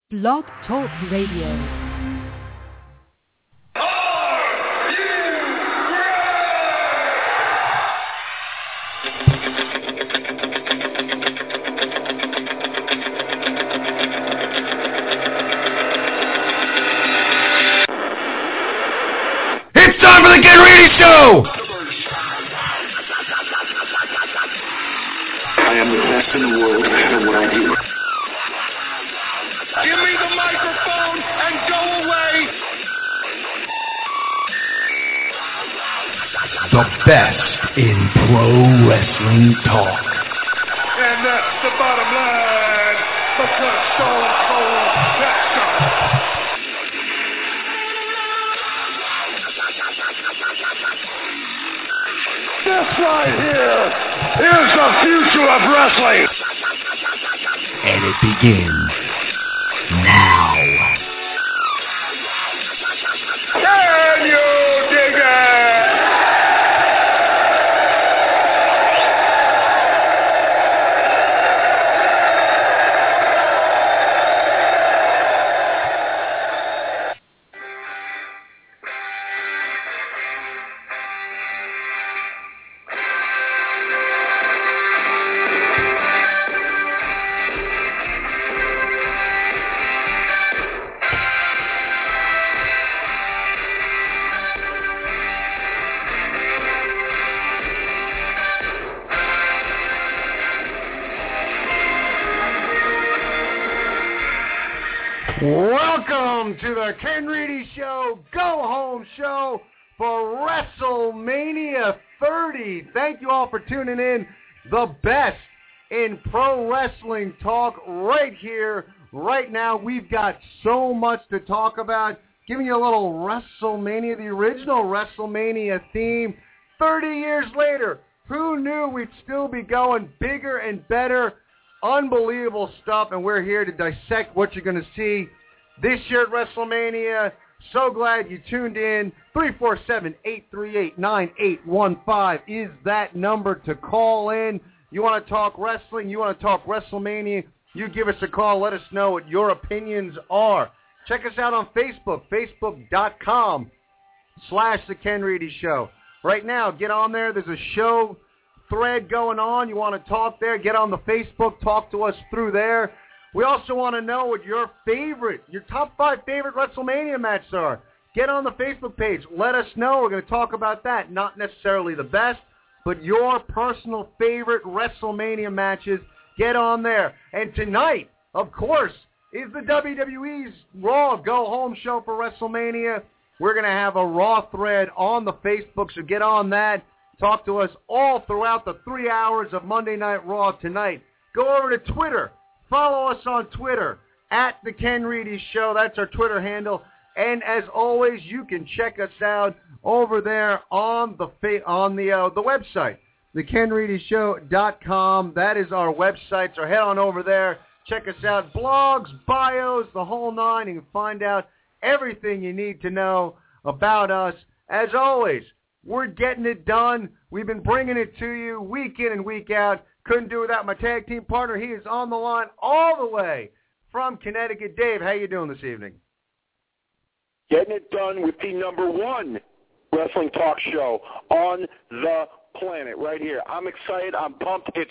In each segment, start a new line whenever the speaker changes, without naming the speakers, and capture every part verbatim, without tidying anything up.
Blog Talk Radio.
It's time for the Ken Reedy Show!
I am the best in the world at what I do.
Give me the microphone and go away!
The best in pro wrestling talk.
And that's the bottom line, because Stone Cold Jackson. This right here is the future of wrestling.
And it begins now.
Can you dig it?
Welcome to the Ken Reedy Show, Go Home Show for WrestleMania thirty. Thank you all for tuning in. The best in pro wrestling talk right here, right now. We've got so much to talk about. Giving you a little WrestleMania, the original WrestleMania theme. thirty years later, who knew we'd still be going bigger and better? Unbelievable stuff, and we're here to dissect what you're going to see this year at WrestleMania. So glad you tuned in. three four seven, eight three eight, nine eight one five is that number to call in. You want to talk wrestling, you want to talk WrestleMania, you give us a call. Let us know what your opinions are. Check us out on Facebook, facebook.com slash The Ken Reedy Show. Right now, get on there. There's a show thread going on. You want to talk there, get on the Facebook, talk to us through there. We also want to know what your favorite, your top five favorite WrestleMania matches are. Get on the Facebook page. Let us know. We're going to talk about that. Not necessarily the best, but your personal favorite WrestleMania matches. Get on there. And tonight, of course, is the W W E's Raw Go Home Show for WrestleMania. We're going to have a Raw thread on the Facebook, so get on that. Talk to us all throughout the three hours of Monday Night Raw tonight. Go over to Twitter. Follow us on Twitter, at The Ken Reedy Show. That's our Twitter handle. And as always, you can check us out over there on the fa- on the uh, the website, the ken reedy show dot com. That is our website. So head on over there. Check us out. Blogs, bios, the whole nine. You can find out everything you need to know about us. As always, we're getting it done. We've been bringing it to you week in and week out. Couldn't do without my tag team partner. He is on the line all the way from Connecticut. Dave, how you doing this evening?
Getting it done with the number one wrestling talk show on the planet right here. I'm excited. I'm pumped. It's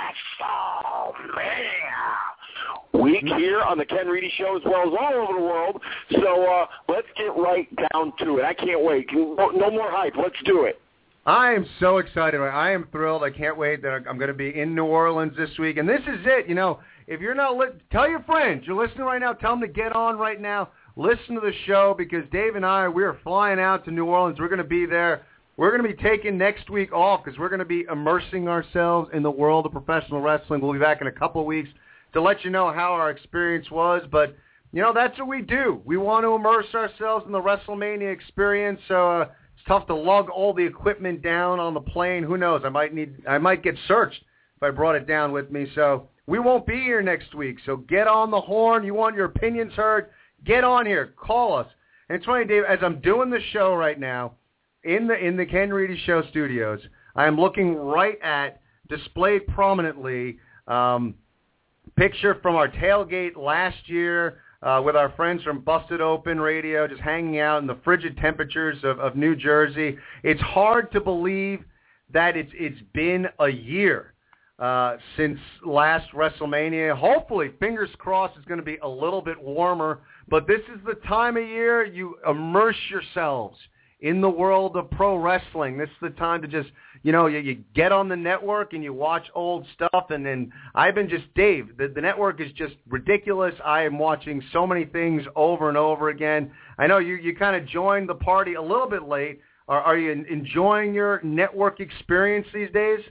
WrestleMania week here on the Ken Reedy Show as well as all over the world. So uh, let's get right down to it. I can't wait. No, no more hype. Let's do it.
I am so excited. I am thrilled. I can't wait that I'm going to be in New Orleans this week. And this is it. You know, if you're not, li- tell your friends. You're listening right now. Tell them to get on right now. Listen to the show because Dave and I, we are flying out to New Orleans. We're going to be there. We're going to be taking next week off because we're going to be immersing ourselves in the world of professional wrestling. We'll be back in a couple of weeks to let you know how our experience was. But, you know, that's what we do. We want to immerse ourselves in the WrestleMania experience. So, uh, it's tough to lug all the equipment down on the plane. Who knows? I might need. I might get searched if I brought it down with me. So we won't be here next week. So get on the horn. You want your opinions heard? Get on here. Call us. And it's funny, Dave, as I'm doing the show right now in the in the Ken Reedy Show studios, I am looking right at, displayed prominently, um, picture from our tailgate last year. uh, with our friends from Busted Open Radio, just hanging out in the frigid temperatures of, of New Jersey. It's hard to believe that it's it's been a year uh, since last WrestleMania. Hopefully, fingers crossed, it's going to be a little bit warmer. But this is the time of year you immerse yourselves in the world of pro wrestling. This is the time to just, you know, you, you get on the network and you watch old stuff. And then I've been just, Dave, the, the network is just ridiculous. I am watching so many things over and over again. I know you, you kind of joined the party a little bit late. Are, are you enjoying your network experience these days?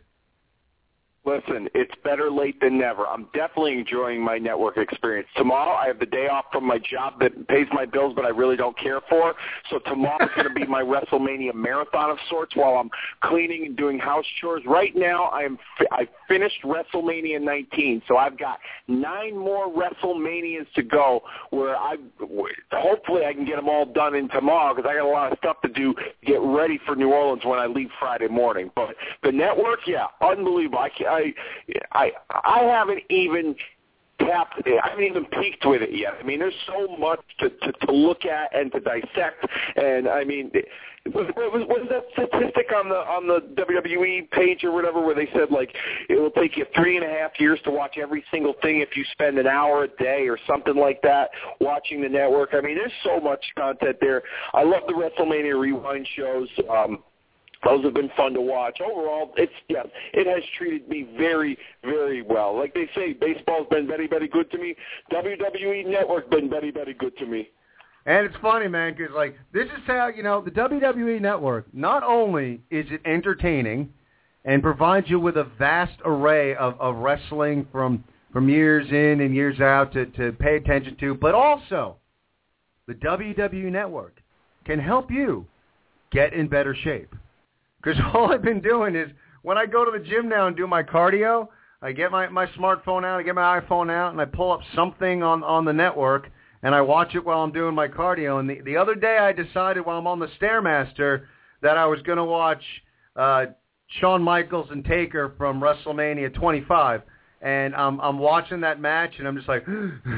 Listen, it's better late than never. I'm definitely enjoying my network experience. Tomorrow, I have the day off from my job that pays my bills, but I really don't care for. So tomorrow is going to be my WrestleMania marathon of sorts while I'm cleaning and doing house chores. Right now, I am I finished WrestleMania nineteen, so I've got nine more WrestleManias to go. Where I hopefully I can get them all done in tomorrow because I got a lot of stuff to do. Get ready for New Orleans when I leave Friday morning. But the network, yeah, unbelievable. I can't, I, I I haven't even tapped, I haven't even peeked with it yet. I mean, there's so much to, to, to look at and to dissect. And I mean, what was, what was that statistic on the on the W W E page or whatever where they said like it will take you three and a half years to watch every single thing if you spend an hour a day or something like that watching the network? I mean, there's so much content there. I love the WrestleMania Rewind shows. Um, Those have been fun to watch. Overall, it's yeah, it has treated me very, very well. Like they say, baseball's been very, very good to me. W W E Network been very, very good to me.
And it's funny, man, because like this is how, you know, the W W E Network, not only is it entertaining and provides you with a vast array of, of wrestling from from years in and years out to, to pay attention to, but also the W W E Network can help you get in better shape. Because all I've been doing is when I go to the gym now and do my cardio, I get my, my smartphone out, I get my iPhone out, and I pull up something on, on the network, and I watch it while I'm doing my cardio. And the, the other day I decided while I'm on the Stairmaster that I was going to watch uh, Shawn Michaels and Taker from WrestleMania twenty-five. And I'm, I'm watching that match, and I'm just like,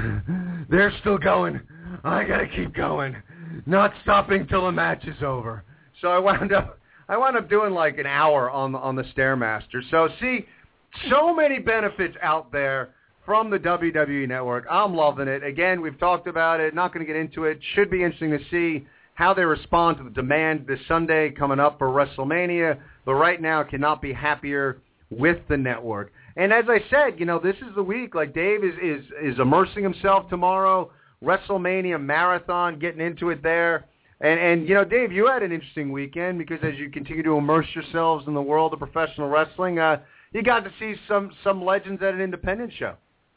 they're still going. I got to keep going. Not stopping till the match is over. So I wound up... I wound up doing like an hour on the, on the Stairmaster. So, see, so many benefits out there from the W W E Network. I'm loving it. Again, we've talked about it. Not going to get into it. Should be interesting to see how they respond to the demand this Sunday coming up for WrestleMania. But right now, cannot be happier with the network. And as I said, you know, this is the week. Like Dave is, is, is immersing himself tomorrow. WrestleMania Marathon, getting into it there. And, and, you know, Dave, you had an interesting weekend because as you continue to immerse yourselves in the world of professional wrestling, uh, you got to see some, some legends at an independent show.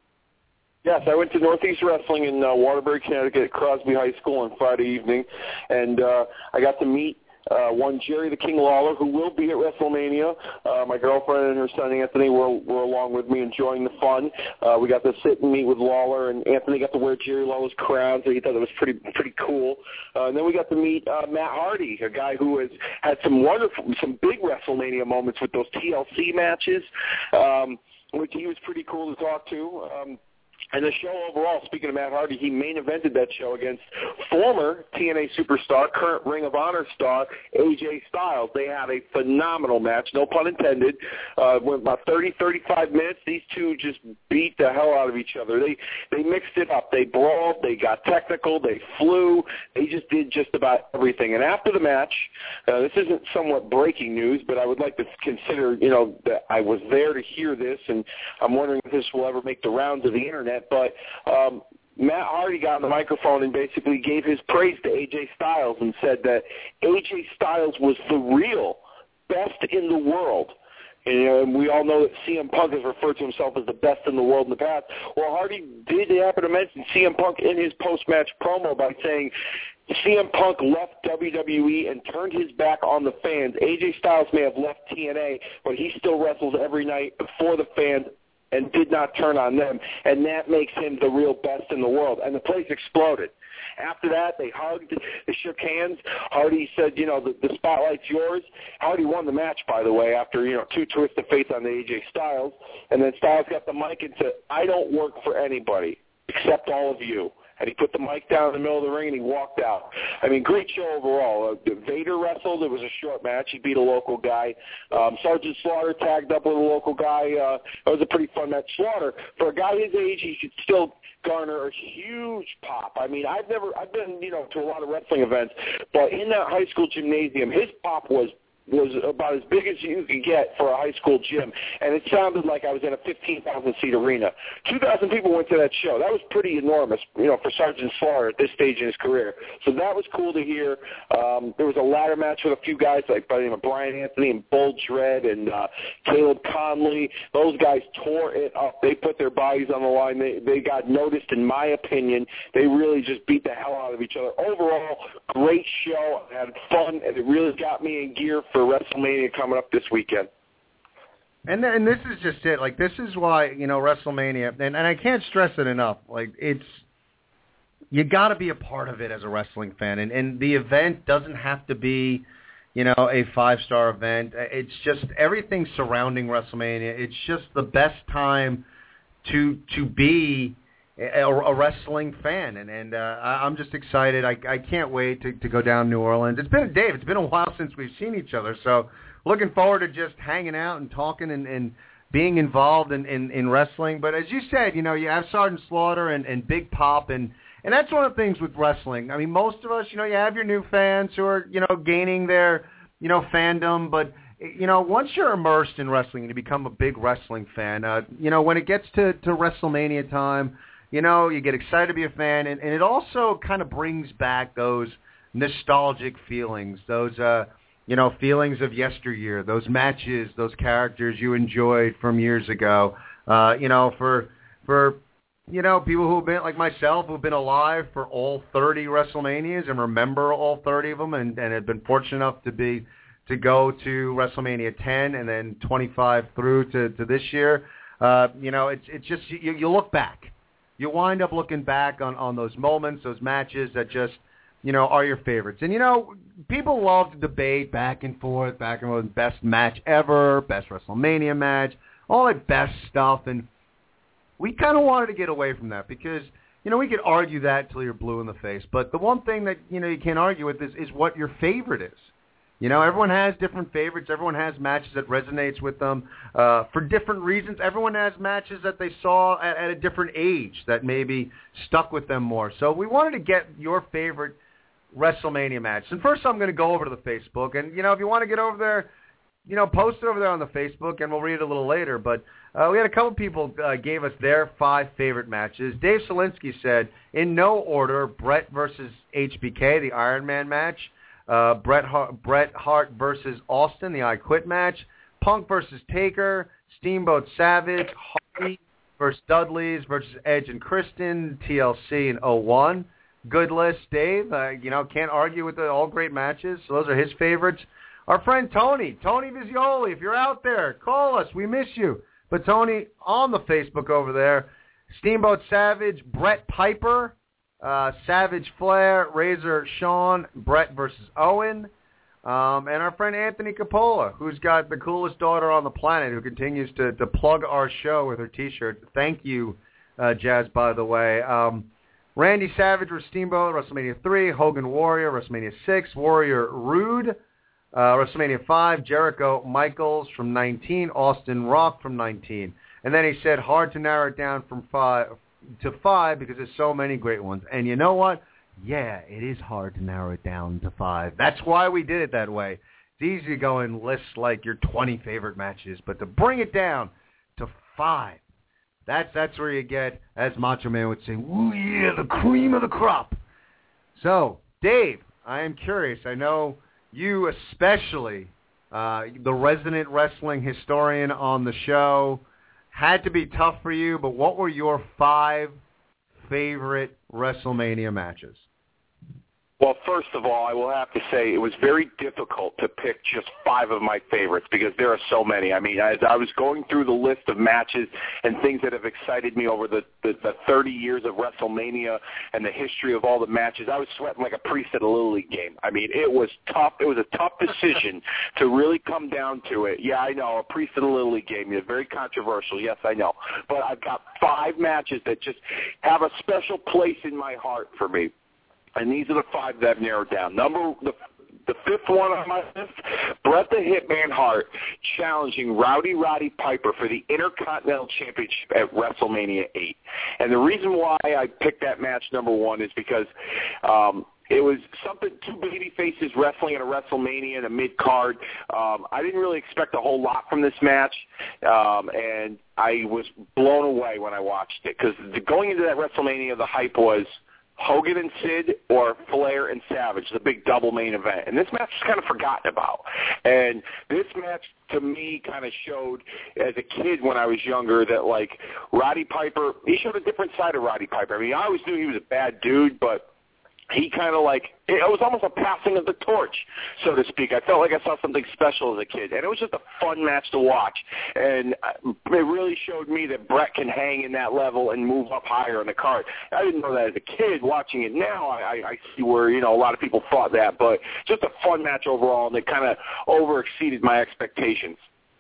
Yes, I went to Northeast Wrestling in uh, Waterbury, Connecticut, at Crosby High School on Friday evening, and uh, I got to meet Uh, one Jerry the King Lawler, who will be at WrestleMania. Uh, my girlfriend and her son Anthony were, were along with me, enjoying the fun. Uh, we got to sit and meet with Lawler, and Anthony got to wear Jerry Lawler's crown, so he thought it was pretty pretty cool. Uh, and then we got to meet uh, Matt Hardy, a guy who has had some wonderful, some big WrestleMania moments with those T L C matches, um, which he was pretty cool to talk to. Um, And the show overall, speaking of Matt Hardy, he main evented that show against former T N A superstar, current Ring of Honor star, A J Styles. They had a phenomenal match, no pun intended. Uh, went about thirty, thirty-five minutes. These two just beat the hell out of each other. They they mixed it up. They brawled. They got technical. They flew. They just did just about everything. And after the match, uh, this isn't somewhat breaking news, but I would like to consider, you know, that I was there to hear this, and I'm wondering if this will ever make the rounds of the internet. But um, Matt Hardy got on the microphone and basically gave his praise to A J Styles and said that A J Styles was the real best in the world. And, you know, and we all know that C M Punk has referred to himself as the best in the world in the past. Well, Hardy did happen to mention C M Punk in his post-match promo by saying C M Punk left W W E and turned his back on the fans. A J Styles may have left T N A, but he still wrestles every night for the fans and did not turn on them, and that makes him the real best in the world. And the place exploded. After that, they hugged, they shook hands. Hardy said, you know, the, the spotlight's yours. Hardy won the match, by the way, after, you know, two twists of fate on the A J Styles. And then Styles got the mic and said, I don't work for anybody except all of you. and he put the mic down in the middle of the ring, and he walked out. I mean, great show overall. Uh, Vader wrestled. It was a short match. He beat a local guy. Um, Sergeant Slaughter tagged up with a local guy. Uh, it was a pretty fun match. Slaughter, for a guy his age, he should still garner a huge pop. I mean, I've never, I've been, you know, to a lot of wrestling events, but in that high school gymnasium, his pop was was about as big as you could get for a high school gym, and it sounded like I was in a fifteen thousand seat arena. two thousand people went to that show. That was pretty enormous, you know, for Sergeant Slaughter at this stage in his career. So that was cool to hear. Um, there was a ladder match with a few guys like by the name of Brian Anthony and Bull Dredd and uh, Caleb Conley. Those guys tore it up. They put their bodies on the line. They they got noticed, in my opinion. They really just beat the hell out of each other. Overall, great show. I had fun, and it really got me in gear for WrestleMania coming up this weekend.
And and this is just it. Like, this is why, you know, WrestleMania, and, and I can't stress it enough. Like, it's, you got to be a part of it as a wrestling fan. And, and the event doesn't have to be, you know, a five-star event. It's just everything surrounding WrestleMania. It's just the best time to to be a, a wrestling fan. And, and uh, I'm just excited. I, I can't wait to, to go down to New Orleans. It's been, Dave, it's been a while since we've seen each other. So looking forward to just hanging out and talking and, and being involved in, in, in wrestling. But as you said, you know, you have Sergeant Slaughter and, and Big Pop, and, and that's one of the things with wrestling. I mean, most of us, you know, you have your new fans who are, you know, gaining their, you know, fandom. But, you know, once you're immersed in wrestling and you become a big wrestling fan, uh, you know, when it gets to, to WrestleMania time, you know, you get excited to be a fan, and, and it also kind of brings back those nostalgic feelings, those, uh, you know, feelings of yesteryear, those matches, those characters you enjoyed from years ago. Uh, you know, for, for you know, people who've been, like myself, who've been alive for all thirty WrestleManias and remember all thirty of them, and, and have been fortunate enough to be to go to WrestleMania ten and then twenty-five through to, to this year. Uh, you know, it's it's just, you, you look back. You wind up looking back on, on those moments, those matches that just, you know, are your favorites. And, you know, people love to debate back and forth, back and forth, best match ever, best WrestleMania match, all that best stuff. And we kind of wanted to get away from that because, you know, we could argue that till you're blue in the face. But the one thing that, you know, you can't argue with is, is what your favorite is. You know, everyone has different favorites. Everyone has matches that resonates with them uh, for different reasons. Everyone has matches that they saw at, at a different age that maybe stuck with them more. So we wanted to get your favorite WrestleMania match. And first I'm going to go over to the Facebook. And, you know, if you want to get over there, you know, post it over there on the Facebook, and we'll read it a little later. But uh, we had a couple people uh, gave us their five favorite matches. Dave Solinsky said, in no order, Bret versus H B K, the Iron Man match. Uh, Bret Hart, Bret Hart versus Austin, the I Quit match. Punk versus Taker. Steamboat Savage. Hardy versus Dudley's versus Edge and Kristen. T L C in oh one. Good list, Dave. Uh, you know, can't argue with the all great matches. So those are his favorites. Our friend Tony, Tony Visioli, if you're out there, call us. We miss you. But Tony, on the Facebook over there, Steamboat Savage, Bret Piper, Uh, Savage Flair, Razor Shawn, Bret versus Owen, um, and our friend Anthony Capola, who's got the coolest daughter on the planet, who continues to, to plug our show with her T-shirt. Thank you, uh, Jazz, by the way. Um, Randy Savage versus Steamboat, WrestleMania three, Hogan Warrior, WrestleMania six, Warrior Rude, uh, WrestleMania five, Jericho Michaels from nineteen, Austin Rock from nineteen. And then he said, hard to narrow it down from five to five because there's so many great ones. And you know what? Yeah, it is hard to narrow it down to five. That's why we did it that way. It's easy to go and list like your twenty favorite matches, but to bring it down to five, that's that's where you get, as Macho Man would say, ooh yeah, the cream of the crop. So, Dave, I am curious. I know you especially, uh, the resident wrestling historian on the show, had to be tough for you, but what were your five favorite WrestleMania matches?
Well, first of all, I will have to say it was very difficult to pick just five of my favorites because there are so many. I mean, as I was going through the list of matches and things that have excited me over the, the, the thirty years of WrestleMania and the history of all the matches, I was sweating like a priest at a Little League game. I mean, it was tough. It was a tough decision to really come down to it. Yeah, I know, a priest at a Little League game. It's very controversial. Yes, I know. But I've got five matches that just have a special place in my heart for me. And these are the five that I've narrowed down. Number the the fifth one on my list, Bret the Hitman Hart challenging Rowdy Roddy Piper for the Intercontinental Championship at WrestleMania eight. And the reason why I picked that match number one is because um, it was something, two baby faces wrestling at a WrestleMania in a mid-card. Um, I didn't really expect a whole lot from this match, um, and I was blown away when I watched it because going into that WrestleMania, the hype was Hogan and Sid or Flair and Savage, the big double main event. And this match is kind of forgotten about. And this match, to me, kind of showed as a kid when I was younger that, like, Roddy Piper, he showed a different side of Roddy Piper. I mean, I always knew he was a bad dude, but he kind of like, it was almost a passing of the torch, so to speak. I felt like I saw something special as a kid, and it was just a fun match to watch. And it really showed me that Bret can hang in that level and move up higher in the card. I didn't know that as a kid. Watching it now, I, I see where, you know, a lot of people thought that, but just a fun match overall, and it kind of over-exceeded my expectations.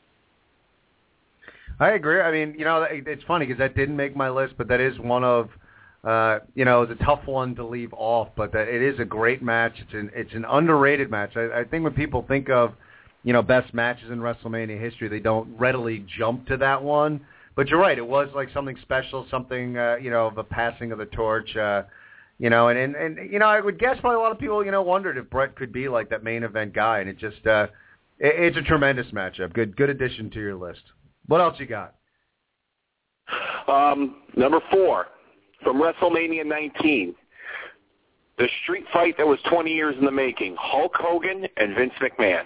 I agree. I mean, you know, it's funny because that didn't make my list, but that is one of, Uh, you know, it's a tough one to leave off, but that it is a great match. It's an it's an underrated match. I, I think when people think of, you know, best matches in WrestleMania history, they don't readily jump to that one. But you're right, it was like something special, something uh, you know, of a passing of the torch. Uh, you know, and, and and you know, I would guess probably a lot of people, you know, wondered if Bret could be like that main event guy, and it just uh, it, it's a tremendous matchup. Good good addition to your list. What else you got?
Um, number four. From WrestleMania nineteen, the street fight that was twenty years in the making, Hulk Hogan and Vince McMahon.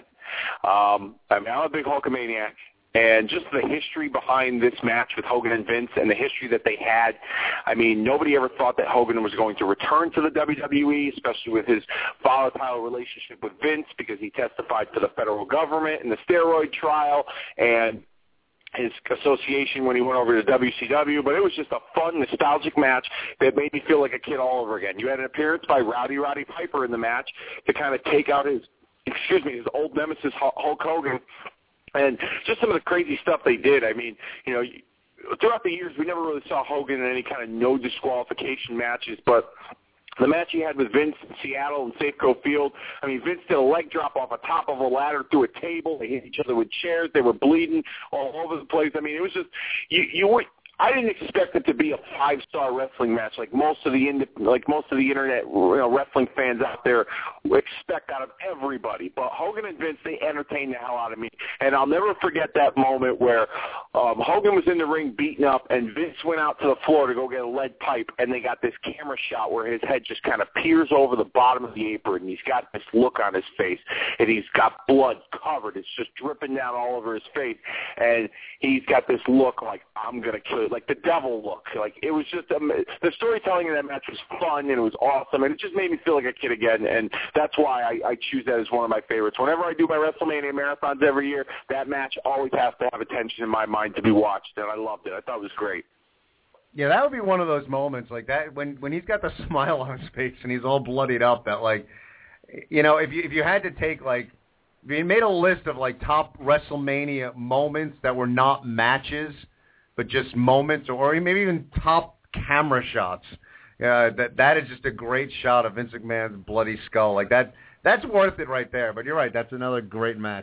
Um, I mean, I'm a big Hulkamaniac, and just the history behind this match with Hogan and Vince and the history that they had, I mean, nobody ever thought that Hogan was going to return to the W W E, especially with his volatile relationship with Vince because he testified to the federal government in the steroid trial, and his association when he went over to W C W, but it was just a fun, nostalgic match that made me feel like a kid all over again. You had an appearance by Rowdy Roddy Piper in the match to kind of take out his, excuse me, his old nemesis Hulk Hogan, and just some of the crazy stuff they did. I mean, you know, throughout the years, we never really saw Hogan in any kind of no disqualification matches, but the match he had with Vince in Seattle and Safeco Field, I mean, Vince did a leg drop off the top of a ladder through a table. They hit each other with chairs. They were bleeding all over the place. I mean, it was just, you, you were, I didn't expect it to be a five-star wrestling match like most of the like most of the internet, you know, wrestling fans out there expect out of everybody. But Hogan and Vince, they entertained the hell out of me, and I'll never forget that moment where um, Hogan was in the ring beaten up, and Vince went out to the floor to go get a lead pipe, and they got this camera shot where his head just kind of peers over the bottom of the apron, and he's got this look on his face, and he's got blood covered. It's just dripping down all over his face, and he's got this look like, I'm going to kill you. Like the devil look. Like it was just um, the storytelling in that match was fun and it was awesome, and it just made me feel like a kid again. And that's why I, I choose that as one of my favorites. Whenever I do my WrestleMania marathons every year, that match always has to have attention in my mind to be watched, and I loved it. I thought it was great.
Yeah, that would be one of those moments like that when when he's got the smile on his face and he's all bloodied up. That like, you know, if you if you had to take like, if you made a list of like top WrestleMania moments that were not matches, but just moments, or maybe even top camera shots. Uh, that that is just a great shot of Vince McMahon's bloody skull. Like that, that's worth it right there. But you're right, that's another great match.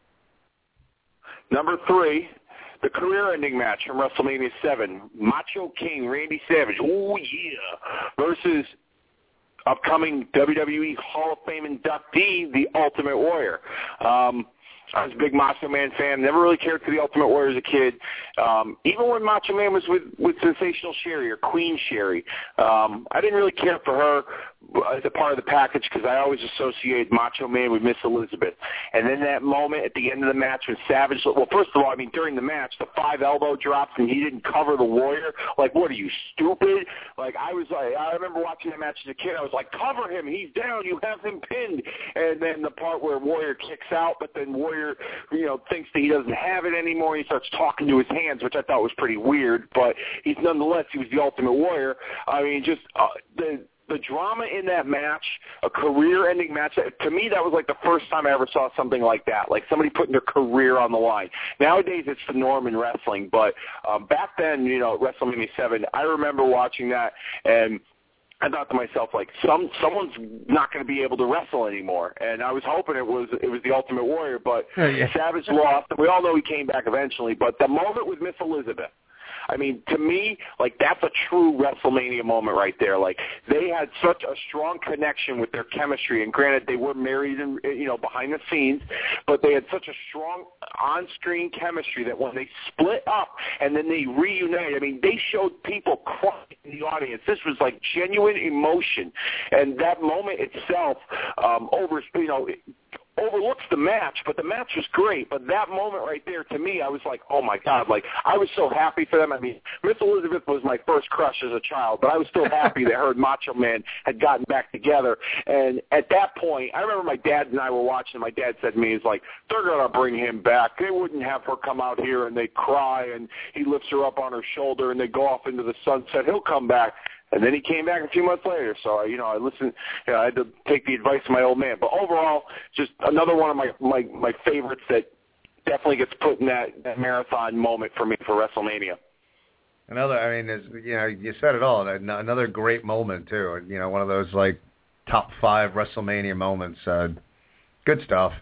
Number three, the career-ending match from WrestleMania seven, Macho King Randy Savage, oh yeah, versus upcoming W W E Hall of Fame inductee, the Ultimate Warrior. Um, I was a big Macho Man fan. Never really cared for the Ultimate Warrior as a kid. Um, even when Macho Man was with, with Sensational Sherry or Queen Sherry, um, I didn't really care for her. as a part of the package because I always associate Macho Man with Miss Elizabeth. And then that moment at the end of the match when Savage, well, first of all, I mean, during the match, the five elbow drops and he didn't cover the Warrior. Like, what are you, stupid? Like, I was like, I remember watching that match as a kid. I was like, cover him. He's down. You have him pinned. And then the part where Warrior kicks out, but then Warrior, you know, thinks that he doesn't have it anymore. He starts talking to his hands, which I thought was pretty weird. But he's nonetheless, he was the Ultimate Warrior. I mean, just uh, the the drama in that match, a career-ending match, to me that was like the first time I ever saw something like that, like somebody putting their career on the line. Nowadays it's the norm in wrestling, but um, back then, you know, WrestleMania seven, I remember watching that, and I thought to myself, like, some someone's not going to be able to wrestle anymore, and I was hoping it was it was the Ultimate Warrior, but oh, yeah. Savage lost, and we all know he came back eventually, but the moment with Miss Elizabeth, I mean, to me, like, that's a true WrestleMania moment right there. Like, they had such a strong connection with their chemistry, and granted, they were married, and you know, behind the scenes, but they had such a strong on-screen chemistry that when they split up and then they reunited, I mean, they showed people crying in the audience. This was like genuine emotion, and that moment itself, um, over, you know, it, overlooks the match, but the match was great. But that moment right there, to me, I was like, oh, my God. Like, I was so happy for them. I mean, Miss Elizabeth was my first crush as a child, but I was still happy that her and Macho Man had gotten back together. And at that point, I remember my dad and I were watching. My dad said to me, he's like, they're going to bring him back. They wouldn't have her come out here and they cry, and he lifts her up on her shoulder, and they go off into the sunset. He'll come back. And then he came back a few months later. So, you know, I listened. You know, I had to take the advice of my old man. But overall, just another one of my, my, my favorites that definitely gets put in that, that marathon moment for me for WrestleMania.
Another, I mean, is, you know, you said it all. Another great moment, too. You know, one of those, like, top five WrestleMania moments. Uh, good stuff.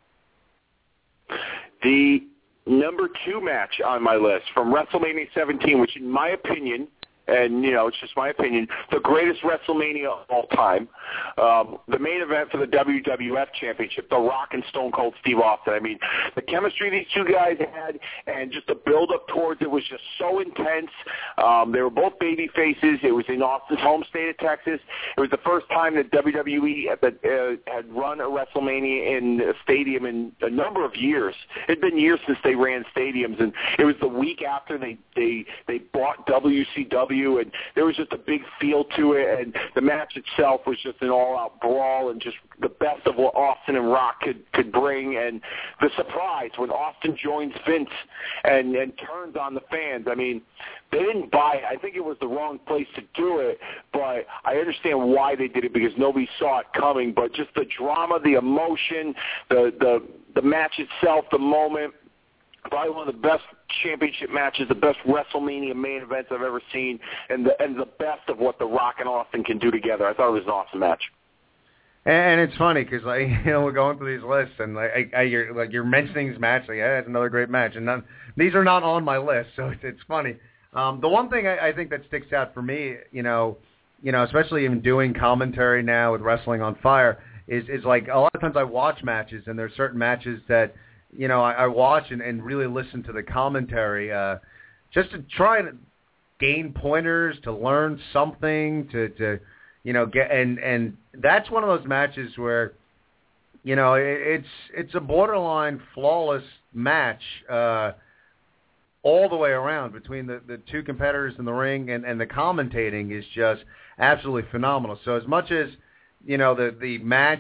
The number two match on my list from WrestleMania seventeen, which in my opinion, and, you know, it's just my opinion, the greatest WrestleMania of all time. Um, the main event for the W W F Championship, The Rock and Stone Cold Steve Austin. I mean, the chemistry these two guys had and just the build-up towards it was just so intense. Um, they were both baby faces. It was in Austin's home state of Texas. It was the first time that W W E had, uh, had run a WrestleMania in a stadium in a number of years. It had been years since they ran stadiums, and it was the week after they, they, they bought W C W. And there was just a big feel to it, and the match itself was just an all-out brawl and just the best of what Austin and Rock could, could bring. And the surprise when Austin joins Vince and, and turns on the fans, I mean, they didn't buy it. I think it was the wrong place to do it, but I understand why they did it because nobody saw it coming. But just the drama, the emotion, the the, the match itself, the moment, probably one of the best championship matches, the best WrestleMania main events I've ever seen, and the and the best of what The Rock and Austin can do together. I thought it was an awesome match.
And it's funny because, like, you know, we're going through these lists, and like, I, I, you're like you're mentioning these matches, like, yeah, it's another great match, and none, these are not on my list, so it's, it's funny. Um, the one thing I, I think that sticks out for me, you know, you know, especially even doing commentary now with Wrestling on Fire, is is like a lot of times I watch matches, and there's certain matches that, you know, I, I watch and, and really listen to the commentary uh, just to try and gain pointers, to learn something, to, to you know, get and and that's one of those matches where, you know, it, it's it's a borderline flawless match uh, all the way around between the, the two competitors in the ring, and, and the commentating is just absolutely phenomenal. So as much as, you know, the the match,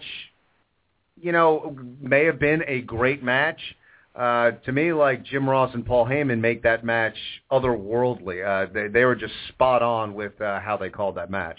you know, may have been a great match. Uh, to me, like Jim Ross and Paul Heyman make that match otherworldly. Uh, they they were just spot on with uh, how they called that match.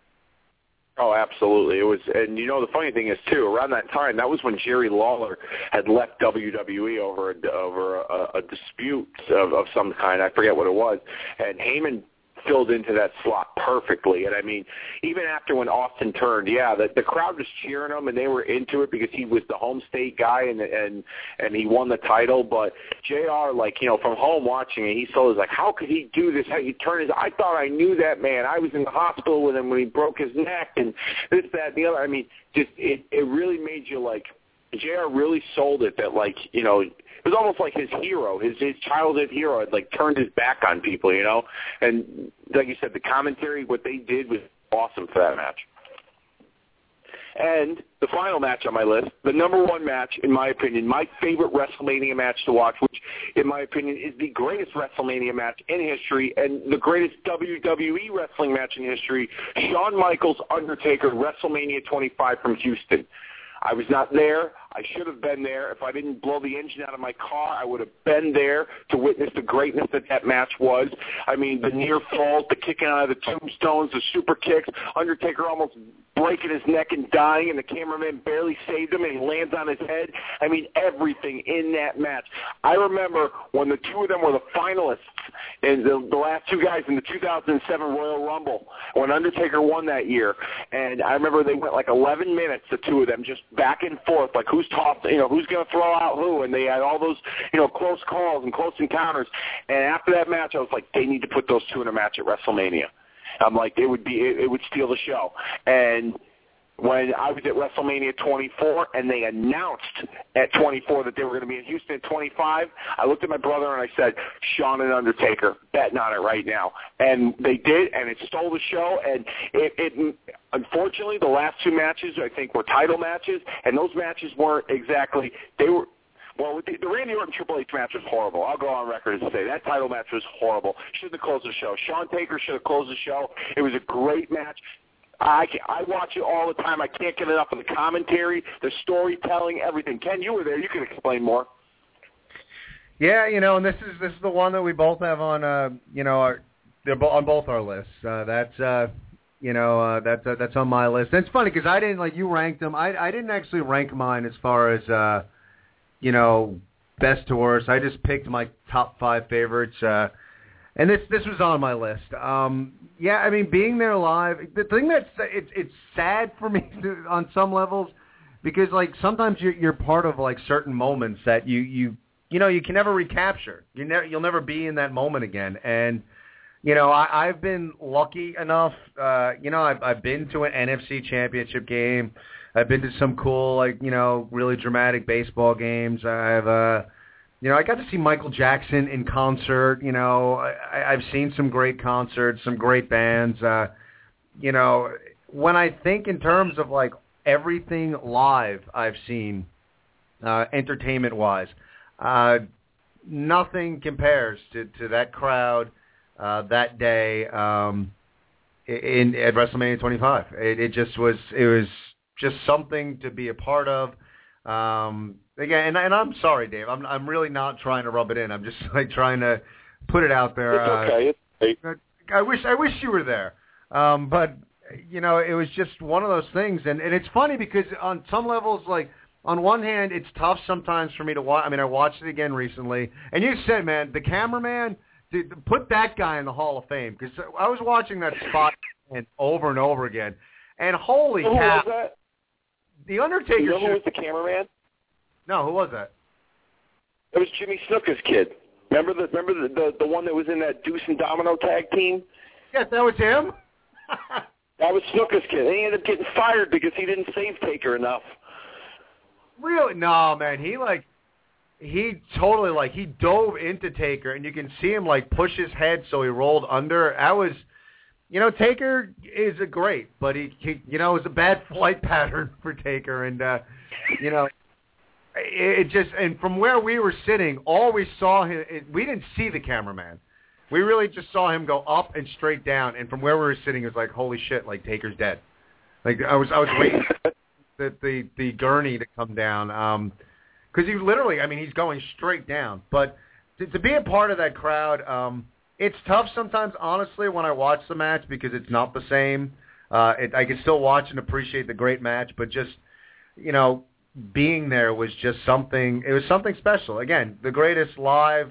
Oh, absolutely. It was, and you know, the funny thing is too, around that time, that was when Jerry Lawler had left W W E over a, over a, a dispute of, of some kind. I forget what it was, and Heyman filled into that slot perfectly. And I mean, even after when Austin turned, yeah, the, the crowd was cheering him and they were into it because he was the home state guy and and and he won the title. But J R, like, you know, from home watching it, he saw, was like, how could he do this? How he turn his? I thought I knew that man. I was in the hospital with him when he broke his neck and this, that, and the other. I mean, just it it really made you like. J R really sold it that, like, you know, it was almost like his hero, his his childhood hero had, like, turned his back on people, you know. And like you said, the commentary, what they did was awesome for that match. And the final match on my list, the number one match, in my opinion, my favorite WrestleMania match to watch, which, in my opinion, is the greatest WrestleMania match in history and the greatest W W E wrestling match in history, Shawn Michaels, Undertaker, WrestleMania twenty-five from Houston. I was not there. I should have been there. If I didn't blow the engine out of my car, I would have been there to witness the greatness that that match was. I mean, the near falls, the kicking out of the tombstones, the super kicks, Undertaker almost breaking his neck and dying, and the cameraman barely saved him, and he lands on his head. I mean, everything in that match. I remember when the two of them were the finalists, and the, the last two guys in the two thousand seven Royal Rumble, when Undertaker won that year. And I remember they went like eleven minutes, the two of them, just back and forth, like who's tossed, you know, who's going to throw out who, and they had all those, you know, close calls and close encounters. And after that match, I was like, they need to put those two in a match at WrestleMania. I'm like, it would be, it, it would steal the show. And when I was at WrestleMania twenty-four and they announced at twenty-four that they were going to be in Houston at twenty-five, I looked at my brother and I said, Shawn and Undertaker, betting on it right now. And they did, and it stole the show. And it, it unfortunately, the last two matches, I think, were title matches, and those matches weren't exactly, they were, well, the, the Randy Orton Triple H match was horrible. I'll go on record and say that title match was horrible. Should have closed the show. Shawn Taker should have closed the show. It was a great match. I, can, I watch it all the time. I can't get enough of the commentary, the storytelling, everything. Ken, you were there. You can explain more.
Yeah, you know, and this is this is the one that we both have on, uh, you know, our, they're bo- on both our lists. Uh, that's, uh, you know, uh, that's uh, that's on my list. And it's funny because I didn't like you ranked them. I I didn't actually rank mine as far as, uh, you know, best to worst. I just picked my top five favorites. Uh, And this this was on my list. Um, yeah, I mean, being there live, the thing that's it's it's sad for me to, on some levels because like sometimes you're you're part of like certain moments that you you you know you can never recapture. You never you'll never be in that moment again. And you know, I, I've been lucky enough. Uh, you know, I've I've been to an N F C Championship game. I've been to some cool like you know really dramatic baseball games. I've uh, You know, I got to see Michael Jackson in concert. You know, I, I've seen some great concerts, some great bands. Uh, you know, when I think in terms of, like, everything live I've seen, uh, entertainment-wise, uh, nothing compares to, to that crowd uh, that day um, in at WrestleMania twenty-five. It, it just was, it was just something to be a part of. Um, again, and, and I'm sorry, Dave. I'm I'm really not trying to rub it in. I'm just like trying to put it out there.
It's okay.
Uh, it's okay. I wish I wish you were there, um, but you know, it was just one of those things. And, and it's funny because on some levels, like on one hand, it's tough sometimes for me to watch. I mean, I watched it again recently, and you said, man, the cameraman, dude, put that guy in the Hall of Fame because I was watching that spot and over and over again, and holy
who
cow.
Was that?
The Undertaker.
You know who
should...
was the cameraman?
No, who was that?
It was Jimmy Snuka's kid. Remember the remember the, the the one that was in that Deuce and Domino tag team?
Yes, that was him.
That was Snuka's kid. And he ended up getting fired because he didn't save Taker enough.
Really? No, man. He like he totally like he dove into Taker, and you can see him like push his head so he rolled under. That was. You know, Taker is a great, but he, he, you know, it was a bad flight pattern for Taker, and uh, you know, it, it just and from where we were sitting, all we saw him, it, we didn't see the cameraman. We really just saw him go up and straight down, and from where we were sitting, it was like, holy shit, like Taker's dead. Like I was, I was waiting for the the, the gurney to come down, um, because he literally, I mean, he's going straight down. But to, to be a part of that crowd. Um, It's tough sometimes, honestly, when I watch the match because it's not the same. Uh, it, I can still watch and appreciate the great match, but just, you know, being there was just something. It was something special. Again, the greatest live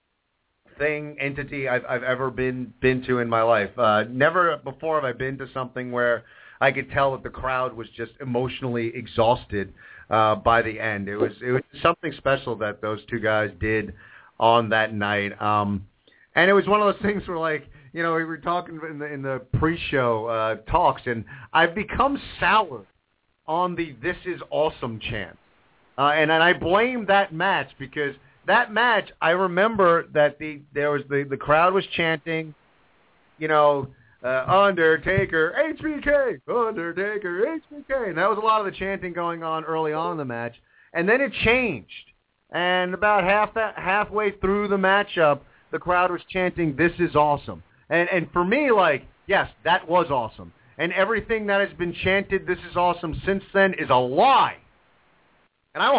thing, entity I've, I've ever been been to in my life. Uh, never before have I been to something where I could tell that the crowd was just emotionally exhausted uh, by the end. It was it was something special that those two guys did on that night. Um, And it was one of those things where, like, you know, we were talking in the in the pre-show uh, talks, and I've become sour on the "This is awesome" chant, uh, and and I blame that match because that match I remember that the there was the the crowd was chanting, you know, uh, Undertaker, H B K, Undertaker, H B K. And that was a lot of the chanting going on early on in the match. And then it changed. And about half that, halfway through the matchup, the crowd was chanting, "This is awesome." And and for me, like, yes, that was awesome. And everything that has been chanted, "This is awesome," since then is a lie. And I,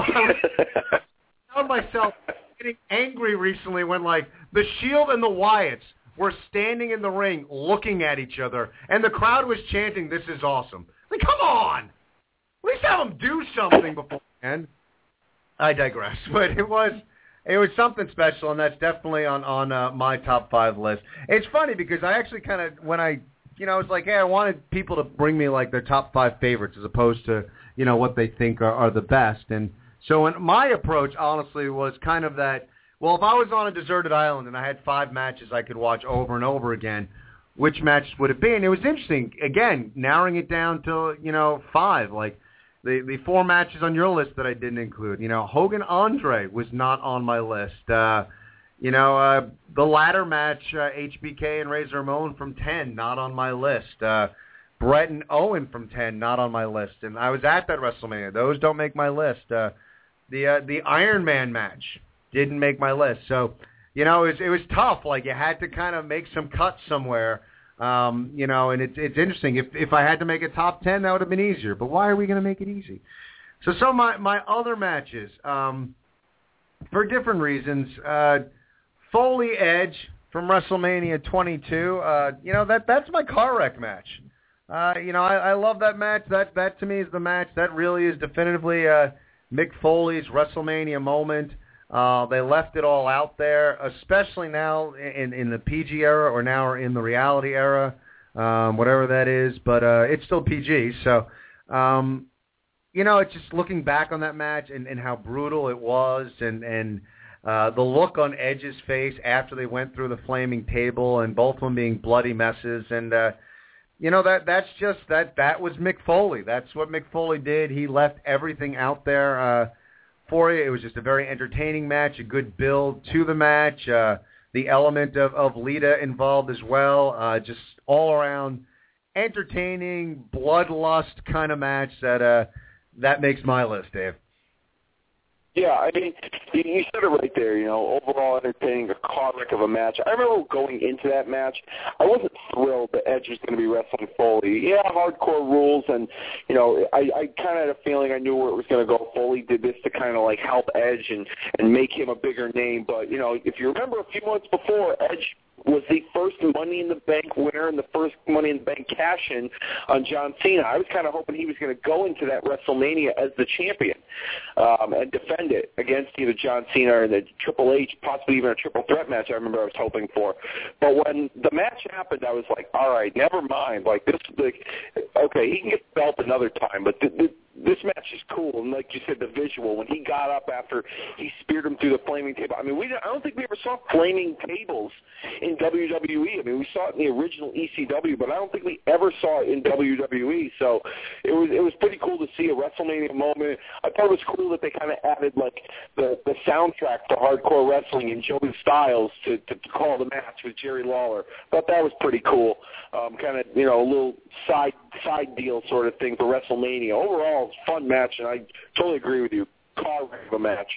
I found myself getting angry recently when, like, the Shield and the Wyatts were standing in the ring looking at each other, and the crowd was chanting, "This is awesome." Like, come on! At least have them do something beforehand. I digress, but it was it was something special, and that's definitely on on uh, my top five list. It's funny because I actually kind of when I you know I was like, hey, I wanted people to bring me like their top five favorites as opposed to you know what they think are, are the best, and so when my approach honestly was kind of that. Well, if I was on a deserted island and I had five matches I could watch over and over again, which matches would it be? And it was interesting again narrowing it down to you know five like. The the four matches on your list that I didn't include, you know, Hogan Andre was not on my list. Uh, you know, uh, the ladder match, uh, H B K and Razor Ramon from ten, not on my list. Uh, Brett and Owen from ten, not on my list. And I was at that WrestleMania. Those don't make my list. Uh, the uh, the Iron Man match didn't make my list. So, you know, it was, it was tough. Like, you had to kind of make some cuts somewhere. Um, you know, and it's it's interesting. If if I had to make a top ten, that would have been easier. But why are we going to make it easy? So, so my, my other matches, um, for different reasons, uh, Foley Edge from WrestleMania twenty-two. Uh, you know that that's my car wreck match. Uh, you know, I, I love that match. That that to me is the match that really is definitively uh, Mick Foley's WrestleMania moment. Uh, they left it all out there, especially now in, in the P G era or now in the reality era, um, whatever that is. But uh, it's still P G. So, um, you know, it's just looking back on that match and, and how brutal it was and, and uh, the look on Edge's face after they went through the flaming table and both of them being bloody messes. And, uh, you know, that that's just that that was Mick Foley. That's what Mick Foley did. He left everything out there. Uh, For you. It was just a very entertaining match, a good build to the match, uh, the element of, of Lita involved as well, uh, just all around entertaining, bloodlust kind of match that uh, that makes my list, Dave.
Yeah, I mean, you, you said it right there, you know, overall entertaining, a car wreck of a match. I remember going into that match, I wasn't thrilled that Edge was going to be wrestling Foley. Yeah, hardcore rules, and, you know, I, I kind of had a feeling I knew where it was going to go. Foley did this to kind of, like, help Edge and, and make him a bigger name. But, you know, if you remember a few months before, Edge was the first Money in the Bank winner and the first Money in the Bank cash-in on John Cena. I was kind of hoping he was going to go into that WrestleMania as the champion um, and defend it against either John Cena or the Triple H, possibly even a triple threat match I remember I was hoping for. But when the match happened, I was like, all right, never mind. Like, this, like, okay, he can get the belt another time, but th- th- this match is cool, and like you said, the visual, when he got up after he speared him through the flaming table. I mean, we I don't think we ever saw flaming tables in W W E. I mean, we saw it in the original E C W, but I don't think we ever saw it in W W E. So it was it was pretty cool to see a WrestleMania moment. I thought it was cool that they kind of added, like, the, the soundtrack to Hardcore Wrestling and Joey Styles to, to, to call the match with Jerry Lawler. Thought that was pretty cool. Um, kind of, you know, a little side side deal sort of thing for WrestleMania. Overall, it's a fun match, and I totally agree with you. Car wreck of a match.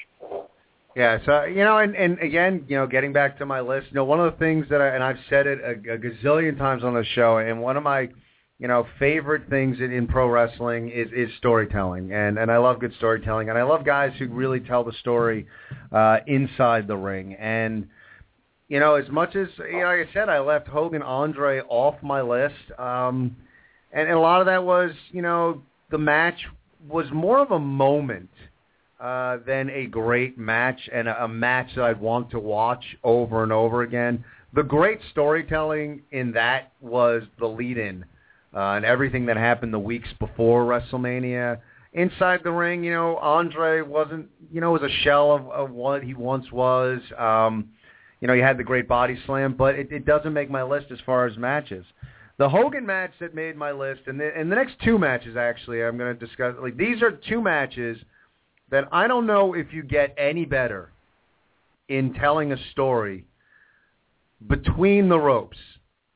Yeah, so, you know, and, and again, you know, getting back to my list, you know, one of the things that I, and I've said it a, a gazillion times on the show, and one of my, you know, favorite things in, in pro wrestling is, is storytelling, and, and I love good storytelling, and I love guys who really tell the story uh, inside the ring, and, you know, as much as, you know, like I said, I left Hogan Andre off my list, um, and, and a lot of that was, you know, the match was more of a moment uh, than a great match and a, a match that I'd want to watch over and over again. The great storytelling in that was the lead-in uh, and everything that happened the weeks before WrestleMania. Inside the ring, you know, Andre wasn't, you know, was a shell of, of what he once was. Um, you know, he had the great body slam, but it, it doesn't make my list as far as matches. The Hogan match that made my list, and the, and the next two matches, actually, I'm going to discuss. Like, these are two matches that I don't know if you get any better in telling a story between the ropes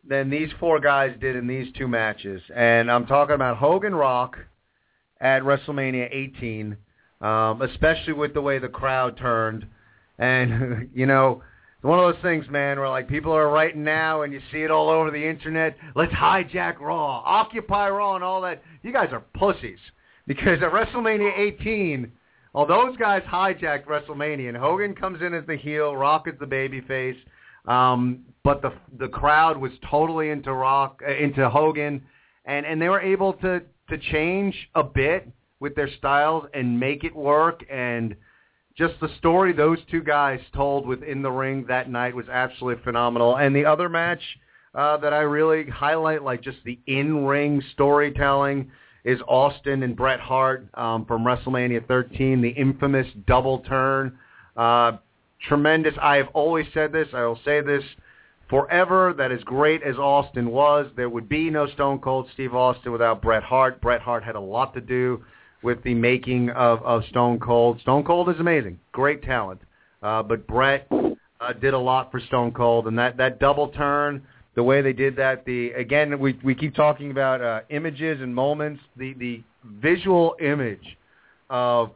than these four guys did in these two matches. And I'm talking about Hogan Rock at WrestleMania eighteen, um, especially with the way the crowd turned. And, you know, one of those things, man, where, like, people are writing now and you see it all over the Internet, let's hijack Raw, Occupy Raw and all that. You guys are pussies. Because at WrestleMania eighteen, all those guys hijacked WrestleMania, and Hogan comes in as the heel, Rock is the babyface. Um, but the the crowd was totally into Rock, uh, into Hogan, and, and they were able to, to change a bit with their styles and make it work. And just the story those two guys told within the ring that night was absolutely phenomenal. And the other match uh, that I really highlight, like just the in-ring storytelling, is Austin and Bret Hart um, from WrestleMania thirteen, the infamous double turn. Uh, tremendous. I have always said this. I will say this forever, that as great as Austin was, there would be no Stone Cold Steve Austin without Bret Hart. Bret Hart had a lot to do with the making of, of Stone Cold. Stone Cold is amazing. Great talent. Uh, but Bret uh, did a lot for Stone Cold. And that, that double turn, the way they did that, the again, we we keep talking about uh, images and moments. The the visual image of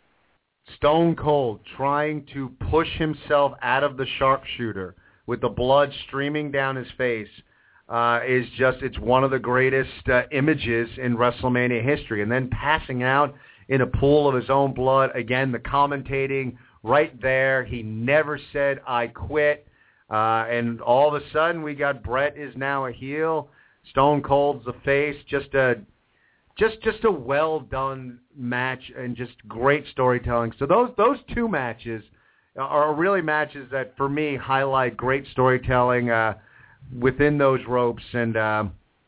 Stone Cold trying to push himself out of the sharpshooter with the blood streaming down his face uh, is just, it's one of the greatest uh, images in WrestleMania history. And then passing out in a pool of his own blood, again, the commentating right there. He never said, I quit. Uh, and all of a sudden, we got Bret is now a heel, Stone Cold's the face. Just a, just just a well done match and just great storytelling. So those those two matches are really matches that for me highlight great storytelling uh, within those ropes, and uh,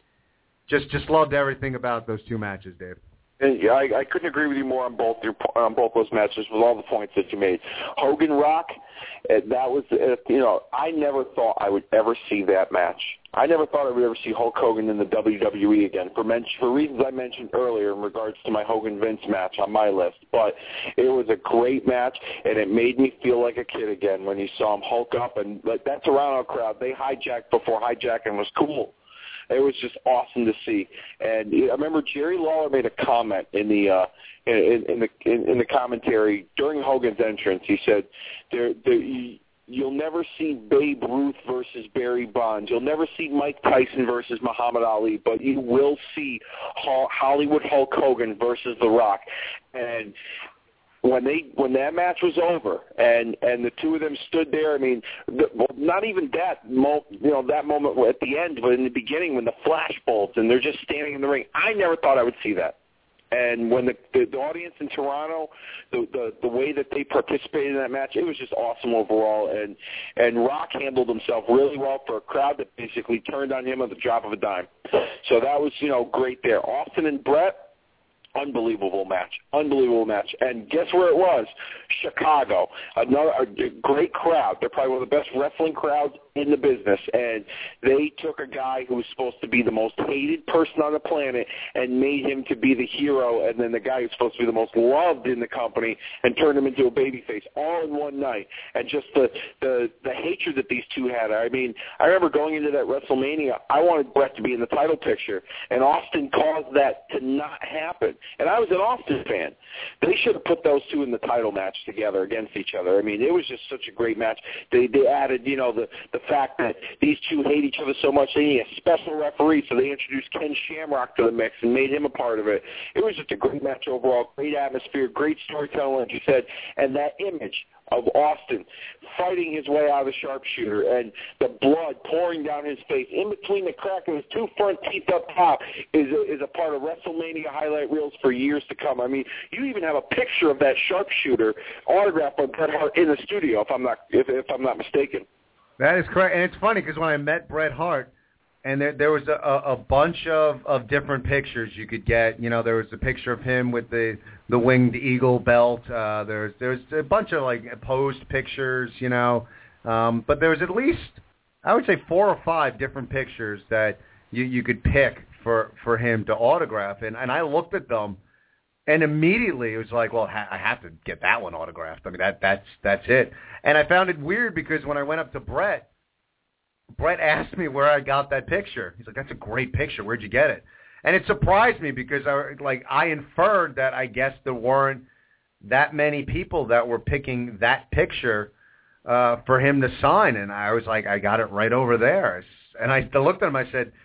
just just loved everything about those two matches, Dave.
And yeah, I, I couldn't agree with you more on both your on both those matches with all the points that you made. Hogan Rock, that was uh, you know I never thought I would ever see that match. I never thought I would ever see Hulk Hogan in the W W E again for men- for reasons I mentioned earlier in regards to my Hogan Vince match on my list. But it was a great match, and it made me feel like a kid again when you saw him Hulk up, and like that Toronto crowd, they hijacked before hijacking was cool. It was just awesome to see, and I remember Jerry Lawler made a comment in the uh, in, in the in, in the commentary during Hogan's entrance. He said, "There, there, you'll never see Babe Ruth versus Barry Bonds. You'll never see Mike Tyson versus Muhammad Ali, but you will see Hollywood Hulk Hogan versus The Rock." And when they when that match was over and and the two of them stood there, I mean, the, well, not even that mo- you know that moment at the end, but in the beginning when the flash bulbs and they're just standing in the ring, I never thought I would see that. And when the, the, the audience in Toronto, the, the the way that they participated in that match, it was just awesome overall. And and Rock handled himself really well for a crowd that basically turned on him at the drop of a dime. So that was, you know, great there. Austin and Bret, unbelievable match, unbelievable match. And guess where it was? Chicago. Another a great crowd. They're probably one of the best wrestling crowds in the business. And they took a guy who was supposed to be the most hated person on the planet and made him to be the hero, and then the guy who's supposed to be the most loved in the company and turned him into a babyface all in one night. And just the, the, the hatred that these two had. I mean, I remember going into that WrestleMania, I wanted Bret to be in the title picture, and Austin caused that to not happen. And I was an Austin fan. They should have put those two in the title match together against each other. I mean, it was just such a great match. They they added, you know, the, the fact that these two hate each other so much, they need a special referee, so they introduced Ken Shamrock to the mix and made him a part of it. It was just a great match overall, great atmosphere, great storytelling, like you said, and that image of Austin fighting his way out of the sharpshooter and the blood pouring down his face in between the crack of his two front teeth up top is a, is a part of WrestleMania highlight reels for years to come. I mean, you even have a picture of that sharpshooter autographed by Bret Hart in the studio, if I'm not if, if I'm not mistaken.
That is correct, and it's funny because when I met Bret Hart, and there there was a, a bunch of, of different pictures you could get. You know, there was a picture of him with the, the winged eagle belt. Uh, there's there's a bunch of like posed pictures. You know, um, but there was at least I would say four or five different pictures that you, you could pick for, for him to autograph. And and I looked at them, and immediately it was like, well, I have to get that one autographed. I mean, that that's that's it. And I found it weird because when I went up to Bret, Brett asked me where I got that picture. He's like, that's a great picture. Where'd you get it? And it surprised me because I like I inferred that I guess there weren't that many people that were picking that picture uh, for him to sign. And I was like, I got it right over there. And I looked at him, I said,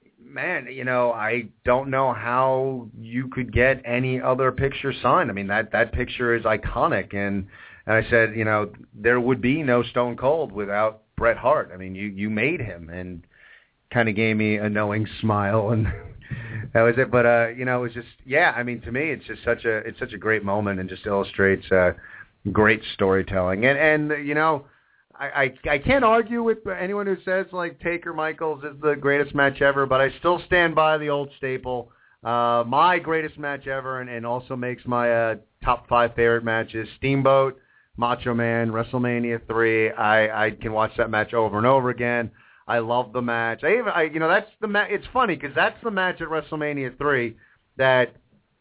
man, you know, I don't know how you could get any other picture signed. I mean, that, that picture is iconic. And, and I said, you know, there would be no Stone Cold without Bret Hart. I mean, you, you made him, and kind of gave me a knowing smile, and that was it. But, uh, you know, it was just, yeah, I mean, to me, it's just such a, it's such a great moment and just illustrates uh, great storytelling. And, and you know, I, I, I can't argue with anyone who says, like, Taker Michaels is the greatest match ever, but I still stand by the old staple. Uh, my greatest match ever, and, and also makes my uh, top five favorite matches, Steamboat, Macho Man, WrestleMania three. I, I can watch that match over and over again. I love the match. I even, I, you know, that's the match. It's funny because that's the match at WrestleMania three that,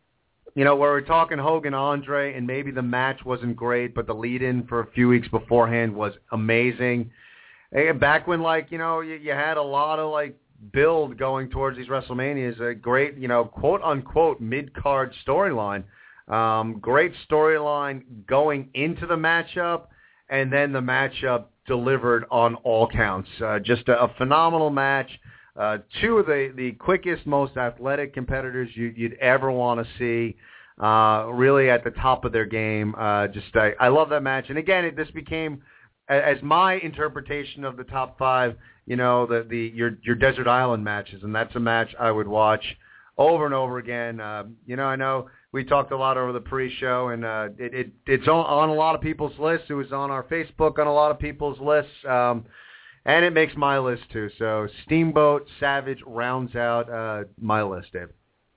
you know, where we're talking Hogan Andre, and maybe the match wasn't great, but the lead-in for a few weeks beforehand was amazing. And back when, like, you know, you, you had a lot of, like, build going towards these WrestleManias, a great, you know, quote-unquote mid-card storyline. Um, great storyline going into the matchup, and then the matchup delivered on all counts. Uh, just a, a phenomenal match. Uh, two of the, the quickest, most athletic competitors you, you'd ever want to see, uh, really at the top of their game. Uh, just I, I love that match. And again, it, this became, as my interpretation of the top five, you know, the, the your your Desert Island matches, and that's a match I would watch over and over again. Uh, you know, I know we talked a lot over the pre-show, and uh, it, it it's on, on a lot of people's lists. It was on our Facebook on a lot of people's lists, um, and it makes my list too. So Steamboat Savage rounds out uh, my list, Dave.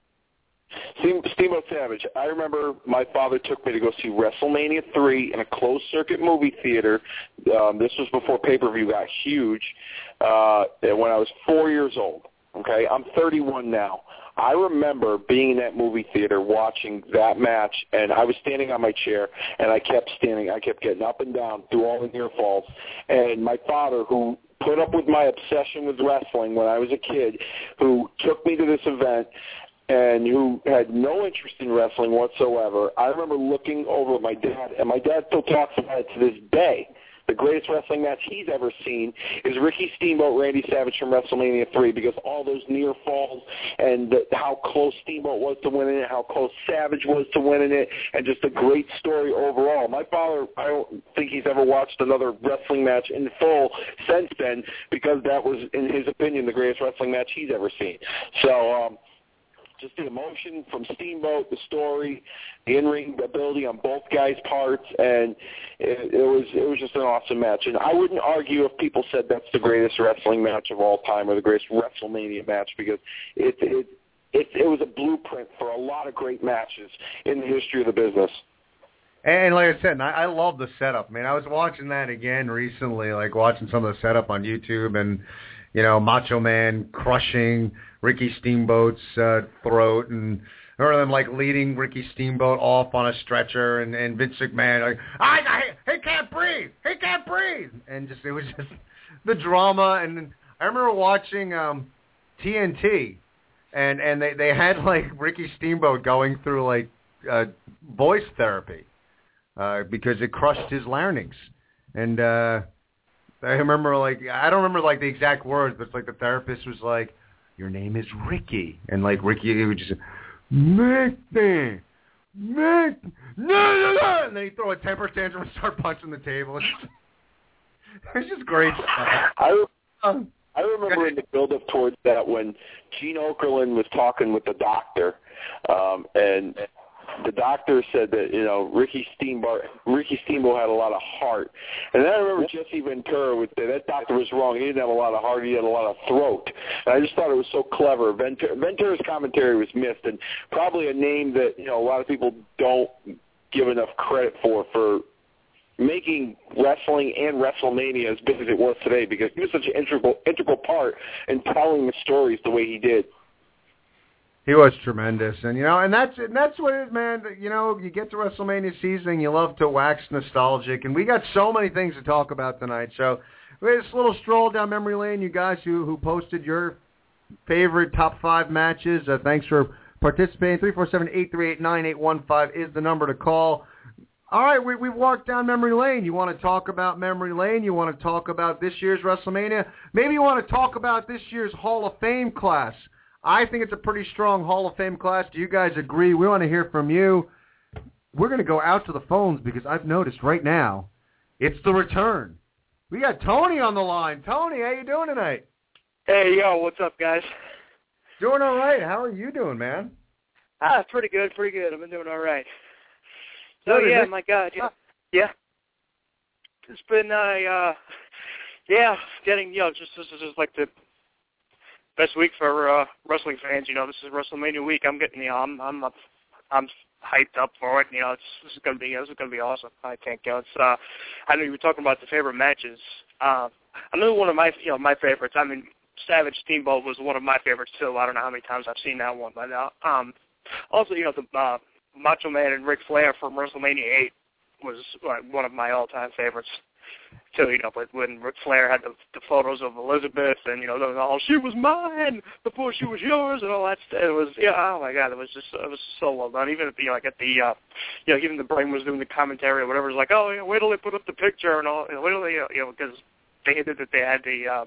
Steamboat Savage. I remember my father took me to go see WrestleMania three in a closed-circuit movie theater. Um, this was before pay-per-view got huge, uh, when I was four years old. Okay, I'm thirty-one now. I remember being in that movie theater watching that match, and I was standing on my chair, and I kept standing. I kept getting up and down through all the near falls. And my father, who put up with my obsession with wrestling when I was a kid, who took me to this event, and who had no interest in wrestling whatsoever, I remember looking over at my dad, and my dad still talks about it to this day. The greatest wrestling match he's ever seen is Ricky Steamboat, Randy Savage from WrestleMania three, because all those near falls and the, how close Steamboat was to winning it, how close Savage was to winning it, and just a great story overall. My father, I don't think he's ever watched another wrestling match in full since then, because that was, in his opinion, the greatest wrestling match he's ever seen. So, um, just the emotion from Steamboat, the story, the in-ring ability on both guys' parts, and it, it was it was just an awesome match. And I wouldn't argue if people said that's the greatest wrestling match of all time or the greatest WrestleMania match, because it it it, it was a blueprint for a lot of great matches in the history of the business.
And like I said, I, I love the setup. I mean, I was watching that again recently, like watching some of the setup on YouTube, and, you know, Macho Man crushing Ricky Steamboat's uh, throat, and or them like leading Ricky Steamboat off on a stretcher, and, and Vince McMahon like, I, I, he can't breathe, he can't breathe, and just it was just the drama. And I remember watching um, T N T, and and they they had like Ricky Steamboat going through like uh, voice therapy uh, because it crushed his larynx, and uh, I remember like I don't remember like the exact words, but it's like the therapist was like, your name is Ricky. And, like, Ricky, he would just, make me, make, no, no, no. And then he'd throw a temper tantrum and start punching the table. It's just, it's just great stuff.
I, I remember in the build-up towards that when Gene Okerlund was talking with the doctor, um, and the doctor said that, you know, Ricky Steamboat, Ricky Steamboat had a lot of heart. And then I remember Jesse Ventura would say that doctor was wrong. He didn't have a lot of heart. He had a lot of throat. And I just thought it was so clever. Ventura, Ventura's commentary was missed, and probably a name that, you know, a lot of people don't give enough credit for, for making wrestling and WrestleMania as big as it was today, because he was such an integral, integral part in telling the stories the way he did.
He was tremendous, and you know, and that's and that's what it is, man. You know, you get to WrestleMania season, you love to wax nostalgic, and we got so many things to talk about tonight. So we had this little stroll down memory lane. You guys who, who posted your favorite top five matches, uh, thanks for participating. three four seven, eight three eight, nine eight one five is the number to call. All right, we, we've walked down memory lane. You want to talk about memory lane? You want to talk about this year's WrestleMania? Maybe you want to talk about this year's Hall of Fame class. I think it's a pretty strong Hall of Fame class. Do you guys agree? We want to hear from you. We're going to go out to the phones because I've noticed right now it's the return. We got Tony on the line. Tony, how you doing tonight?
Hey, yo, what's up, guys?
Doing all right. How are you doing, man?
Ah, pretty good, pretty good. I've been doing all right. So,
Good,
yeah,
it?
my God, yeah. Yeah. It's been, uh, uh, yeah, getting, you know, just this is just like the best week for uh, wrestling fans. You know, this is WrestleMania week. I'm getting, you know, I'm, I'm, up, I'm hyped up for it. You know, it's, this is gonna be, this is gonna be awesome. I think, you know, it's. Uh, I know you were talking about the favorite matches. Uh, I know one of my, you know, my favorites. I mean, Savage Steamboat was one of my favorites too. I don't know how many times I've seen that one, but uh, um, also, you know, the. Uh, Macho Man and Ric Flair from WrestleMania eight was like one of my all-time favorites. Too, you know, but when Ric Flair had the, the photos of Elizabeth and, you know, oh, she was mine before she was yours and all that stuff. It was, yeah, oh my God, it was just, it was so well done. Even at the, you know, like at the, uh, you know, even the Brain was doing the commentary or whatever. It was like, oh, you know, wait till they put up the picture and all, you know, wait till they, you know, because they hinted that they had the, uh,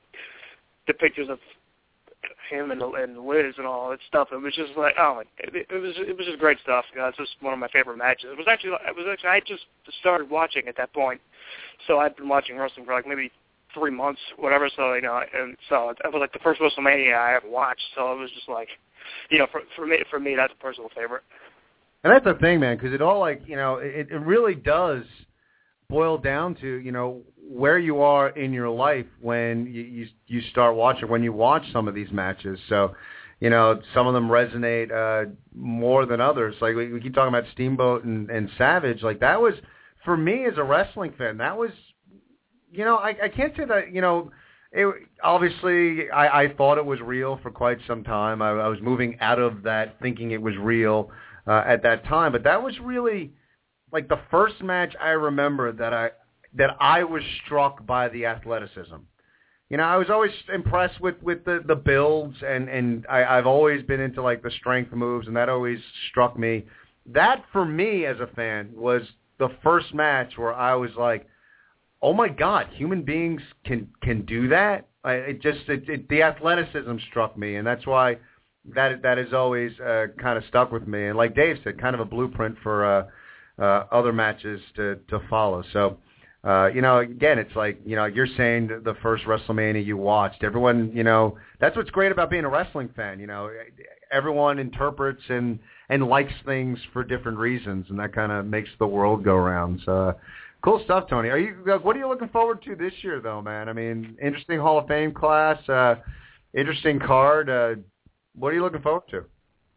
the pictures of him and, and Liz and all that stuff. It was just like, oh, it, it was it was just great stuff. You know, it's just one of my favorite matches. It was actually, it was actually, I just started watching at that point, so I'd been watching wrestling for like maybe three months, whatever. So you know, and so it was like the first WrestleMania I ever watched. So it was just like, you know, for for me, for me, that's a personal favorite.
And that's the thing, man, because it all like, you know, it, it really does boil down to, you know, where you are in your life when you, you you start watching, when you watch some of these matches. So, you know, some of them resonate uh, more than others. Like we, we keep talking about Steamboat and, and Savage. Like that was, for me as a wrestling fan, that was, you know, I, I can't say that, you know, it, obviously I, I thought it was real for quite some time. I, I was moving out of that thinking it was real uh, at that time. But that was really like the first match I remember that I, that I was struck by the athleticism. You know, I was always impressed with, with the, the builds, and, and I, I've always been into, like, the strength moves, and that always struck me. That, for me as a fan, was the first match where I was like, oh, my God, human beings can, can do that? I, it just, it, it, the athleticism struck me, and that's why that that has always uh, kind of stuck with me. And like Dave said, kind of a blueprint for uh, uh, other matches to, to follow. So, Uh, you know, again, it's like, you know, you're saying the first WrestleMania you watched. Everyone, you know, that's what's great about being a wrestling fan. You know, everyone interprets and, and likes things for different reasons, and that kind of makes the world go round. So, uh, cool stuff, Tony. Are you? What are you looking forward to this year, though, man? I mean, interesting Hall of Fame class, uh, interesting card. Uh, what are you looking forward to?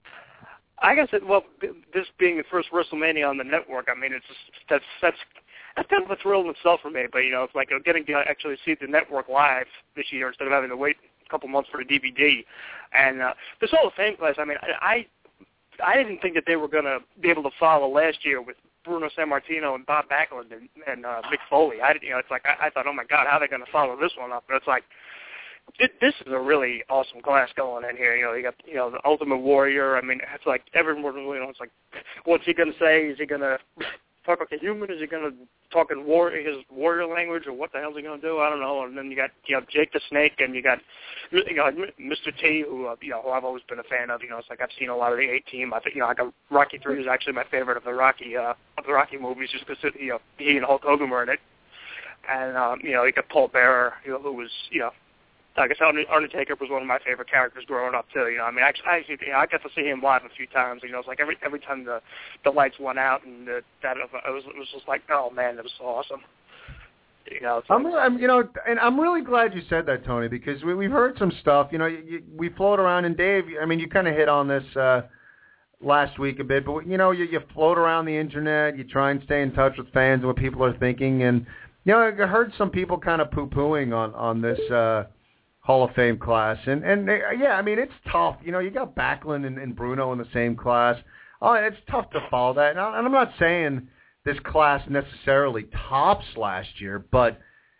I guess, it, well, this being the first WrestleMania on the network, I mean, it's just, that's that's. That's kind of a thrill in itself for me, but, you know, it's like getting to actually see the network live this year instead of having to wait a couple months for the D V D. And uh, this Hall of Fame class, I mean, I I didn't think that they were going to be able to follow last year with Bruno Sammartino and Bob Backlund and, and uh, Mick Foley. I, you know, it's like I, I thought, oh, my God, how are they going to follow this one up? But it's like, it, this is a really awesome class going in here. You know, you got, you know, the Ultimate Warrior. I mean, it's like everyone, you know, it's like, what's he going to say? Is he going to talk like a human? Is he going to talk in war, his warrior language, or what the hell is he going to do? I don't know. And then you got, you know, Jake the Snake, and you got, you know, Mister T, who, uh, you know, who I've always been a fan of. You know, it's like I've seen a lot of the A-Team. I think, you know, like a Rocky three is actually my favorite of the Rocky, uh, of the Rocky movies, just because, you know, he and Hulk Hogan were in it. And, um, you know, you got Paul Bearer, you know, who was, you know, I guess Undertaker was one of my favorite characters growing up too. You know, I mean, I, I, you know, I got to see him live a few times. You know, it's like every every time the the lights went out and the, that it was it was just like, oh man, it was so awesome. You know,
I'm, I'm, you know, and I'm really glad you said that, Tony, because we, we've heard some stuff. You know, you, we float around, and Dave, I mean, you kind of hit on this uh, last week a bit, but you know, you, you float around the internet, you try and stay in touch with fans and what people are thinking, and you know, I heard some people kind of poo-pooing on on this uh, Hall of Fame class, and and they, yeah, I mean, it's tough. You know, you got Backlund and, and Bruno in the same class. Oh, it's tough to follow that, and, I, and I'm not saying this class necessarily tops last year, but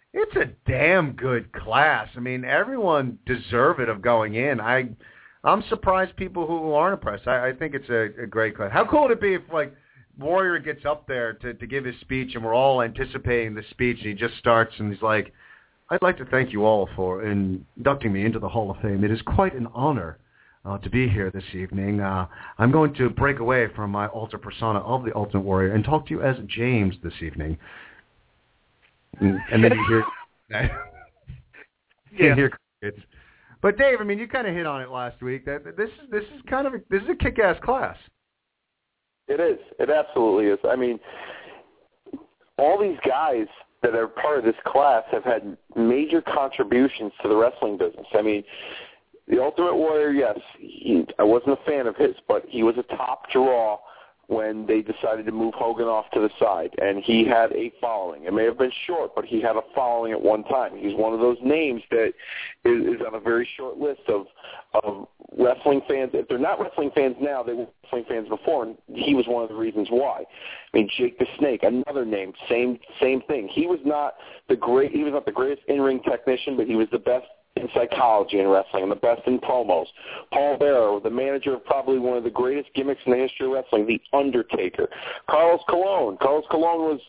it's a damn good class. I mean, everyone deserve it of going in. I, I'm surprised people who aren't impressed. I, I think it's a, a great class. How cool would it be if, like, Warrior gets up there to, to give his speech, and we're all anticipating the speech, and he just starts, and he's like, I'd like to thank you all for inducting me into the Hall of Fame. It is quite an honor uh, to be here this evening. Uh, I'm going to break away from my alter persona of the Ultimate Warrior and talk to you as James this evening. And, and then you hear, you
yeah.
hear crickets. But Dave, I mean, you kind of hit on it last week. That this is this is kind of a, this is a kick-ass class.
It is. It absolutely is. I mean, all these guys that are part of this class have had major contributions to the wrestling business. I mean, the Ultimate Warrior, yes, he, I wasn't a fan of his, but he was a top draw when they decided to move Hogan off to the side, and he had a following. It may have been short, but he had a following at one time. He's one of those names that is, is on a very short list of of wrestling fans. If they're not wrestling fans now, they were wrestling fans before, and he was one of the reasons why. I mean, Jake the Snake, another name, same same thing. He was not the great. He was not the greatest in-ring technician, but he was the best in psychology in wrestling and the best in promos. Paul Bearer, the manager of probably one of the greatest gimmicks in the history of wrestling, The Undertaker. Carlos Colon. Carlos Colon was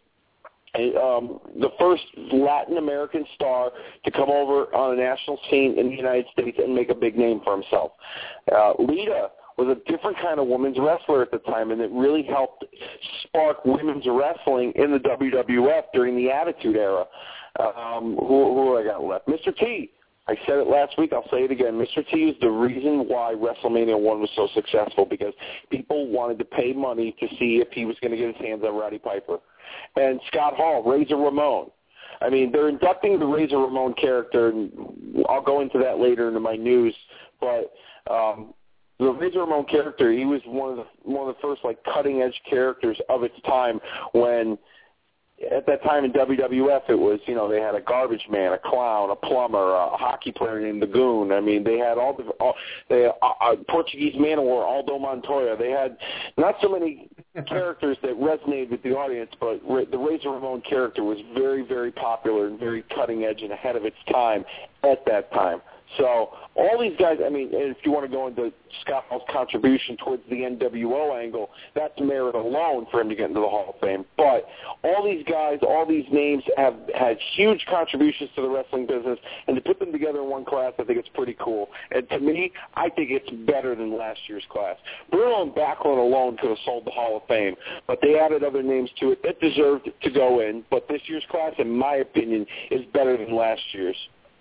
um, the first Latin American star to come over on a national scene in the United States and make a big name for himself. Uh, Lita was a different kind of women's wrestler at the time, and it really helped spark women's wrestling in the W W F during the Attitude Era. Um, who, who I got left? Mister T. I said it last week, I'll say it again. Mister T is the reason why WrestleMania one was so successful, because people wanted to pay money to see if he was going to get his hands on Roddy Piper. And Scott Hall, Razor Ramon. I mean, they're inducting the Razor Ramon character, and I'll go into that later in my news, but um, the Razor Ramon character, he was one of the one of the first like cutting edge characters of its time. When at that time in W W F, it was, you know, they had a garbage man, a clown, a plumber, a hockey player named the Goon. I mean, they had all the all, they a, a Portuguese man of war, Aldo Montoya. They had not so many characters that resonated with the audience, but the Razor Ramon character was very, very popular and very cutting edge and ahead of its time at that time. So all these guys, I mean, if you want to go into Scott Hall's contribution towards the N W O angle, that's merit alone for him to get into the Hall of Fame. But all these guys, all these names have had huge contributions to the wrestling business, and to put them together in one class, I think it's pretty cool. And to me, I think it's better than last year's class. Bruno and Backlund alone could have sold the Hall of Fame, but they added other names to it that deserved to go in. But this year's class, in my opinion, is better than last year's.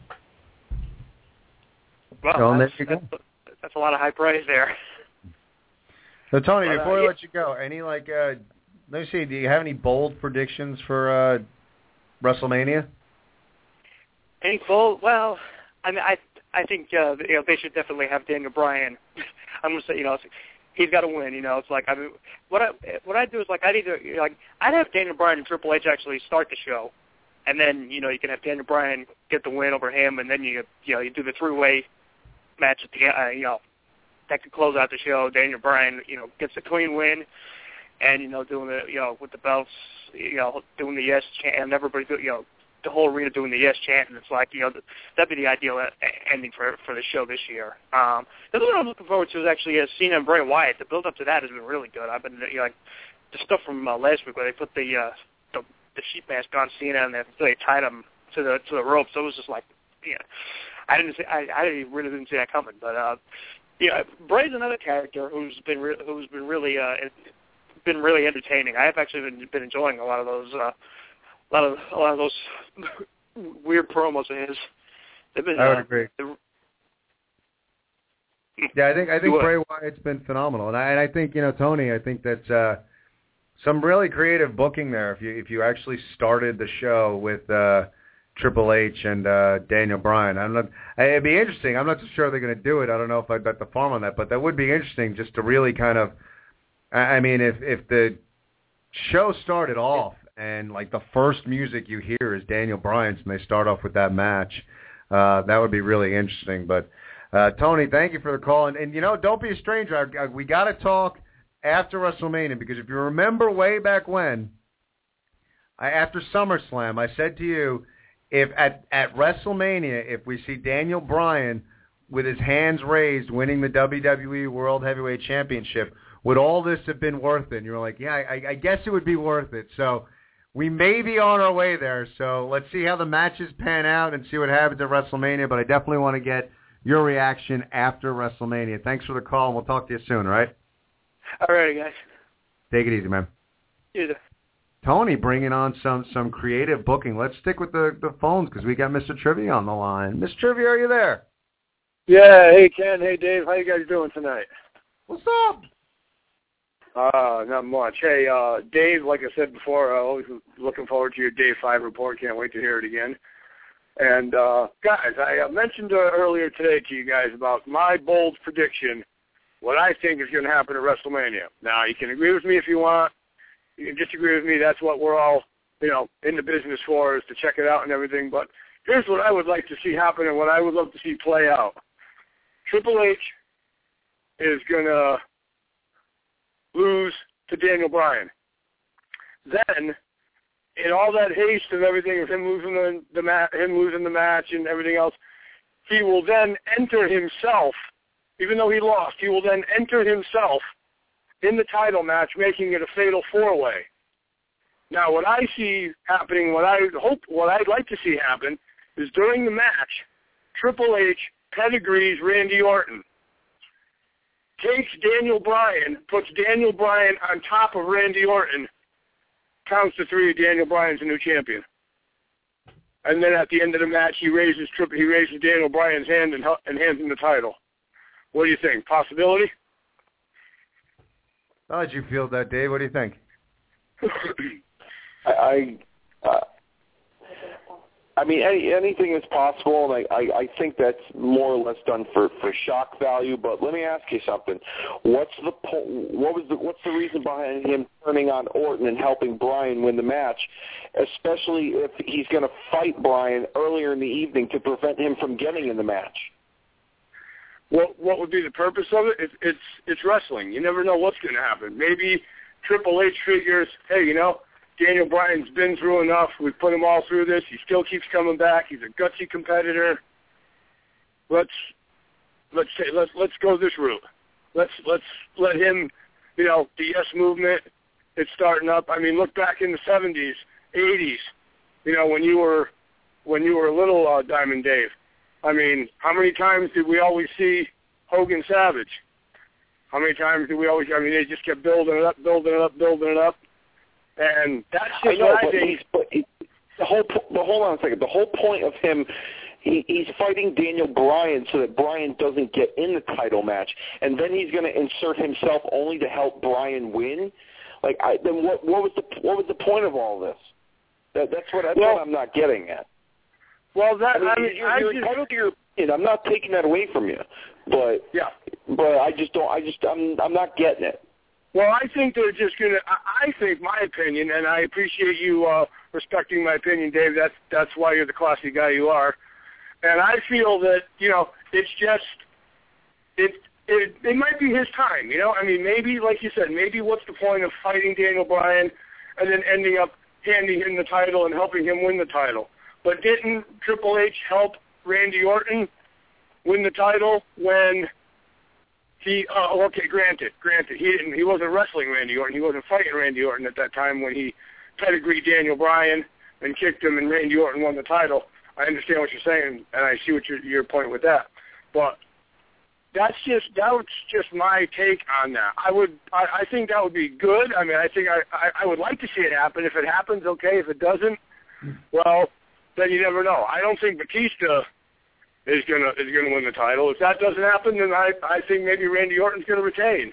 Well, that's, that's, that's a lot of high praise there.
So, Tony,
but,
before
uh,
I
yeah.
let you go, any, like, uh, let me see, do you have any bold predictions for uh, WrestleMania?
Any bold? Well, I mean, I I think uh, you know they should definitely have Daniel Bryan. I'm gonna say, you know, it's, he's got to win. You know, it's like I mean, what I what I do is like I'd either like I'd have Daniel Bryan and Triple H actually start the show, and then you know you can have Daniel Bryan get the win over him, and then you you know you do the three-way match at the uh, you know that could close out the show. Daniel Bryan, you know, gets a clean win, and you know doing the you know with the belts, you know doing the yes chant, and everybody do, you know the whole arena doing the yes chant, and it's like you know that'd be the ideal ending for for the show this year. Um, the other one I'm looking forward to is actually uh, Cena and Bray Wyatt. The build up to that has been really good. I've been you know, like the stuff from uh, last week where they put the uh, the, the sheet mask on Cena and they, they tied him to the to the ropes. So it was just like yeah. I didn't see. I, I really didn't see that coming. But uh, yeah, Bray's another character who's been re- who's been really uh, been really entertaining. I have actually been, been enjoying a lot of those uh, a lot of a lot of those weird promos of his. They've been,
I would
uh,
agree. Yeah, I think I think Bray Wyatt's been phenomenal, and I, and I think you know Tony. I think that's uh, some really creative booking there. If you if you actually started the show with. Uh, Triple H and uh, Daniel Bryan. I'm not. It'd be interesting. I'm not so sure they're going to do it. I don't know if I'd bet the farm on that, but that would be interesting just to really kind of. I mean, if if the show started off and like the first music you hear is Daniel Bryan's and they start off with that match, uh, that would be really interesting. But uh, Tony, thank you for the call, and, and you know, don't be a stranger. I, I, we got to talk after WrestleMania because if you remember way back when, I, after SummerSlam, I said to you. if at, at WrestleMania, if we see Daniel Bryan with his hands raised winning the W W E World Heavyweight Championship, would all this have been worth it? And you're like, yeah, I, I guess it would be worth it. So we may be on our way there. So let's see how the matches pan out and see what happens at WrestleMania. But I definitely want to get your reaction after WrestleMania. Thanks for the call, and we'll talk to you soon, all right?
All right, guys.
Take it easy, man.
Either.
Tony bringing on some, some creative booking. Let's stick with the, the phones because we got Mister Trivia on the line. Mister Trivia, are you there?
Yeah, hey, Ken. Hey, Dave. How you guys doing tonight?
What's up?
Uh, not much. Hey, uh, Dave, like I said before, uh, always looking forward to your Day five report. Can't wait to hear it again. And, uh, guys, I uh, mentioned uh, earlier today to you guys about my bold prediction, what I think is going to happen at WrestleMania. Now, you can agree with me if you want. You can disagree with me. That's what we're all, you know, in the business for, is to check it out and everything. But here's what I would like to see happen and what I would love to see play out. Triple H is going to lose to Daniel Bryan. Then, in all that haste and everything of him losing the, the ma- him losing the match and everything else, he will then enter himself, even though he lost, he will then enter himself in the title match, making it a fatal four-way. Now, what I see happening, what I hope, what I'd like to see happen, is during the match, Triple H pedigrees Randy Orton, takes Daniel Bryan, puts Daniel Bryan on top of Randy Orton, counts to three, Daniel Bryan's a new champion. And then at the end of the match, he raises he raises Daniel Bryan's hand and, and hands him the title. What do you think? Possibility?
How did you feel that, Dave? What do you think?
I, I, uh, I mean, any, anything is possible, and I, I, I think that's more or less done for, for shock value. But let me ask you something: What's the po- what was the what's the reason behind him turning on Orton and helping Bryan win the match, especially if he's going to fight Bryan earlier in the evening to prevent him from getting in the match?
What what would be the purpose of it? It's it's, it's wrestling. You never know what's going to happen. Maybe Triple H figures, hey, you know, Daniel Bryan's been through enough. We've put him all through this. He still keeps coming back. He's a gutsy competitor. Let's let's say let's let's go this route. Let's let's let him, you know, the Yes Movement. It's starting up. I mean, look back in the seventies, eighties. You know, when you were when you were a little uh, Diamond Dave. I mean, how many times did we always see Hogan Savage? How many times did we always? I mean, they just kept building it up, building it up, building it up. And that's just
I know,
what I
but
think.
He's, but he, the whole, but hold on a second. The whole point of him, he, he's fighting Daniel Bryan so that Bryan doesn't get in the title match, and then he's going to insert himself only to help Bryan win. Like, I, then what? What was the what was the point of all this? That, that's what that's
well,
what I'm not getting at.
Well, that
I mean,
I mean,
you're,
I
you're
just,
entitled to your opinion. I'm not taking that away from you, but
yeah.
But I just don't. I just I'm I'm not getting it.
Well, I think they're just going to, I think my opinion, and I appreciate you uh, respecting my opinion, Dave. That's that's why you're the classy guy you are. And I feel that, you know, it's just, it, it, it might be his time, you know. I mean, maybe, like you said, maybe what's the point of fighting Daniel Bryan and then ending up handing him the title and helping him win the title? But didn't Triple H help Randy Orton win the title when... He uh, okay, granted, granted, he didn't. He wasn't wrestling Randy Orton. He wasn't fighting Randy Orton at that time when he pedigreed Daniel Bryan and kicked him, and Randy Orton won the title. I understand what you're saying, and I see what your your point with that. But that's just that's just my take on that. I would, I, I think that would be good. I mean, I think I, I I would like to see it happen. If it happens, okay. If it doesn't, well, then you never know. I don't think Batista is gonna is gonna win the title. If that doesn't happen, then I I think maybe Randy Orton's gonna retain.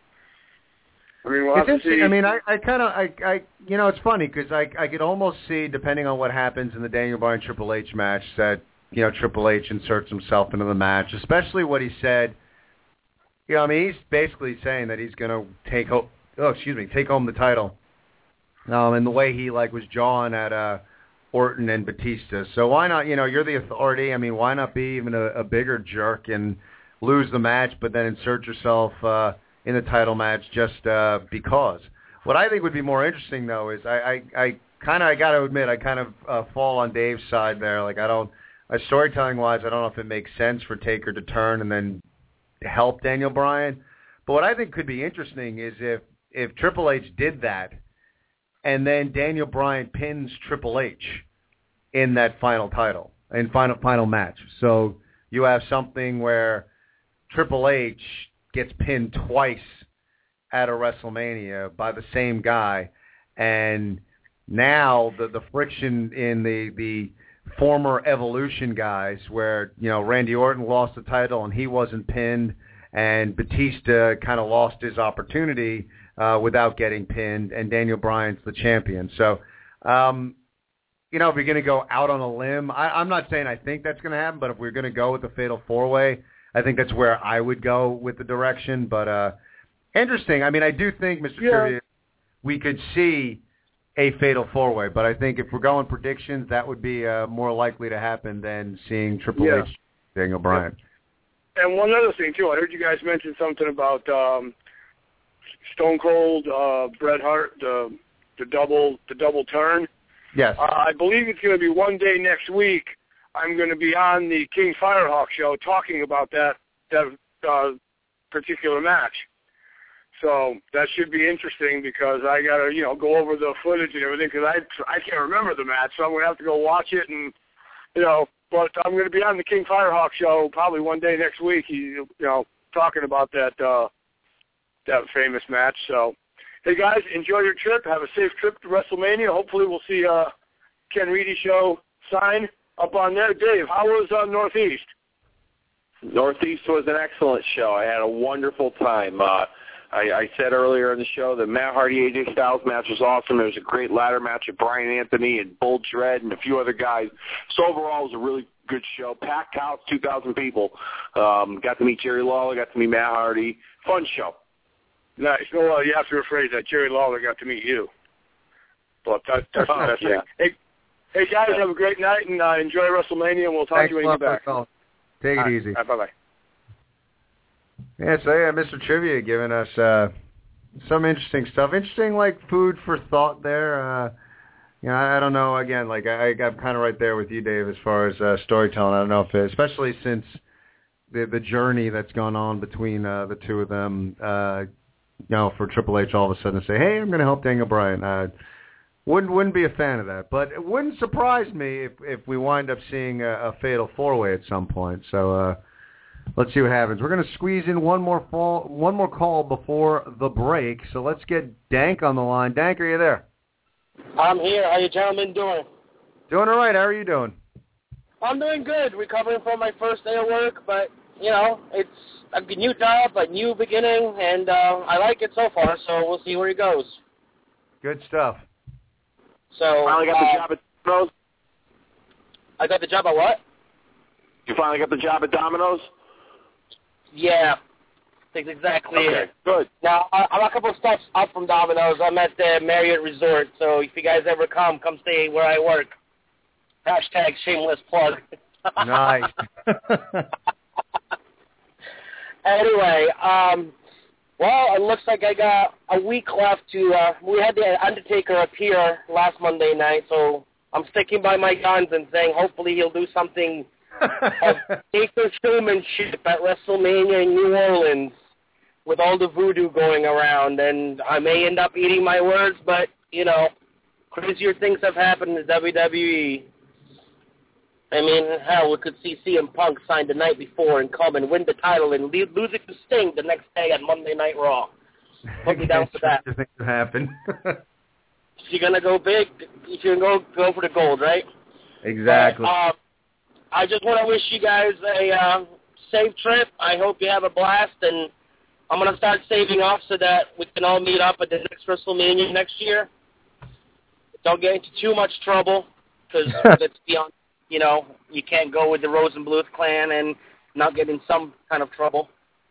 I mean, we'll have to see.
I mean, I, I kind of, I, I, you know, it's funny because I, I could almost see, depending on what happens in the Daniel Bryan Triple H match, that you know Triple H inserts himself into the match, especially what he said. You know, I mean, he's basically saying that he's gonna take home, oh, excuse me, take home the title. Um, and the way he like was jawing at uh. Orton and Batista. So why not, you know, you're the authority. I mean, why not be even a, a bigger jerk and lose the match, but then insert yourself uh, in the title match just uh, because? What I think would be more interesting, though, is I, I, I kind of, I got to admit, I kind of uh, fall on Dave's side there. Like, I don't, uh, storytelling-wise, I don't know if it makes sense for Taker to turn and then help Daniel Bryan. But what I think could be interesting is if, if Triple H did that, and then Daniel Bryan pins Triple H in that final title, in final final match. So you have something where Triple H gets pinned twice at a WrestleMania by the same guy, and now the the friction in the the former Evolution guys, where you know Randy Orton lost the title and he wasn't pinned, and Batista kind of lost his opportunity uh, without getting pinned, and Daniel Bryan's the champion. So, um, you know, if we're going to go out on a limb, I, I'm not saying I think that's going to happen, but if we're going to go with the Fatal Four-Way, I think that's where I would go with the direction. But uh, interesting. I mean, I do think, Mister
Yeah.
Trivia, we could see a Fatal Four-Way, but I think if we're going predictions, that would be uh, more likely to happen than seeing Triple
Yeah.
H, Daniel Bryan.
And one other thing, too, I heard you guys mention something about um, Stone Cold, uh, Bret Hart, the the double the double turn.
Yes.
Uh, I believe it's going to be one day next week. I'm going to be on the King Firehawk show talking about that that uh, particular match. So that should be interesting because I got to you know go over the footage and everything because I I can't remember the match, so I'm going to have to go watch it and you know. But I'm going to be on the King Firehawk show probably one day next week. You know, talking about that uh, that famous match. So, hey guys, enjoy your trip. Have a safe trip to WrestleMania. Hopefully, we'll see uh, Ken Reedy show sign up on there. Dave, how was uh, Northeast?
Northeast was an excellent show. I had a wonderful time. Uh, I, I said earlier in the show that Matt Hardy A J Styles match was awesome. There was a great ladder match with Brian Anthony and Bull Dredd and a few other guys. So overall, it was a really good show. Packed house, two thousand people. Um, got to meet Jerry Lawler, got to meet Matt Hardy. Fun show.
Nice. No, uh, you have to rephrase that. Jerry Lawler got to meet you. But that, that's the best
yeah.
thing. Hey, hey guys, have a great night and uh, enjoy WrestleMania, and we'll talk
Thanks
to you when
a
you get
lot
back.
for the call. Take it
All right.
easy.
All right, bye-bye.
Yeah, so yeah, Mister Trivia giving us uh, some interesting stuff. Interesting, like, food for thought there. Uh, you know, I, I don't know, again, like, I, I'm kind of right there with you, Dave, as far as uh, storytelling. I don't know if it, especially since the the journey that's gone on between uh, the two of them, uh, you know, for Triple H all of a sudden to say, hey, I'm going to help Daniel Bryan. Uh, wouldn't wouldn't be a fan of that. But it wouldn't surprise me if, if we wind up seeing a, a fatal four-way at some point. So, uh, let's see what happens. We're going to squeeze in one more fall, one more call before the break. So let's get Dank on the line. Dank, are you there?
I'm here. How you gentlemen doing?
Doing all right. How are you doing?
I'm doing good. Recovering from my first day of work, but, you know, it's a new job, a new beginning, and uh, I like it so far, so we'll see where it goes.
Good stuff.
So
Finally got
uh,
the job at Domino's?
I got the job at what?
You finally got the job at Domino's?
Yeah, that's exactly
Okay,
it.
good.
Now, I- I'm a couple of steps up from Domino's. I'm at the Marriott Resort, so if you guys ever come, come stay where I work. Hashtag shameless plug.
Nice.
Anyway, um, well, it looks like I got a week left to, uh, we had the Undertaker appear last Monday night, so I'm sticking by my guns and saying hopefully he'll do something of Taker showmanship at WrestleMania in New Orleans with all the voodoo going around, and I may end up eating my words, but, you know, crazier things have happened in W W E. I mean, hell, we could see C M Punk sign the night before and come and win the title and lose it to Sting the next day on Monday Night Raw. Put me down for that.
Things to happen.
If you're going to go big, you can go go for the gold, right?
Exactly.
But, uh, I just want to wish you guys a uh, safe trip. I hope you have a blast, and I'm going to start saving up so that we can all meet up at the next WrestleMania next year. Don't get into too much trouble, because let's be honest, you know, you can't go with the Rosenbluth clan and not get in some kind of trouble.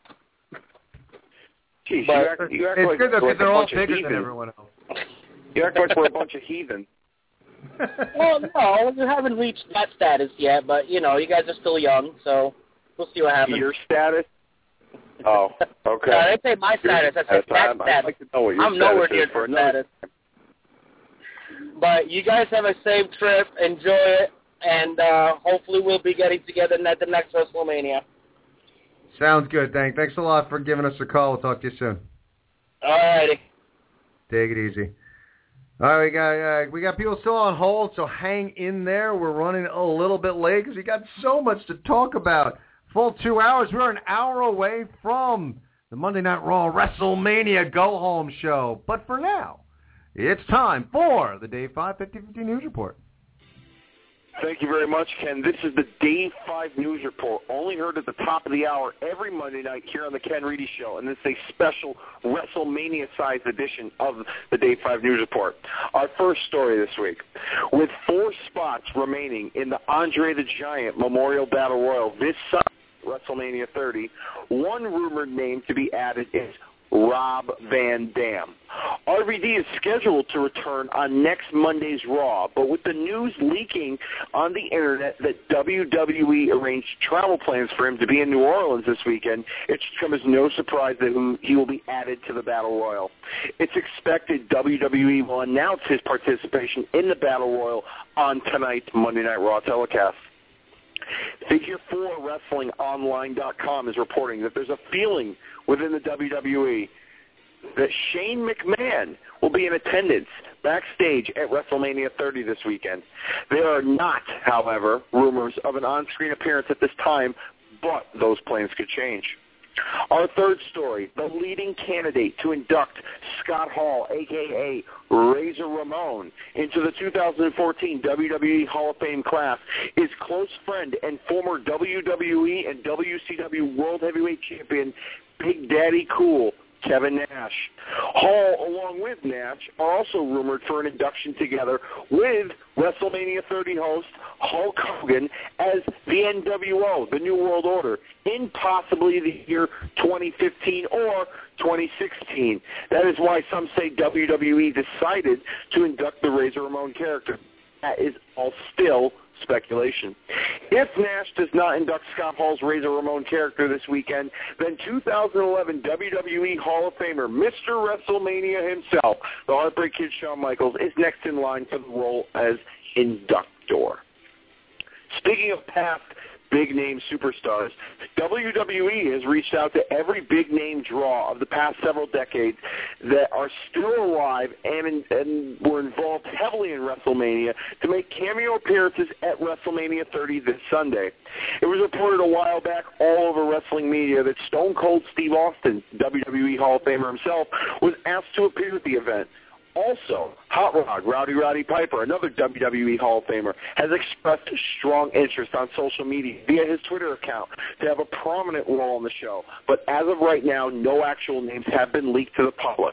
Jeez,
But
you act, you act
it's
like,
good, though,
like
because
a
they're all
bunch of
bigger than
heathen.
everyone else.
You act like we're a bunch of heathen.
Well, no, you haven't reached that status yet, but, you know, you guys are still young, so we'll see what happens.
Your status? Oh, okay.
No, I didn't say my status. I said that
I'd
status.
like to know what your
I'm
status
nowhere
is
near
for
the
another-
status. But you guys have a safe trip. Enjoy it. And uh, hopefully we'll be getting together at the next WrestleMania.
Sounds good. Thanks. Thanks a lot for giving us a call. We'll talk to you soon.
All righty.
Take it easy. All right, we got uh, we got people still on hold, so hang in there. We're running a little bit late because we got so much to talk about. Full two hours. We're an hour away from the Monday Night Raw WrestleMania Go Home show. But for now, it's time for the Day five fifty fifty News Report.
Thank you very much, Ken. This is the Day five News Report, only heard at the top of the hour every Monday night here on the Ken Reedy Show, and this is a special WrestleMania-sized edition of the Day five News Report. Our first story this week. With four spots remaining in the Andre the Giant Memorial Battle Royal this Sunday, WrestleMania thirty, one rumored name to be added is Rob Van Dam. R V D is scheduled to return on next Monday's Raw, but with the news leaking on the internet that W W E arranged travel plans for him to be in New Orleans this weekend, it should come as no surprise that he will be added to the Battle Royal. It's expected W W E will announce his participation in the Battle Royal on tonight's Monday Night Raw telecast. Figure four Wrestling Online dot com is reporting that there's a feeling within the W W E that Shane McMahon will be in attendance backstage at WrestleMania thirty this weekend. There are not, however, rumors of an on-screen appearance at this time, but those plans could change. Our third story, the leading candidate to induct Scott Hall, a k a. Razor Ramon, into the two thousand fourteen W W E Hall of Fame class is close friend and former W W E and W C W World Heavyweight Champion Big Daddy Cool, Kevin Nash. Hall, along with Nash, are also rumored for an induction together with WrestleMania thirty host Hulk Hogan as the N W O, the New World Order, in possibly the year twenty fifteen or twenty sixteen. That is why some say W W E decided to induct the Razor Ramon character. That is all still speculation. If Nash does not induct Scott Hall's Razor Ramon character this weekend, then two thousand eleven W W E Hall of Famer, Mister WrestleMania himself, the Heartbreak Kid Shawn Michaels, is next in line for the role as inductor. Speaking of past big-name superstars, W W E has reached out to every big-name draw of the past several decades that are still alive and, and were involved heavily in WrestleMania to make cameo appearances at WrestleMania thirty this Sunday. It was reported a while back all over wrestling media that Stone Cold Steve Austin, W W E Hall of Famer himself, was asked to appear at the event. Also, Hot Rod, Rowdy Roddy Piper, another W W E Hall of Famer, has expressed strong interest on social media via his Twitter account to have a prominent role on the show. But as of right now, no actual names have been leaked to the public.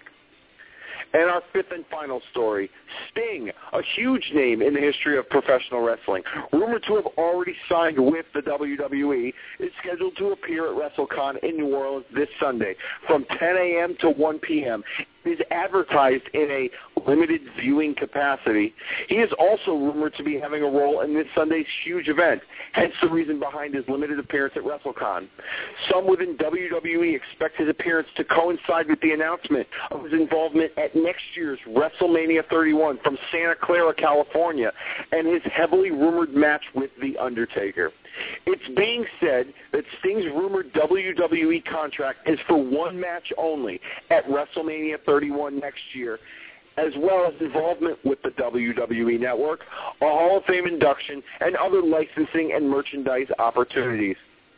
And our fifth and final story, Sting, a huge name in the history of professional wrestling, rumored to have already signed with the W W E, is scheduled to appear at WrestleCon in New Orleans this Sunday from ten a.m. to one p.m. Is advertised in a limited viewing capacity. He is also rumored to be having a role in this Sunday's huge event, hence the reason behind his limited appearance at WrestleCon. Some within W W E expect his appearance to coincide with the announcement of his involvement at next year's WrestleMania thirty-one from Santa Clara, California, and his heavily rumored match with The Undertaker. It's being said that Sting's rumored W W E contract is for one match only at WrestleMania thirty-one next year, as well as involvement with the W W E Network, a Hall of Fame induction, and other licensing and merchandise opportunities.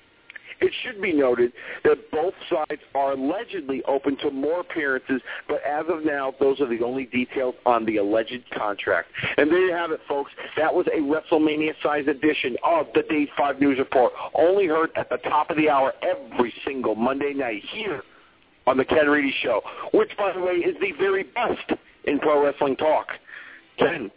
It should be noted that both sides are allegedly open to more appearances, but as of now, those are the only details on the alleged contract. And there you have it, folks. That was a WrestleMania-sized edition of the Day five News Report, only heard at the top of the hour every single Monday night here on the Ken Reedy Show, which, by the way, is the very best in pro wrestling talk. Ken,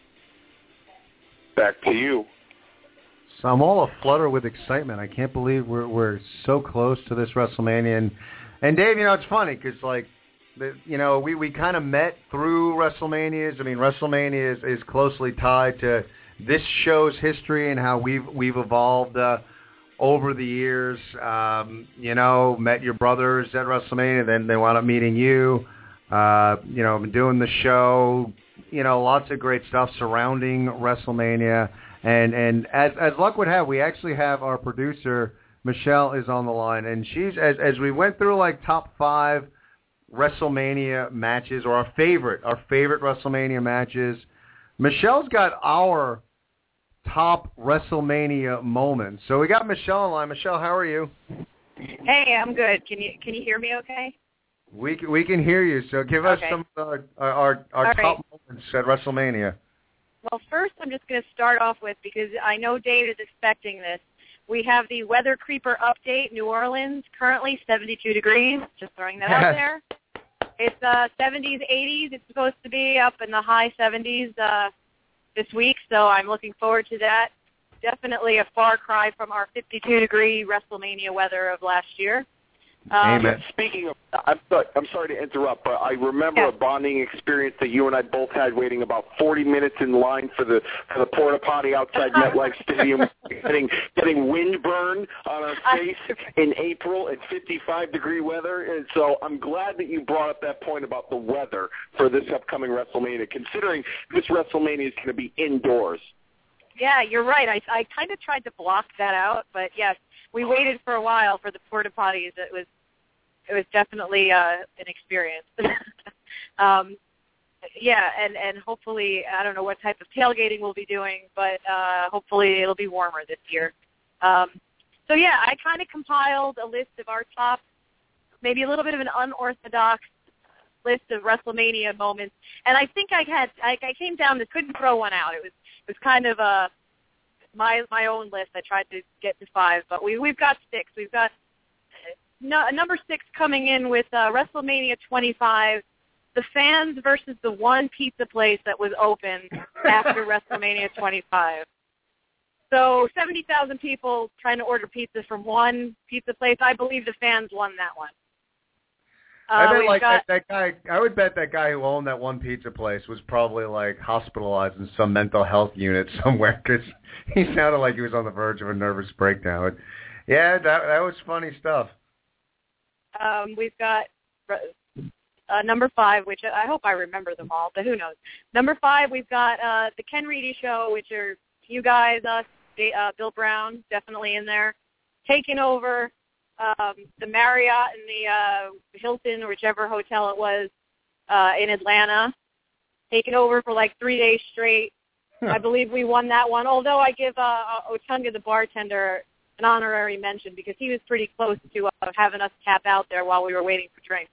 back to you.
So I'm all aflutter with excitement. I can't believe we're we're so close to this WrestleMania. And, and Dave, you know, it's funny because, like, the, you know, we, we kind of met through WrestleManias. I mean, WrestleMania is, is closely tied to this show's history and how we've we've evolved uh, over the years. Um, you know, met your brothers at WrestleMania, then they wound up meeting you. Uh, you know, I've been doing the show. You know, lots of great stuff surrounding WrestleMania. And and as as luck would have, we actually have our producer Michelle is on the line, and she's as as we went through like top five WrestleMania matches or our favorite our favorite WrestleMania matches. Michelle's got our top WrestleMania moments. So we got Michelle on the line. Michelle, how are you?
Hey, I'm good. Can you can you hear me okay?
We can, we can hear you. So give us
okay.
some of our our, our
All
top
right.
moments at WrestleMania.
Well, first I'm just going to start off with, because I know Dave is expecting this, we have the Weather Creeper update, New Orleans, currently seventy-two degrees, just throwing that out there. It's uh, seventies, eighties. It's supposed to be up in the high seventies uh, this week, so I'm looking forward to that. Definitely a far cry from our fifty-two degree WrestleMania weather of last year. Um,
Amen. Speaking of, I'm sorry, I'm sorry to interrupt, but I remember
yeah.
a bonding experience that you and I both had, waiting about forty minutes in line for the for the porta potty outside MetLife Stadium, getting getting windburn on our face in April at fifty-five degree weather. And so I'm glad that you brought up that point about the weather for this upcoming WrestleMania, considering this WrestleMania is going to be indoors.
Yeah, you're right. I I kind of tried to block that out, but yes, we waited for a while for the porta potties. It was it was definitely uh, an experience. um, yeah, and and hopefully, I don't know what type of tailgating we'll be doing, but uh, hopefully it'll be warmer this year. Um, so yeah, I kind of compiled a list of our top, maybe a little bit of an unorthodox list of WrestleMania moments, and I think I had I, I came down to couldn't throw one out. It was it was kind of a my my own list. I tried to get to five, but we we've got six. We've got no, number six coming in with uh, WrestleMania twenty-five, the fans versus the one pizza place that was open after WrestleMania twenty-five. So seventy thousand people trying to order pizza from one pizza place. I believe the fans won that one. Uh,
I bet like
got,
that, that guy. I would bet that guy who owned that one pizza place was probably like hospitalized in some mental health unit somewhere, because he sounded like he was on the verge of a nervous breakdown. Yeah, that that was funny stuff.
Um, we've got uh, number five, which I hope I remember them all, but who knows. Number five, we've got uh, the Ken Reedy Show, which are you guys, us, uh, Bill Brown, definitely in there, taking over. Um, the Marriott and the uh, Hilton, or whichever hotel it was, uh, in Atlanta, taken over for like three days straight. I believe we won that one, although I give uh, Otunga, the bartender, an honorary mention because he was pretty close to uh, having us tap out there while we were waiting for drinks.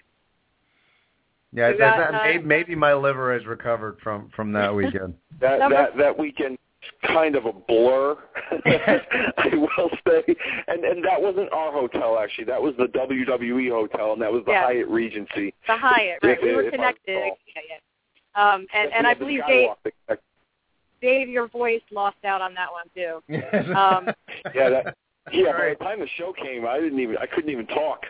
Yeah,
that,
that,
uh,
maybe, maybe my liver has recovered from, from that weekend.
that,
Number-
that that weekend kind of a blur, I will say. And and that wasn't our hotel, actually. That was the W W E hotel, and that was the
yeah.
Hyatt Regency.
The Hyatt, right.
If,
we were
if
connected.
I
Yeah, yeah. Um, and, and I believe Dave,
Skywalk.
Dave, your voice lost out on that one, too. Um,
yeah, that, yeah.
Right.
By the time the show came, I didn't even, I couldn't even talk.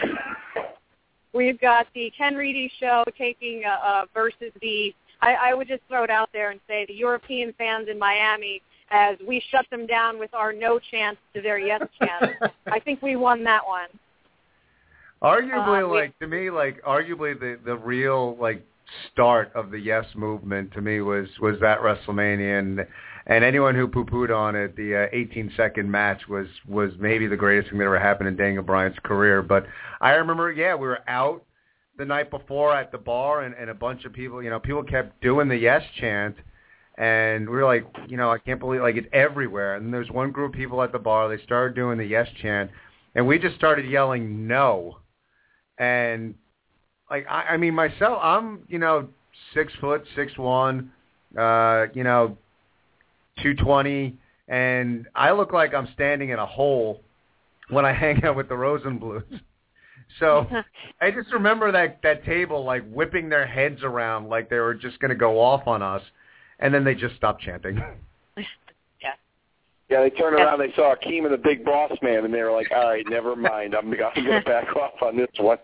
We've got the Ken Reedy Show taking uh, uh, versus the, I, I would just throw it out there and say the European fans in Miami, as we shut them down with our no chance to their yes chance. I think we won that one.
Arguably,
uh, we,
like to me, like arguably the the real like start of the yes movement to me was was that WrestleMania, and and anyone who poo-pooed on it, the uh, eighteen second match was was maybe the greatest thing that ever happened in Daniel Bryan's career. But I remember, yeah, we were out the night before at the bar, and, and a bunch of people, you know, people kept doing the yes chant, and we were like, you know, I can't believe, like, it's everywhere. And there's one group of people at the bar, they started doing the yes chant, and we just started yelling no. And like, I, I mean, myself, I'm, you know, six foot, six one, uh, you know, two twenty, and I look like I'm standing in a hole when I hang out with the Rosenblues. So I just remember that, that table, like, whipping their heads around like they were just going to go off on us, and then they just stopped chanting.
Yeah.
Yeah, they turned around, they saw Akeem and the Big Boss Man, and they were like, all right, never mind. I'm, I'm going to back off on this one.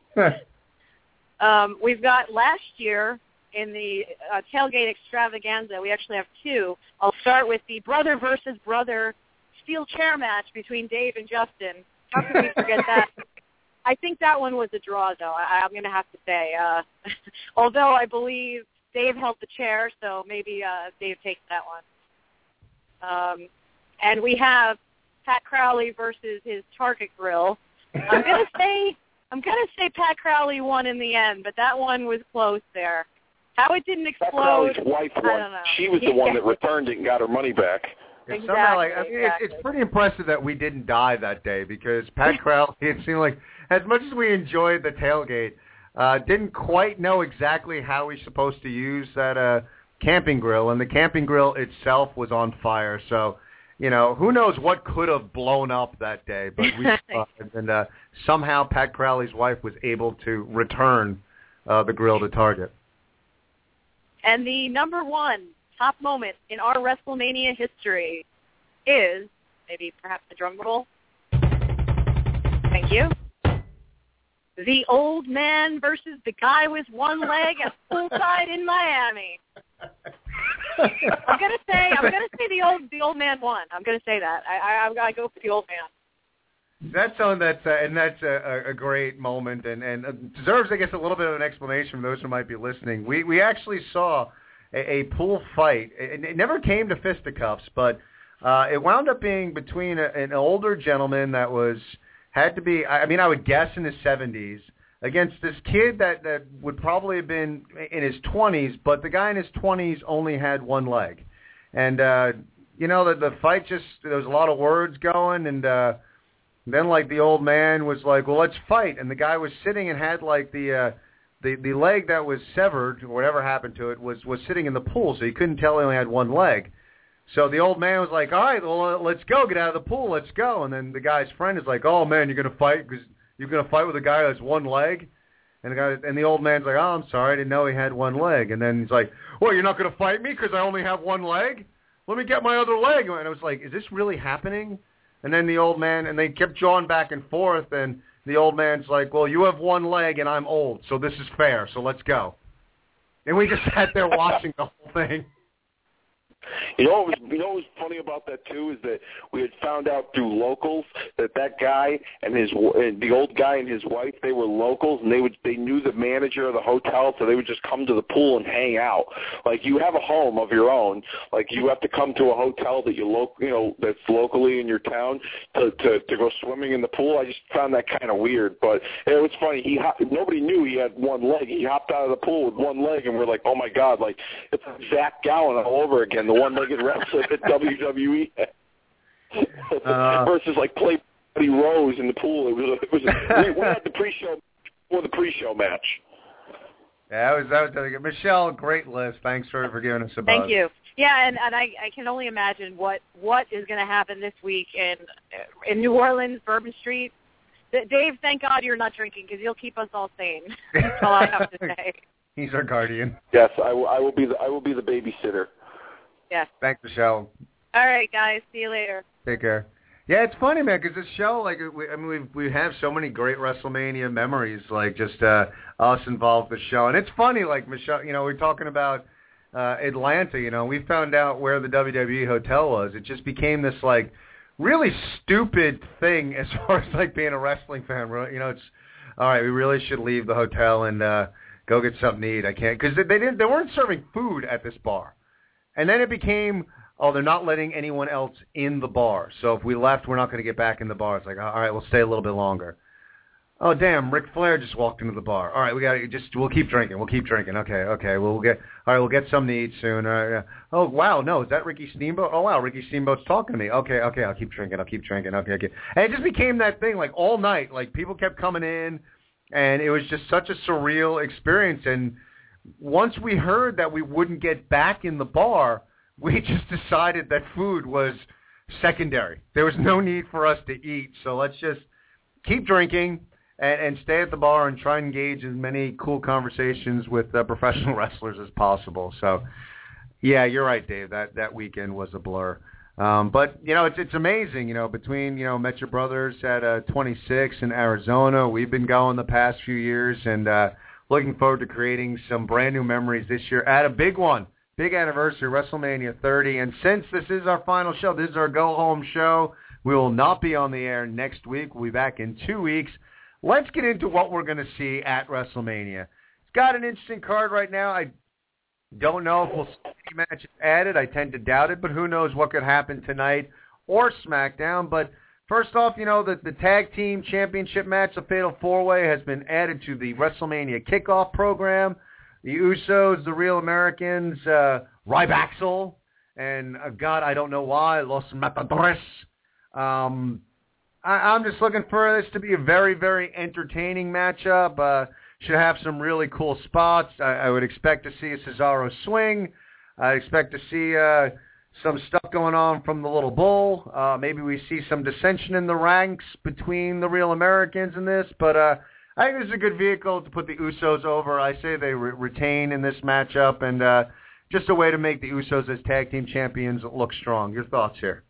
um, we've got last year in the uh, tailgate extravaganza, we actually have two. I'll start with the brother versus brother steel chair match between Dave and Justin. How could we forget that? I think that one was a draw, though. I, I'm going to have to say. Uh, although I believe Dave held the chair, so maybe uh, Dave takes that one. Um, and we have Pat Crowley versus his Target Grill. I'm going to say I'm going to say Pat Crowley won in the end, but that one was close there. How it didn't explode,
Pat Crowley's wife
I
won.
don't know.
She was the one that returned it and got her money back.
It's
Exactly,
somehow like, I mean,
exactly.
it's, it's pretty impressive that we didn't die that day because Pat Crowley, it seemed like, as much as we enjoyed the tailgate, uh, didn't quite know exactly how he's supposed to use that uh, camping grill, and the camping grill itself was on fire. So, you know, who knows what could have blown up that day, but we survived, and uh, somehow Pat Crowley's wife was able to return uh, the grill to Target.
And the number one top moment in our WrestleMania history is, maybe perhaps the drum roll. Thank you. The old man versus the guy with one leg at poolside in Miami. I'm gonna say I'm gonna say the old the old man won. I'm gonna say that. I I I go for the old man.
That's something that's uh, and that's a, a great moment and and deserves, I guess, a little bit of an explanation for those who might be listening. We we actually saw a, a pool fight. It, it never came to fisticuffs, but uh, it wound up being between a, an older gentleman that was had to be, I mean, I would guess in his seventies, against this kid that that would probably have been in his twenties, but the guy in his twenties only had one leg, and uh, you know the the fight just there was a lot of words going and. Uh, Then, like, the old man was like, well, let's fight. And the guy was sitting and had, like, the uh, the the leg that was severed, or whatever happened to it, was, was sitting in the pool, so he couldn't tell he only had one leg. So the old man was like, all right, well, let's go. Get out of the pool. Let's go. And then the guy's friend is like, oh, man, you're going to fight because you're going to fight with a guy that's one leg? And the guy, and the old man's like, oh, I'm sorry. I didn't know he had one leg. And then he's like, well, you're not going to fight me because I only have one leg? Let me get my other leg. And I was like, is this really happening? And then the old man, and they kept jawing back and forth, and the old man's like, well, you have one leg, and I'm old, so this is fair, so let's go. And we just sat there watching the whole thing.
You know, what was, you know what was funny about that, too, is that we had found out through locals that that guy and his and the old guy and his wife, they were locals, and they would they knew the manager of the hotel, so they would just come to the pool and hang out. Like, you have a home of your own. Like, you have to come to a hotel that you lo- you know that's locally in your town to, to, to go swimming in the pool. I just found that kind of weird, but it was funny. He hop- Nobody knew he had one leg. He hopped out of the pool with one leg, and we're like, oh, my God, like, it's Zach Gowen all over again, the one-legged wrestler at W W E uh, versus like play Buddy Rose in the pool. It was. A, it was. A, we, we had the pre-show for the pre-show match.
Yeah, that was that was really good. Michelle, great list. Thanks for, for giving us a buzz.
Thank you. Yeah, and, and I, I can only imagine what, what is going to happen this week in in New Orleans, Bourbon Street. Dave, thank God you're not drinking because you'll keep us all sane. That's all I have to say.
He's our guardian.
Yes, I will, I will be the I will be the babysitter.
Yes.
Thanks, Michelle.
All right, guys. See you later.
Take care. Yeah, it's funny, man, because this show, like, we, I mean, we we have so many great WrestleMania memories, like just uh, us involved with the show, and it's funny, like Michelle, you know, we're talking about uh, Atlanta, you know, we found out where the W W E hotel was. It just became this like really stupid thing as far as like being a wrestling fan. You know, it's all right. We really should leave the hotel and uh, go get something to eat. I can't because they, they didn't. They weren't serving food at this bar. And then it became, oh, they're not letting anyone else in the bar. So if we left, we're not going to get back in the bar. It's like, all right, we'll stay a little bit longer. Oh, damn, Ric Flair just walked into the bar. All right, we got to just, we'll keep drinking. We'll keep drinking. Okay, okay, we'll get, all right, we'll get something to eat soon. All right, yeah. Oh, wow, no, is that Ricky Steamboat? Oh, wow, Ricky Steamboat's talking to me. Okay, okay, I'll keep drinking. I'll keep drinking. Okay, okay. And it just became that thing, like, all night. Like, people kept coming in, and it was just such a surreal experience. And once we heard that we wouldn't get back in the bar, we just decided that food was secondary. There was no need for us to eat, so let's just keep drinking and, and stay at the bar and try and engage in as many cool conversations with uh, professional wrestlers as possible. So, yeah, you're right, Dave. That that weekend was a blur. Um, but, you know, it's it's amazing, you know, between, you know, Met Your Brothers at uh, twenty-six in Arizona. We've been going the past few years and uh, looking forward to creating some brand new memories this year at a big one. Big anniversary, WrestleMania thirty. And since this is our final show, this is our go-home show, we will not be on the air next week. We'll be back in two weeks. let's get into what we're going to see at WrestleMania. It's got an interesting card right now. I don't know if we'll see any matches added. I tend to doubt it, but who knows what could happen tonight or SmackDown. But first off, you know, the, the Tag Team Championship match, the Fatal four-Way, has been added to the WrestleMania kickoff program. The Usos, the Real Americans, uh, Rybaxel, and uh, God, I don't know why, Los Matadores. Um, I, I'm just looking for this to be a very, very entertaining matchup. Uh, should have some really cool spots. I, I would expect to see a Cesaro swing. I expect to see uh, some stuff going on from the Little Bull. Uh, maybe we see some dissension in the ranks between the Real Americans in this, but uh, I think this is a good vehicle to put the Usos over. I say they re- retain in this matchup, and uh, just a way to make the Usos as tag team champions look strong. Your thoughts here?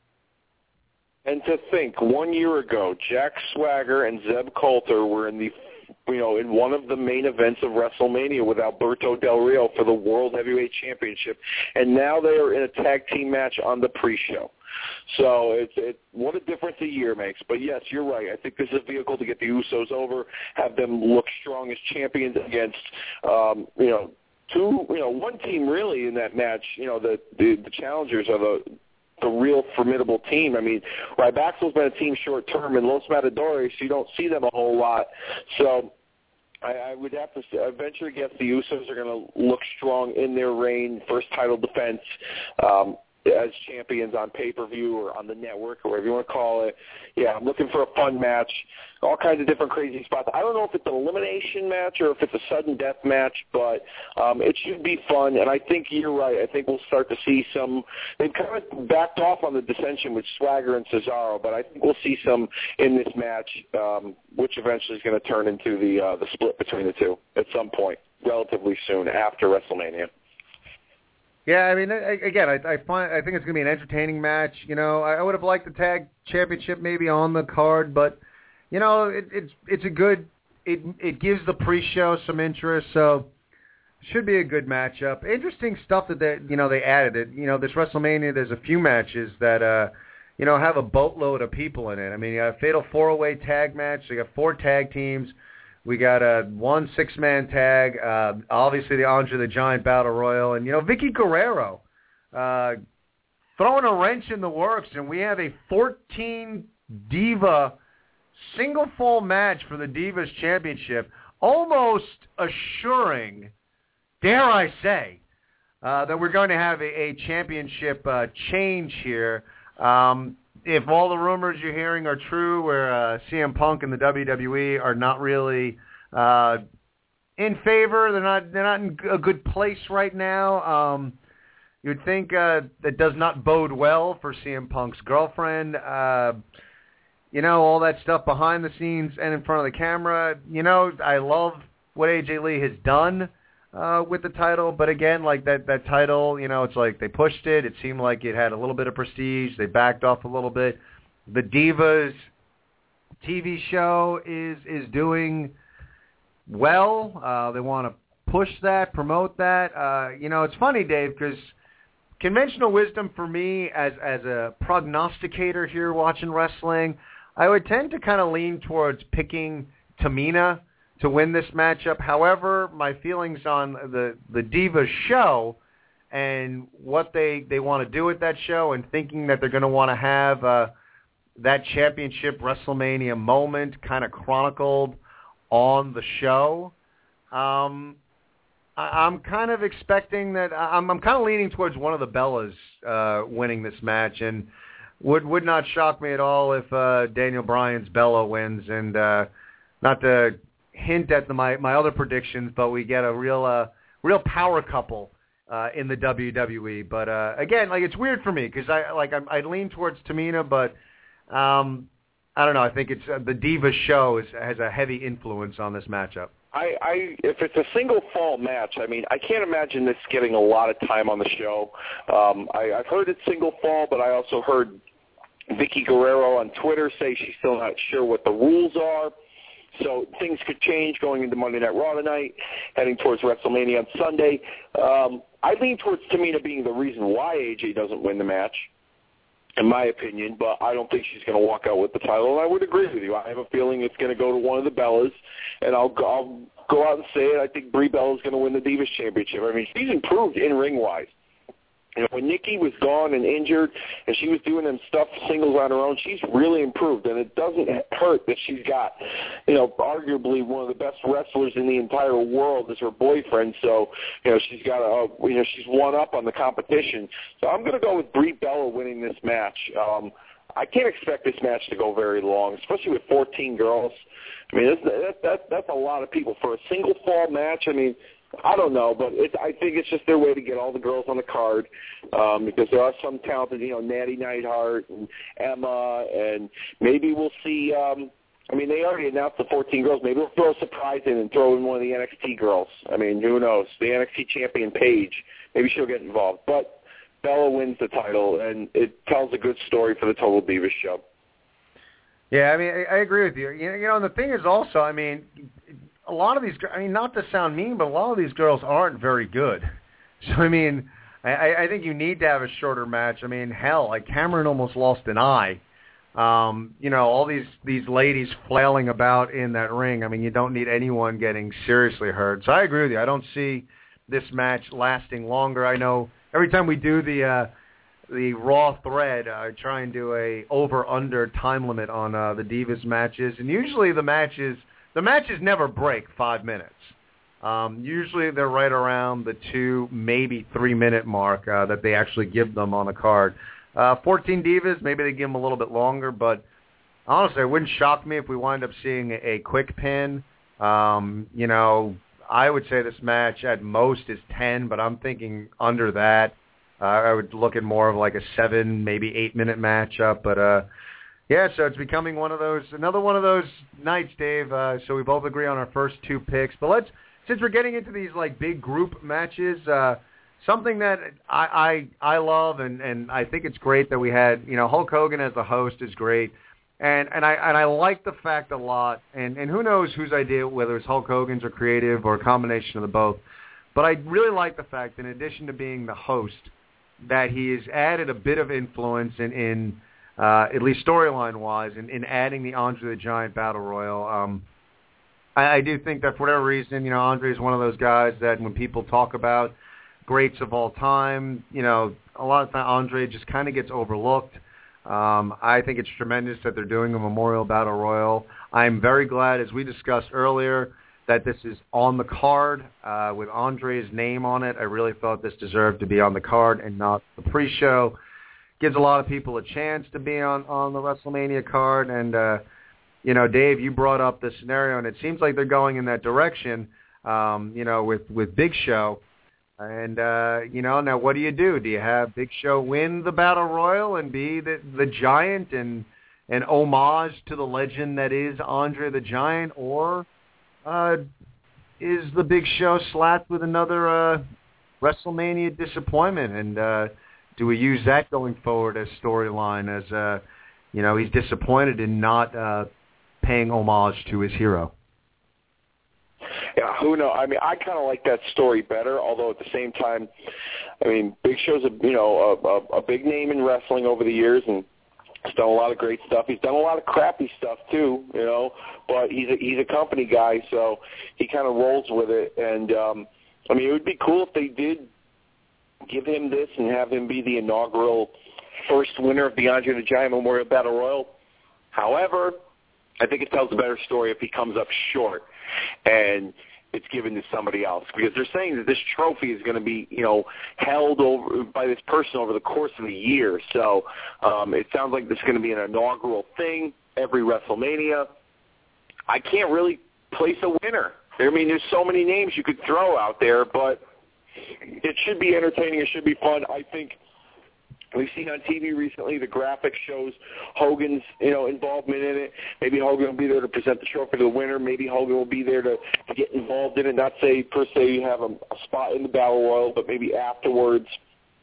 And to think, one year ago, Jack Swagger and Zeb Coulter were in the, you know, in one of the main events of WrestleMania with Alberto Del Rio for the World Heavyweight Championship, and now they are in a tag team match on the pre-show. So it's it, what a difference a year makes. But yes, you're right. I think this is a vehicle to get the Usos over, have them look strong as champions against, um, you know, two, you know, one team really in that match. You know, the the, the challengers are the the real formidable team. I mean, Rybaxel's been a team short term, and Los Matadores, you don't see them a whole lot. So I, I would have to eventually guess the Usos are going to look strong in their reign, first title defense, um, as champions on pay-per-view or on the network or whatever you want to call it. Yeah, I'm looking for a fun match, all kinds of different crazy spots. I don't know if it's an elimination match or if it's a sudden death match, but um, it should be fun, and I think you're right. I think we'll start to see some – they've kind of backed off on the dissension with Swagger and Cesaro, but I think we'll see some in this match, um, which eventually is going to turn into the uh, the split between the two at some point relatively soon after WrestleMania.
Yeah, I mean, again, I, I find I think it's going to be an entertaining match. You know, I would have liked the tag championship maybe on the card, but you know, it, it's it's a good. It it gives the pre-show some interest, so should be a good matchup. Interesting stuff that they you know they added it. You know, this WrestleMania, there's a few matches that uh you know have a boatload of people in it. I mean, you got a Fatal four-Way tag match. You got four tag teams. We got a one six-man tag, uh, obviously the Andre the Giant Battle Royal, and, you know, Vicky Guerrero uh, throwing a wrench in the works, and we have a fourteen-diva single-fall match for the Divas Championship, almost assuring, dare I say, uh, that we're going to have a, a championship uh, change here. Um If all the rumors you're hearing are true, where uh, C M Punk and the W W E are not really uh, in favor, they're not they're not in a good place right now. Um, you'd think uh, that does not bode well for C M Punk's girlfriend. Uh, you know, all that stuff behind the scenes and in front of the camera. You know, I love what A J Lee has done uh, with the title, but again, like that, that title, you know, it's like they pushed it. It seemed like it had a little bit of prestige. They backed off a little bit. The Divas T V show is is doing well. Uh, they want to push that, promote that. Uh, you know, it's funny, Dave, because conventional wisdom for me as as a prognosticator here watching wrestling, I would tend to kind of lean towards picking Tamina to win this matchup. However, my feelings on the, the Divas show and what they, they want to do with that show and thinking that they're going to want to have uh, that championship WrestleMania moment kind of chronicled on the show, um, I, I'm kind of expecting that I'm, I'm kind of leaning towards one of the Bellas uh, winning this match, and would would not shock me at all if uh, Daniel Bryan's Bella wins. And uh, not to hint at the, my my other predictions, but we get a real uh, real power couple uh, in the W W E. But uh, again, like it's weird for me because I like I, I lean towards Tamina, but um, I don't know. I think it's uh, the Divas show is, has a heavy influence on this matchup.
I, I if it's a single fall match, I mean, I can't imagine this getting a lot of time on the show. Um, I, I've heard it's single fall, but I also heard Vicky Guerrero on Twitter say she's still not sure what the rules are. So things could change going into Monday Night Raw tonight, heading towards WrestleMania on Sunday. Um, I lean towards Tamina being the reason why A J doesn't win the match. in my opinion, but I don't think she's going to walk out with the title. And I would agree with you. I have a feeling it's going to go to one of the Bellas, and I'll, I'll go out and say it. I think Brie Bella is going to win the Divas Championship. I mean, she's improved in ring-wise. You know, when Nikki was gone and injured and she was doing them stuff singles on her own, she's really improved. And it doesn't hurt that she's got, you know, arguably one of the best wrestlers in the entire world as her boyfriend. So, you know, she's got a, you know, she's one up on the competition. So I'm going to go with Brie Bella winning this match. Um, I can't expect this match to go very long, especially with fourteen girls. I mean, that's, that, that, that's a lot of people. For a single fall match, I mean, I don't know, but it, I think it's just their way to get all the girls on the card um, because there are some talented, you know, Natty Neidhart and Emma, and maybe we'll see, um, I mean, they already announced the fourteen girls. Maybe they'll throw a surprise in and throw in one of the N X T girls. I mean, who knows? The N X T champion, Paige, maybe she'll get involved. But Bella wins the title, and it tells a good story for the Total Divas show.
Yeah, I mean, I, I agree with you. You know, you know, and the thing is also, I mean, a lot of these, I mean, not to sound mean, but a lot of these girls aren't very good. So, I mean, I, I think you need to have a shorter match. I mean, hell, like Cameron almost lost an eye. Um, you know, all these, these ladies flailing about in that ring. I mean, you don't need anyone getting seriously hurt. So I agree with you. I don't see this match lasting longer. I know every time we do the uh, the Raw thread, I try and do a over-under time limit on uh, the Divas matches. And usually the matches... The matches never break five minutes. Um, usually they're right around the two, maybe three-minute mark uh, that they actually give them on a card. Uh, fourteen Divas, maybe they give them a little bit longer, but honestly, it wouldn't shock me if we wind up seeing a, a quick pin. Um, you know, I would say this match at most is ten, but I'm thinking under that. Uh, I would look at more of like a seven, maybe eight-minute matchup, but... Uh, Yeah, so it's becoming one of those, another one of those nights, Dave. Uh, so we both agree on our first two picks. But let's, since we're getting into these like big group matches, uh, something that I, I I love and, and I think it's great that we had, you know, Hulk Hogan as the host is great, and and I and I like the fact a lot. And, and who knows whose idea, whether it's Hulk Hogan's or creative or a combination of the both. But I really like the fact, in addition to being the host, that he has added a bit of influence in. in Uh, at least storyline-wise, in, in adding the Andre the Giant Battle Royal. Um, I, I do think that for whatever reason, you know, Andre is one of those guys that when people talk about greats of all time, you know, a lot of time Andre just kind of gets overlooked. Um, I think it's tremendous that they're doing a Memorial Battle Royal. I'm very glad, as we discussed earlier, that this is on the card uh, with Andre's name on it. I really thought this deserved to be on the card and not the pre-show. Gives a lot of people a chance to be on, on the WrestleMania card. And, uh, you know, Dave, you brought up the scenario, and it seems like they're going in that direction, um, you know, with, with Big Show. And, uh, you know, now what do you do? Do you have Big Show win the Battle Royal and be the, the Giant and an homage to the legend that is Andre the Giant? Or uh, is the Big Show slapped with another uh, WrestleMania disappointment? And, uh do we use that going forward as storyline as, uh, you know, he's disappointed in not uh, paying homage to his hero?
Yeah, who knows? I mean, I kind of like that story better, although at the same time, I mean, Big Show's a, you know, a, a, a big name in wrestling over the years, and he's done a lot of great stuff. He's done a lot of crappy stuff, too, you know, but he's a, he's a company guy, so he kind of rolls with it. And, um, I mean, it would be cool if they did give him this and have him be the inaugural first winner of the Andre the Giant Memorial Battle Royal. However, I think it tells a better story if he comes up short and it's given to somebody else, because they're saying that this trophy is going to be, you know, held over by this person over the course of a year. So um, it sounds like this is going to be an inaugural thing every WrestleMania. I can't really place a winner. I mean, there's so many names you could throw out there, but it should be entertaining. It should be fun. I think we've seen on T V recently the graphic shows Hogan's, you know, involvement in it. Maybe Hogan will be there to present the trophy to the winner. Maybe Hogan will be there to, to get involved in it. Not say per se you have a, a spot in the Battle Royal, but maybe afterwards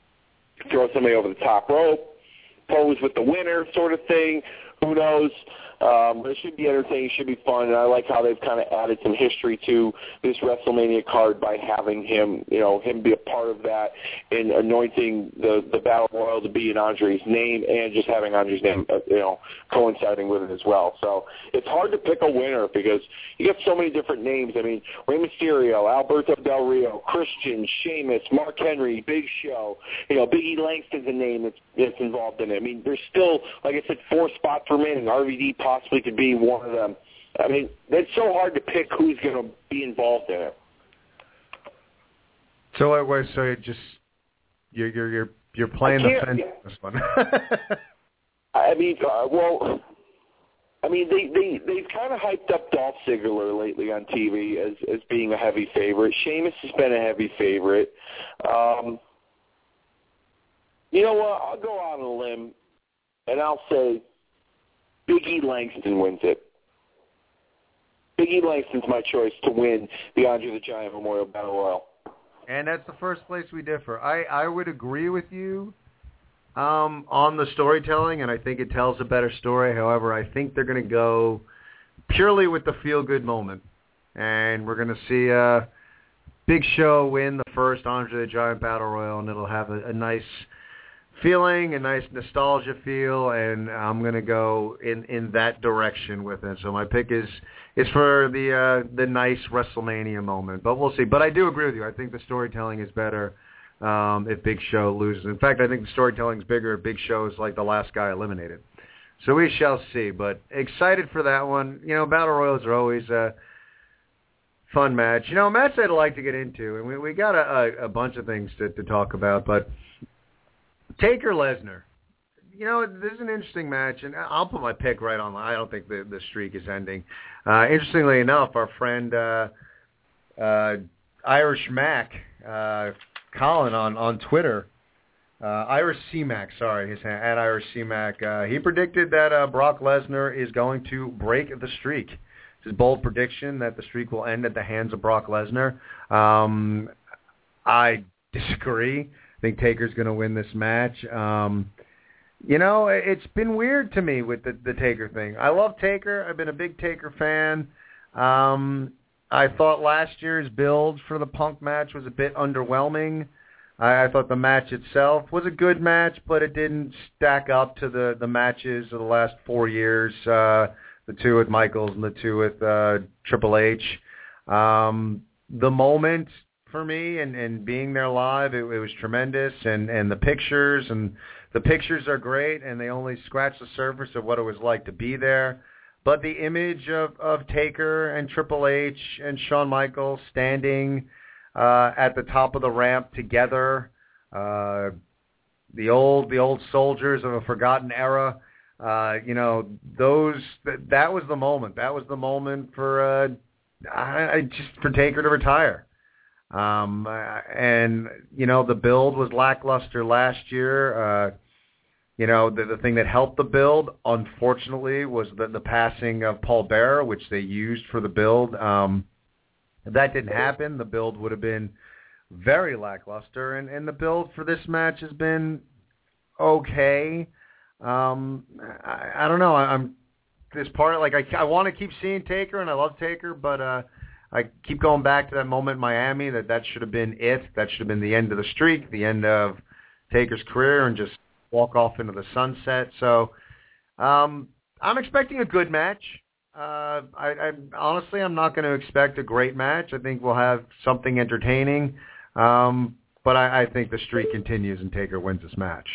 throw somebody over the top rope, pose with the winner sort of thing. Who knows? Um, but it should be entertaining, should be fun, and I like how they've kind of added some history to this WrestleMania card by having him, you know, him be a part of that and anointing the, the Battle Royal to be in Andre's name and just having Andre's name, uh, you know, coinciding with it as well. So it's hard to pick a winner because you get so many different names. I mean, Rey Mysterio, Alberto Del Rio, Christian, Sheamus, Mark Henry, Big Show, you know, Big E Langston's a name that's, that's involved in it. I mean, there's still, like I said, four spots remaining. R V D possibly could be one of them. I mean, it's so hard to pick who's going to be involved in it.
So, uh, wait, so you just you're you're you're you're playing the fence yeah. this one.
I mean, uh, well, I mean they they they've kind of hyped up Dolph Ziggler lately on T V as as being a heavy favorite. Sheamus has been a heavy favorite. Um, you know what? I'll go out on a limb, and I'll say Big E Langston wins it. Big E Langston's my choice to win the Andre the Giant Memorial Battle Royal.
And that's the first place we differ. I, I would agree with you um, on the storytelling, and I think it tells a better story. However, I think they're going to go purely with the feel-good moment. And we're going to see uh, Big Show win the first Andre the Giant Battle Royal, and it'll have a, a nice feeling, a nice nostalgia feel, and I'm going to go in, in that direction with it. So my pick is is for the uh, the nice WrestleMania moment, but we'll see. But I do agree with you. I think the storytelling is better um, if Big Show loses. In fact, I think the storytelling is bigger if Big Show is like the last guy eliminated. So we shall see. But excited for that one. You know, Battle Royals are always a fun match. You know, a match I'd like to get into, and we, we got a, a, a bunch of things to, to talk about, but Taker Lesnar. You know, this is an interesting match, and I'll put my pick right on. I don't think the, the streak is ending. Uh, interestingly enough, our friend uh, uh, Irish Mac, uh, Colin on, on Twitter, uh, Irish C Mac, sorry, his at Irish C Mac, uh, he predicted that uh, Brock Lesnar is going to break the streak. It's his bold prediction that the streak will end at the hands of Brock Lesnar. Um, I disagree. I think Taker's going to win this match. Um, you know, it's been weird to me with the, the Taker thing. I love Taker. I've been a big Taker fan. Um, I thought last year's build for the Punk match was a bit underwhelming. I, I thought the match itself was a good match, but it didn't stack up to the, the matches of the last four years, uh, the two with Michaels and the two with uh, Triple H. Um, the moment for me and, and being there live, it, it was tremendous, and, and the pictures and the pictures are great, and they only scratch the surface of what it was like to be there. But the image of, of Taker and Triple H and Shawn Michaels standing uh, at the top of the ramp together, uh, the old the old soldiers of a forgotten era, uh, you know, those that, that was the moment. That was the moment for uh, I, I just for Taker to retire. Um, and, you know, the build was lackluster last year. Uh, you know, the, the thing that helped the build, unfortunately, was the, the passing of Paul Bearer, which they used for the build. Um, if that didn't happen, the build would have been very lackluster. And, and the build for this match has been okay. Um, I, I don't know. I, I'm this part, like, I, I want to keep seeing Taker, and I love Taker, but uh, I keep going back to that moment in Miami that that should have been it. That should have been the end of the streak, the end of Taker's career, and just walk off into the sunset. So um, I'm expecting a good match. Uh, I, I honestly, I'm not going to expect a great match. I think we'll have something entertaining, um, but I, I think the streak continues and Taker wins this match.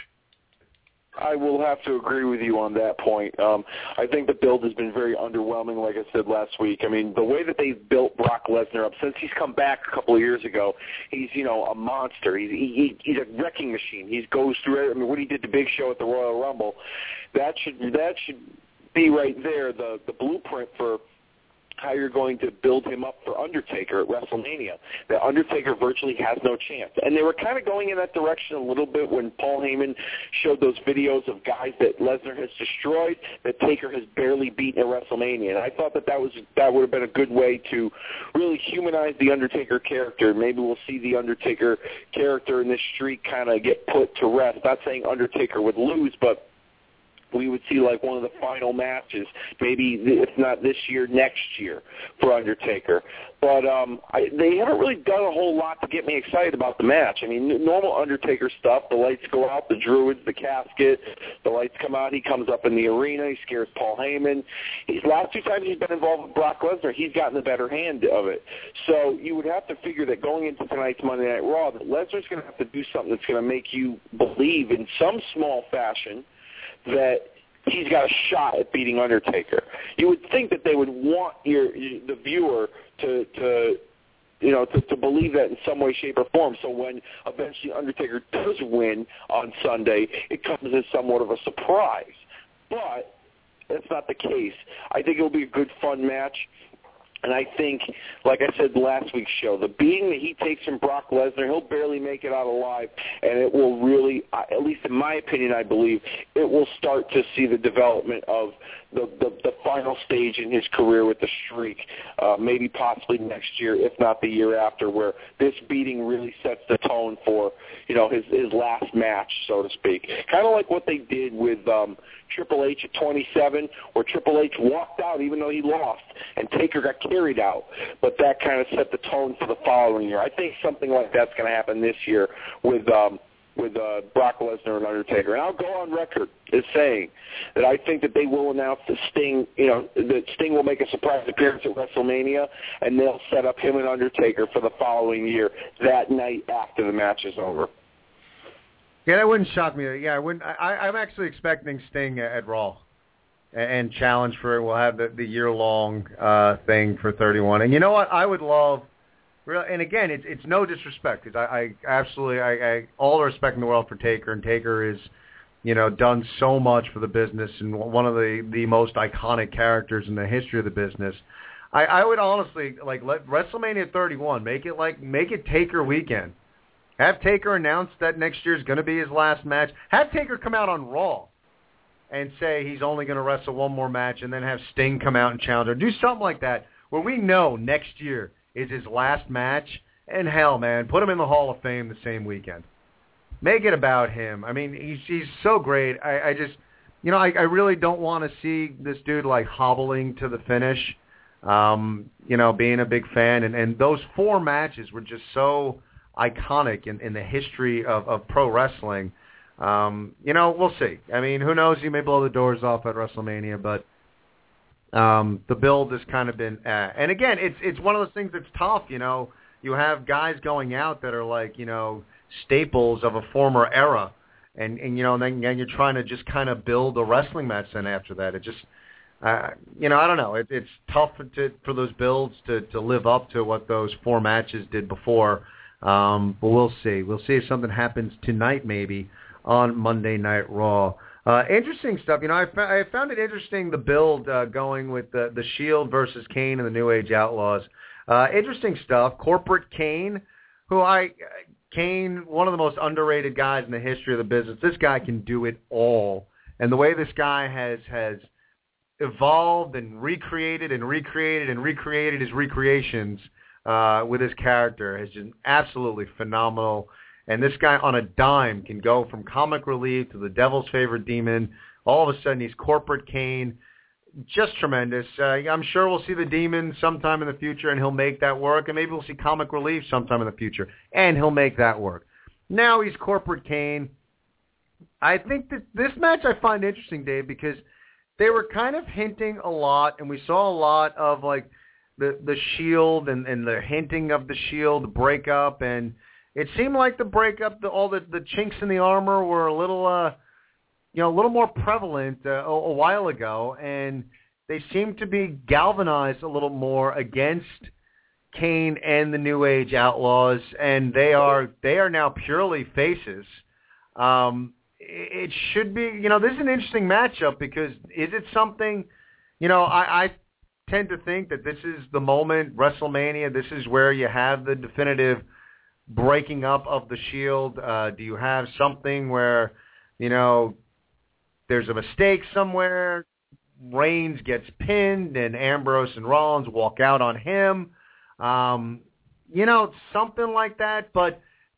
I will have to agree with you on that point. Um, I think the build has been very underwhelming, like I said last week. I mean, the way that they've built Brock Lesnar up since he's come back a couple of years ago, he's, you know, a monster. He's he, he's a wrecking machine. He goes through, I mean, what he did to Big Show at the Royal Rumble, that should that should be right there, the, the blueprint for how you're going to build him up for Undertaker at WrestleMania. The Undertaker virtually has no chance. And they were kind of going in that direction a little bit when Paul Heyman showed those videos of guys that Lesnar has destroyed that Taker has barely beaten at WrestleMania. And I thought that that, was, that would have been a good way to really humanize the Undertaker character. Maybe we'll see the Undertaker character in this streak kind of get put to rest. Not saying Undertaker would lose, but we would see like one of the final matches, maybe if not this year, next year for Undertaker. But um, I, they haven't really done a whole lot to get me excited about the match. I mean, normal Undertaker stuff, the lights go out, the Druids, the casket, the lights come out, he comes up in the arena, he scares Paul Heyman. He's, last two times he's been involved with Brock Lesnar, he's gotten the better hand of it. So you would have to figure that going into tonight's Monday Night Raw, that Lesnar's going to have to do something that's going to make you believe in some small fashion that he's got a shot at beating Undertaker. You would think that they would want your, your the viewer to, to you know, to, to believe that in some way, shape, or form. So when eventually Undertaker does win on Sunday, it comes as somewhat of a surprise. But that's not the case. I think it will be a good, fun match. And I think, like I said last week's show, the beating that he takes from Brock Lesnar, he'll barely make it out alive, and it will really, at least in my opinion, I believe, it will start to see the development of the, the, the final stage in his career with the Streak, uh, maybe possibly next year, if not the year after, where this beating really sets the tone for, you know, his, his last match, so to speak. Kind of like what they did with um, Triple H at twenty-seven, where Triple H walked out even though he lost, and Taker got carried out. But that kind of set the tone for the following year. I think something like that's going to happen this year with um, with uh, Brock Lesnar and Undertaker. And I'll go on record as saying that I think that they will announce that Sting, you know, that Sting will make a surprise appearance at WrestleMania, and they'll set up him and Undertaker for the following year that night after the match is over.
Yeah, that wouldn't shock me. Yeah, I wouldn't. I, I'm actually expecting Sting at Raw and challenge for it. We'll have the, the year-long uh, thing for thirty-one. And you know what? I would love, and again, it's it's no disrespect, because I, I absolutely, I, I all the respect in the world for Taker, and Taker is, you know, done so much for the business and one of the, the most iconic characters in the history of the business. I, I would honestly, like, let WrestleMania thirty-one, make it like, make it Taker weekend. Have Taker announce that next year is going to be his last match. Have Taker come out on Raw and say he's only going to wrestle one more match, and then have Sting come out and challenge her. Do something like that where we know next year is his last match. And hell, man, put him in the Hall of Fame the same weekend. Make it about him. I mean, he's he's so great. I, I just, you know, I, I really don't want to see this dude like hobbling to the finish. Um, you know, being a big fan, and, and those four matches were just so iconic in, in the history of, of pro wrestling. Um, you know, we'll see. I mean, who knows? He may blow the doors off at WrestleMania, but um, the build has kind of been. Uh, and again, it's it's one of those things that's tough. You know, you have guys going out that are like, you know, staples of a former era, and and you know, and then and you're trying to just kind of build a wrestling match. Then after that, it just, uh, you know, I don't know. It, it's tough to, for those builds to to live up to what those four matches did before. Um, but we'll see. We'll see if something happens tonight, maybe on Monday Night Raw. Uh, interesting stuff. You know, I, fa- I found it interesting, the build uh, going with the, the Shield versus Kane and the New Age Outlaws. Uh, interesting stuff. Corporate Kane, who I, Kane, one of the most underrated guys in the history of the business. This guy can do it all. And the way this guy has, has evolved and recreated and recreated and recreated his recreations uh, with his character has been absolutely phenomenal. And this guy on a dime can go from comic relief to the devil's favorite demon. All of a sudden, he's Corporate Kane. Just tremendous. Uh, I'm sure we'll see the demon sometime in the future, and he'll make that work. And maybe we'll see comic relief sometime in the future, and he'll make that work. Now he's Corporate Kane. I think that this match I find interesting, Dave, because they were kind of hinting a lot, and we saw a lot of, like, the, the Shield and, and the hinting of the Shield breakup, and it seemed like the breakup, the, all the, the chinks in the armor were a little, uh, you know, a little more prevalent uh, a, a while ago, and they seem to be galvanized a little more against Kane and the New Age Outlaws, and they are they are now purely faces. Um, it, it should be, you know, this is an interesting matchup because is it something, you know, I, I tend to think that this is the moment, WrestleMania, this is where you have the definitive breaking up of the Shield. Uh, do you have something where, you know, there's a mistake somewhere, Reigns gets pinned, and Ambrose and Rollins walk out on him? Um, you know, something like that. But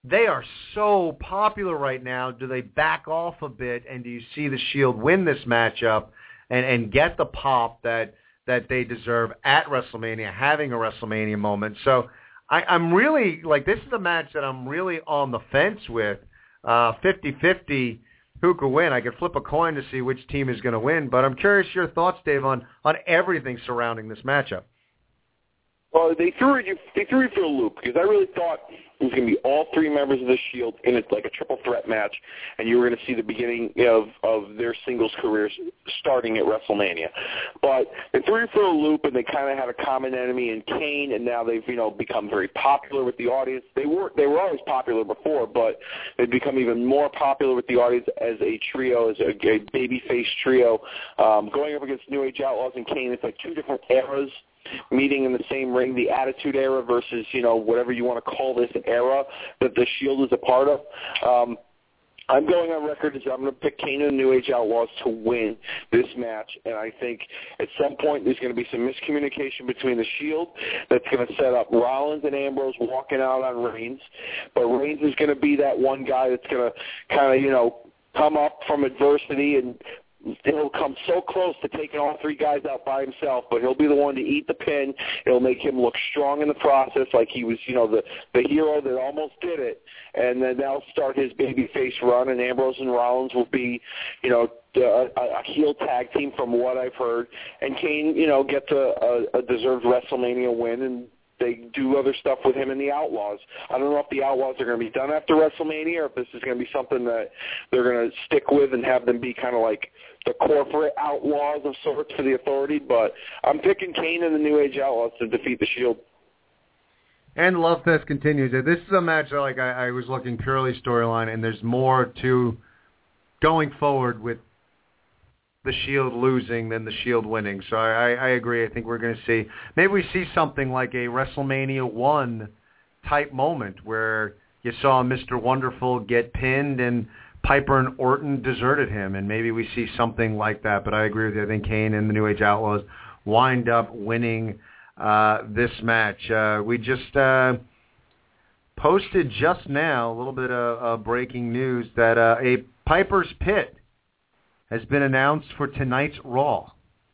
they are so popular right now. Do they back off a bit, and do you see the Shield win this matchup and, and get the pop that that they deserve at WrestleMania, having a WrestleMania moment? So I, I'm really, like, this is a match that I'm really on the fence with, uh, fifty-fifty who could win. I could flip a coin to see which team is going to win, but I'm curious your thoughts, Dave, on, on everything surrounding this matchup.
Well, they threw you they threw you for a loop because I really thought it was going to be all three members of the Shield in it like a triple threat match, and you were going to see the beginning of of their singles careers starting at WrestleMania. But they threw you for a loop, and they kind of had a common enemy in Kane, and now they've you know become very popular with the audience. They were they were always popular before, but they've become even more popular with the audience as a trio, as a, a babyface trio, um, going up against New Age Outlaws and Kane. It's like two different eras meeting in the same ring, the Attitude Era versus, you know, whatever you want to call this era that the Shield is a part of. Um, I'm going on record as I'm going to pick Kane and the New Age Outlaws to win this match, and I think at some point there's going to be some miscommunication between the Shield that's going to set up Rollins and Ambrose walking out on Reigns, but Reigns is going to be that one guy that's going to kind of, you know, come up from adversity and he'll come so close to taking all three guys out by himself, but he'll be the one to eat the pin. It'll make him look strong in the process, like he was, you know, the the hero that almost did it. And then they'll start his babyface run, and Ambrose and Rollins will be, you know, a, a heel tag team from what I've heard. And Kane, you know, gets a, a, a deserved WrestleMania win, and they do other stuff with him and the Outlaws. I don't know if the Outlaws are going to be done after WrestleMania or if this is going to be something that they're going to stick with and have them be kind of like the corporate outlaws of sorts for the Authority. But I'm picking Kane and the New Age Outlaws to defeat the Shield.
And Love Fest continues. This is a match that, like, I, I was looking purely storyline, and there's more to going forward with the Shield losing than the Shield winning. So I, I agree. I think we're going to see, maybe we see something like a WrestleMania one type moment where you saw Mister Wonderful get pinned and Piper and Orton deserted him, and maybe we see something like that. But I agree with you. I think Kane and the New Age Outlaws wind up winning uh, this match. Uh, we just uh, posted just now a little bit of uh, breaking news that uh, a Piper's Pit has been announced for tonight's Raw.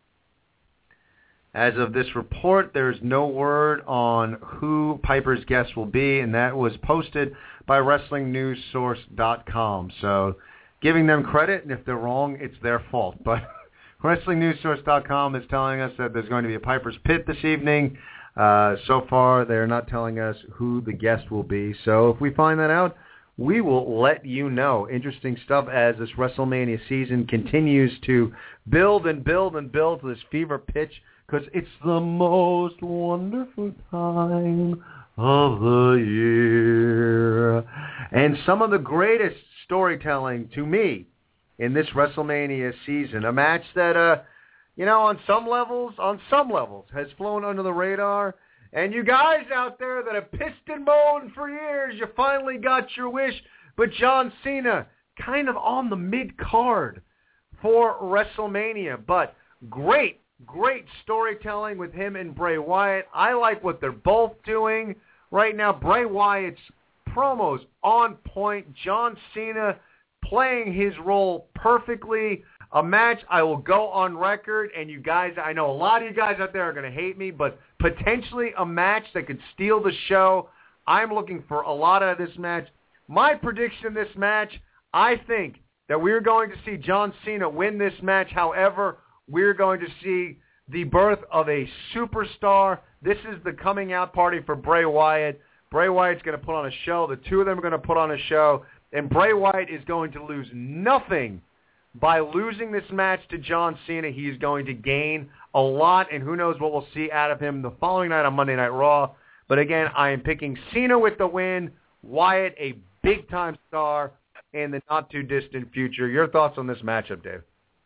As of this report, there's no word on who Piper's guest will be, and that was posted by Wrestling News Source dot com. So giving them credit, and if they're wrong, it's their fault. But Wrestling News Source dot com is telling us that there's going to be a Piper's Pit this evening. Uh, so far, they're not telling us who the guest will be. So if we find that out, we will let you know. Interesting stuff as this WrestleMania season continues to build and build and build to this fever pitch, because it's the most wonderful time of the year. And some of the greatest storytelling to me in this WrestleMania season, a match that, uh, you know, on some levels, on some levels, has flown under the radar. And you guys out there that have pissed and moaned for years, you finally got your wish. But John Cena, kind of on the mid-card for WrestleMania. But great, great storytelling with him and Bray Wyatt. I like what they're both doing right now. Bray Wyatt's promos on point. John Cena playing his role perfectly. A match I will go on record, and you guys, I know a lot of you guys out there are going to hate me, but potentially a match that could steal the show. I'm looking for a lot out of this match. My prediction of this match, I think that we're going to see John Cena win this match. However, we're going to see the birth of a superstar. This is the coming out party for Bray Wyatt. Bray Wyatt's going to put on a show. The two of them are going to put on a show, and Bray Wyatt is going to lose nothing by losing this match to John Cena. He's going to gain a lot, and who knows what we'll see out of him the following night on Monday Night Raw. But again, I am picking Cena with the win, Wyatt a big-time star in the not-too-distant future. Your thoughts on this matchup, Dave?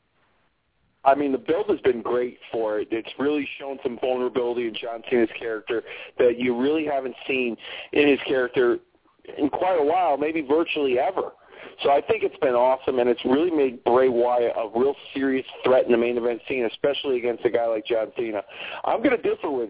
I mean, the build has been great for it. It's really shown some vulnerability in John Cena's character that you really haven't seen in his character in quite a while, maybe virtually ever. So I think it's been awesome, and it's really made Bray Wyatt a real serious threat in the main event scene, especially against a guy like John Cena. I'm going to differ with you.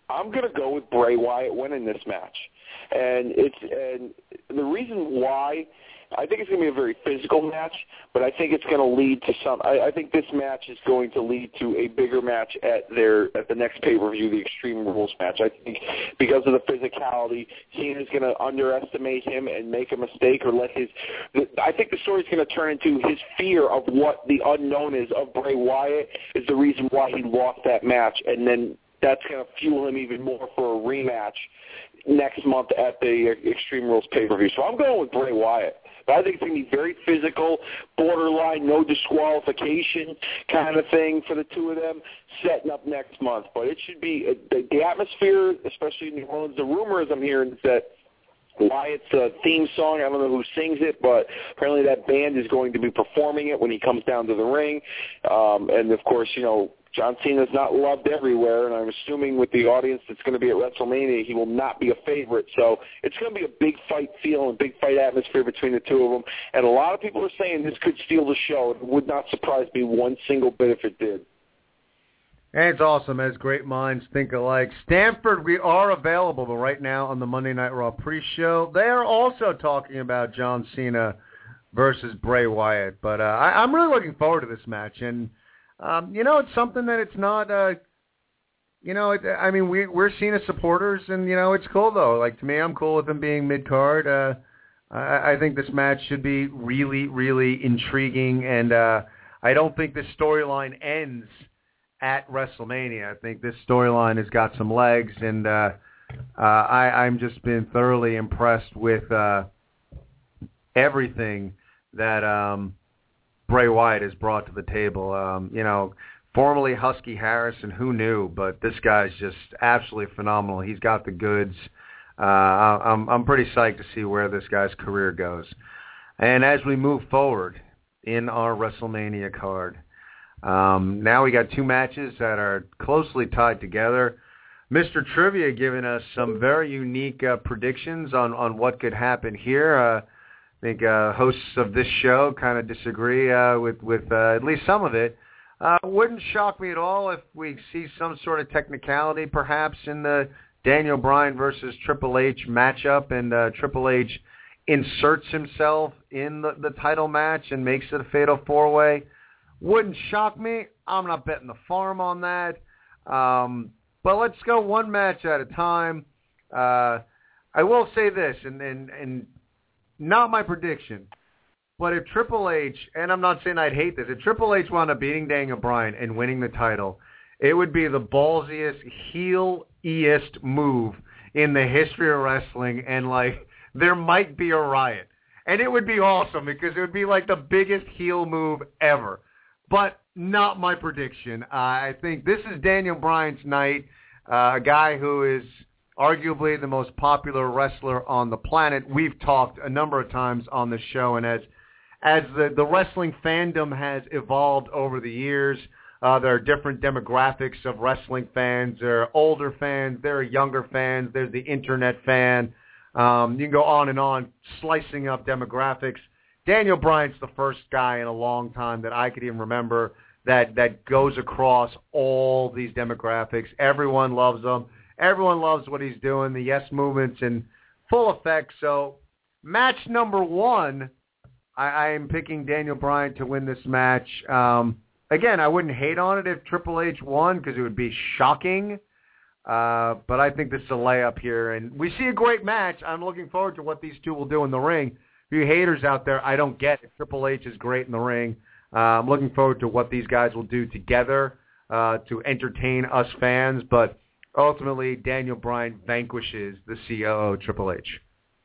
I'm going to go with Bray Wyatt winning this match. And it's and the reason why, I think it's going to be a very physical match, but I think it's going to lead to some. I, I think this match is going to lead to a bigger match at their at the next pay-per-view, the Extreme Rules match. I think because of the physicality, Cena's going to underestimate him and make a mistake or let his. The, I think the story's going to turn into his fear of what the unknown is of Bray Wyatt is the reason why he lost that match, and then that's going to fuel him even more for a rematch next month at the Extreme Rules pay-per-view. So I'm going with Bray Wyatt. But I think it's going to be very physical, borderline, no disqualification kind of thing for the two of them setting up next month. But it should be the, the atmosphere, especially in New Orleans. The rumor is I'm hearing is that Wyatt's uh, theme song, I don't know who sings it, but apparently that band is going to be performing it when he comes down to the ring. Um, and, of course, you know, John Cena's not loved everywhere, and I'm assuming with the audience that's going to be at WrestleMania, he will not be a favorite. So it's going to be a big fight feel and big fight atmosphere between the two of them. And a lot of people are saying this could steal the show. It would not surprise me one single bit if it did.
And it's awesome, as great minds think alike. Stanford, we are available right now on the Monday Night Raw pre-show. They are also talking about John Cena versus Bray Wyatt. But uh, I, I'm really looking forward to this match. And Um, you know, it's something that it's not, uh, you know, it, I mean, we, we're Cena supporters, and, you know, it's cool, though. Like, to me, I'm cool with him being mid-card. Uh, I, I think this match should be really, really intriguing, and uh, I don't think this storyline ends at WrestleMania. I think this storyline has got some legs, and uh, uh, I, I'm just been thoroughly impressed with uh, everything that um, Bray Wyatt has brought to the table. Um, you know, formerly Husky Harrison, who knew? But this guy's just absolutely phenomenal. He's got the goods. Uh, I'm I'm pretty psyched to see where this guy's career goes. And as we move forward in our WrestleMania card, um, now we got two matches that are closely tied together. Mister Trivia giving us some very unique uh, predictions on, on what could happen here. Uh, I think uh, hosts of this show kind of disagree uh, with, with uh, at least some of it. Uh, wouldn't shock me at all if we see some sort of technicality perhaps in the Daniel Bryan versus Triple H matchup, and uh, Triple H inserts himself in the, the title match and makes it a fatal four-way. Wouldn't shock me. I'm not betting the farm on that. Um, but let's go one match at a time. Uh, I will say this, and, and, and not my prediction, but if Triple H, and I'm not saying I'd hate this, if Triple H wound up beating Daniel Bryan and winning the title, it would be the ballsiest, heel-iest move in the history of wrestling, and, like, there might be a riot. And it would be awesome because it would be, like, the biggest heel move ever. But not my prediction. Uh, I think this is Daniel Bryan's night, uh, a guy who is arguably the most popular wrestler on the planet. We've talked a number of times on the show, and as as the, the wrestling fandom has evolved over the years, uh, there are different demographics of wrestling fans. There are older fans, there are younger fans, there's the internet fan. Um, you can go on and on, slicing up demographics. Daniel Bryan's the first guy in a long time that I could even remember that, that goes across all these demographics. Everyone loves him. Everyone loves what he's doing. The yes movement's in full effect. So match number one, I, I am picking Daniel Bryan to win this match. Um, again, I wouldn't hate on it if Triple H won because it would be shocking. Uh, but I think this is a layup here. And we see a great match. I'm looking forward to what these two will do in the ring. For you haters out there, I don't get it. Triple H is great in the ring. Uh, I'm looking forward to what these guys will do together uh, to entertain us fans. But ultimately, Daniel Bryan vanquishes the C O O, Triple H.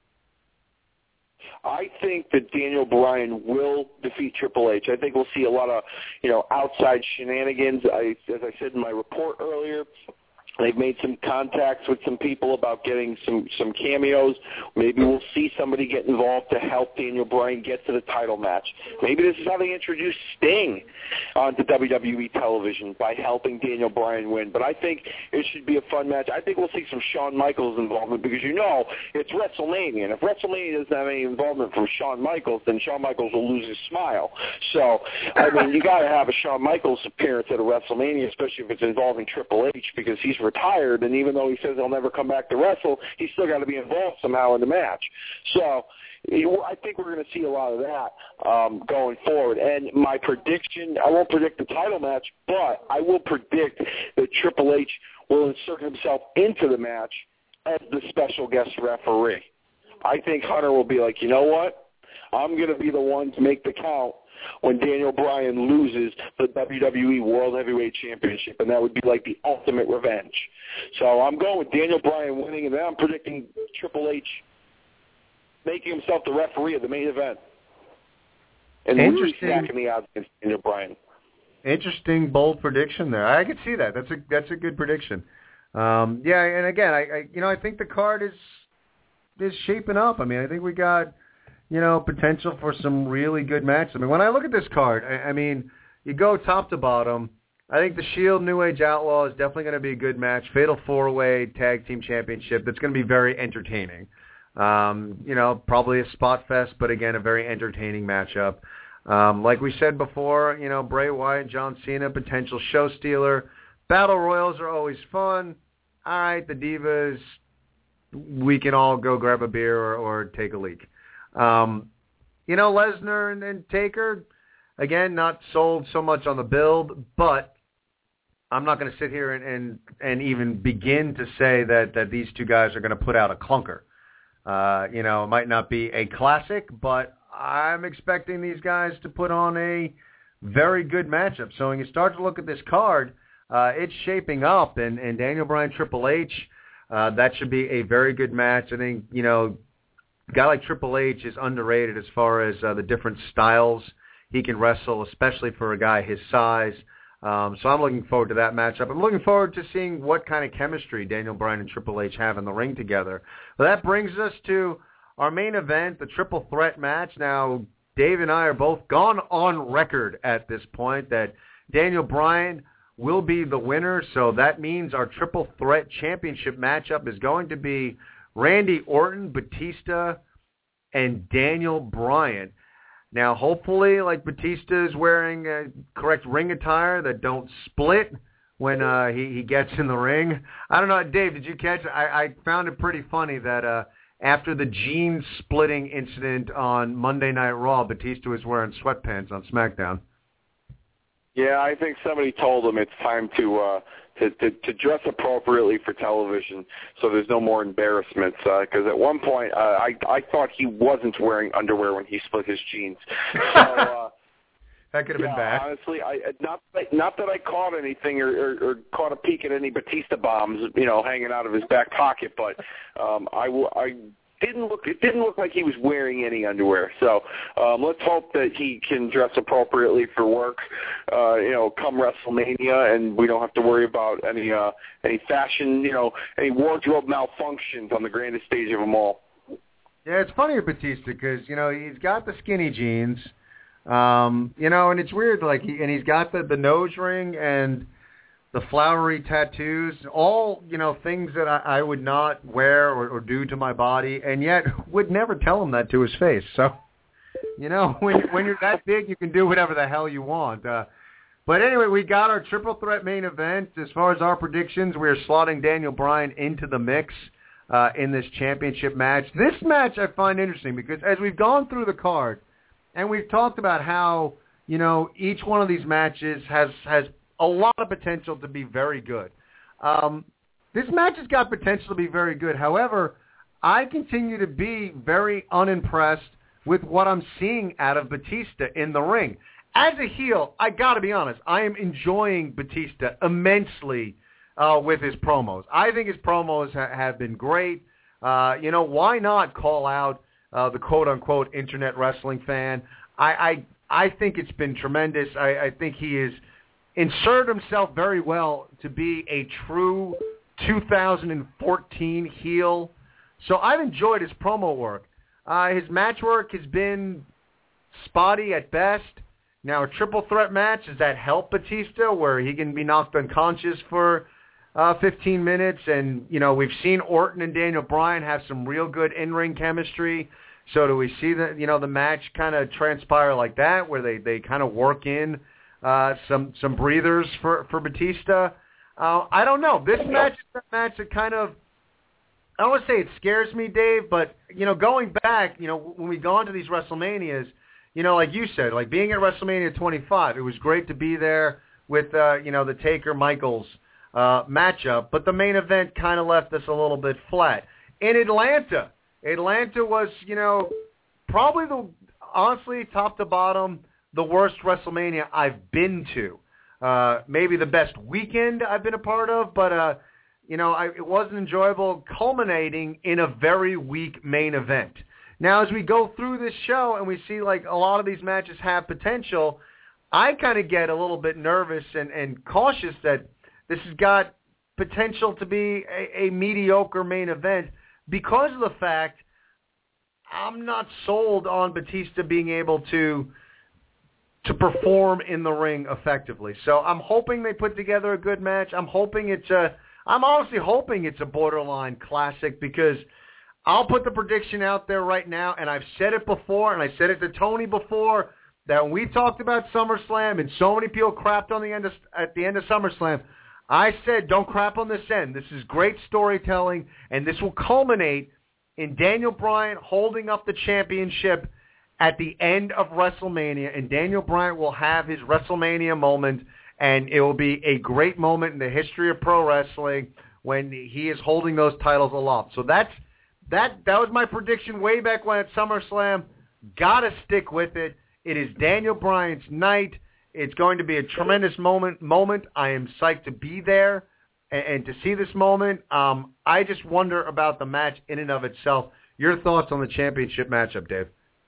I think that Daniel Bryan will defeat Triple H. I think we'll see a lot of, you know, outside shenanigans. I, as I said in my report earlier, they've made some contacts with some people about getting some, some cameos. Maybe we'll see somebody get involved to help Daniel Bryan get to the title match. Maybe this is how they introduce Sting onto W W E television, by helping Daniel Bryan win. But I think it should be a fun match. I think we'll see some Shawn Michaels involvement because, you know, it's WrestleMania. And if WrestleMania doesn't have any involvement from Shawn Michaels, then Shawn Michaels will lose his smile. So, I mean, you got to have a Shawn Michaels appearance at a WrestleMania, especially if it's involving Triple H, because he's retired, and even though he says he'll never come back to wrestle, he's still got to be involved somehow in the match. So I think we're going to see a lot of that um, going forward. And my prediction, I won't predict the title match, but I will predict that Triple H will insert himself into the match as the special guest referee. I think Hunter will be like, you know what? I'm going to be the one to make the count when Daniel Bryan loses the W W E World Heavyweight Championship, and that would be like the ultimate revenge. So I'm going with Daniel Bryan winning, and then I'm predicting Triple H making himself the referee of the main event. And really stacking the odds against Daniel Bryan.
Interesting, bold prediction there. I could see that. That's a that's a good prediction. Um, yeah, and again, I, I you know I think the card is is shaping up. I mean, I think we got you know potential for some really good matches. I mean, when I look at this card, I, I mean, you go top to bottom. I think the Shield New Age Outlaw is definitely going to be a good match. Fatal Four-Way Tag Team Championship. That's going to be very entertaining. Um, you know, probably a spot fest, but again, a very entertaining matchup. Um, like we said before, you know, Bray Wyatt, John Cena, potential show stealer. Battle Royals are always fun. All right, the Divas, we can all go grab a beer or, or take a leak. Um, you know, Lesnar and, and Taker, again, not sold so much on the build, but I'm not going to sit here and, and, and even begin to say that, that these two guys are going to put out a clunker. Uh, you know, it might not be a classic, but I'm expecting these guys to put on a very good matchup. So when you start to look at this card, uh, it's shaping up, and, and Daniel Bryan, Triple H, uh, that should be a very good match. I think, you know, a guy like Triple H is underrated as far as uh, the different styles he can wrestle, especially for a guy his size. Um, so I'm looking forward to that matchup. I'm looking forward to seeing what kind of chemistry Daniel Bryan and Triple H have in the ring together. Well, that brings us to our main event, the triple threat match. Now, Dave and I are both gone on record at this point that Daniel Bryan will be the winner, so that means our triple threat championship matchup is going to be Randy Orton, Batista, and Daniel Bryan. Now, hopefully, like Batista is wearing uh, correct ring attire that don't split when uh, he, he gets in the ring. I don't know, Dave, did you catch it? I, I found it pretty funny that uh, after the jeans splitting incident on Monday Night Raw, Batista was wearing sweatpants on SmackDown.
Yeah, I think somebody told him it's time to uh, to, to, to dress appropriately for television, so there's no more embarrassments. Because uh, at one point, uh, I I thought he wasn't wearing underwear when he split his jeans. So, uh,
that could have
yeah,
been bad.
Honestly, I not not that I caught anything or, or, or caught a peek at any Batista bombs, you know, hanging out of his back pocket, but um, I I. Didn't look. It didn't look like he was wearing any underwear. So um, let's hope that he can dress appropriately for work. Uh, you know, come WrestleMania, and we don't have to worry about any uh, any fashion. You know, any wardrobe malfunctions on the grandest stage of them all.
Yeah, it's funny with Batista because you know he's got the skinny jeans, um, you know, and it's weird. Like, he, and he's got the, the nose ring and the flowery tattoos, all, you know, things that I, I would not wear or, or do to my body, and yet would never tell him that to his face. So, you know, when, when you're that big, you can do whatever the hell you want. Uh, but anyway, we got our triple threat main event. As far as our predictions, we are slotting Daniel Bryan into the mix uh, in this championship match. This match I find interesting because as we've gone through the card, and we've talked about how, you know, each one of these matches has has a lot of potential to be very good. Um, this match has got potential to be very good. However, I continue to be very unimpressed with what I'm seeing out of Batista in the ring. As a heel, I got to be honest, I am enjoying Batista immensely uh, with his promos. I think his promos ha- have been great. Uh, you know, why not call out uh, the quote-unquote internet wrestling fan? I, I, I think it's been tremendous. I, I think he is inserted himself very well to be a true two thousand fourteen heel. So I've enjoyed his promo work. Uh, his match work has been spotty at best. Now, a triple threat match, does that help Batista where he can be knocked unconscious for uh, fifteen minutes? And, you know, we've seen Orton and Daniel Bryan have some real good in-ring chemistry. So do we see the, you know, the match kind of transpire like that where they, they kind of work in Uh, some some breathers for, for Batista? Uh, I don't know. This match is that match that kind of, I don't want to say it scares me, Dave, but, you know, going back, you know, when we go into these WrestleManias, you know, like you said, like being at WrestleMania twenty-five, it was great to be there with, uh, you know, the Taker-Michaels uh, matchup, but the main event kind of left us a little bit flat. In Atlanta, Atlanta was, you know, probably the, honestly, top to bottom, the worst WrestleMania I've been to. Uh, maybe the best weekend I've been a part of, but, uh, you know, I, it wasn't enjoyable, culminating in a very weak main event. Now, as we go through this show and we see, like, a lot of these matches have potential, I kind of get a little bit nervous and, and cautious that this has got potential to be a, a mediocre main event because of the fact I'm not sold on Batista being able to to perform in the ring effectively. So I'm hoping they put together a good match. I'm hoping it's a, I'm honestly hoping it's a borderline classic because I'll put the prediction out there right now, and I've said it before, and I said it to Tony before, that when we talked about SummerSlam and so many people crapped on the end of, at the end of SummerSlam, I said, don't crap on this end. This is great storytelling, and this will culminate in Daniel Bryan holding up the championship at the end of WrestleMania, and Daniel Bryan will have his WrestleMania moment, and it will be a great moment in the history of pro wrestling when he is holding those titles aloft. So that's that. That was my prediction way back when at SummerSlam. Gotta stick with it. It is Daniel Bryan's night. It's going to be a tremendous moment. Moment. I am psyched to be there and, and to see this moment. Um, I just wonder about the match in and of itself. Your thoughts on the championship matchup, Dave?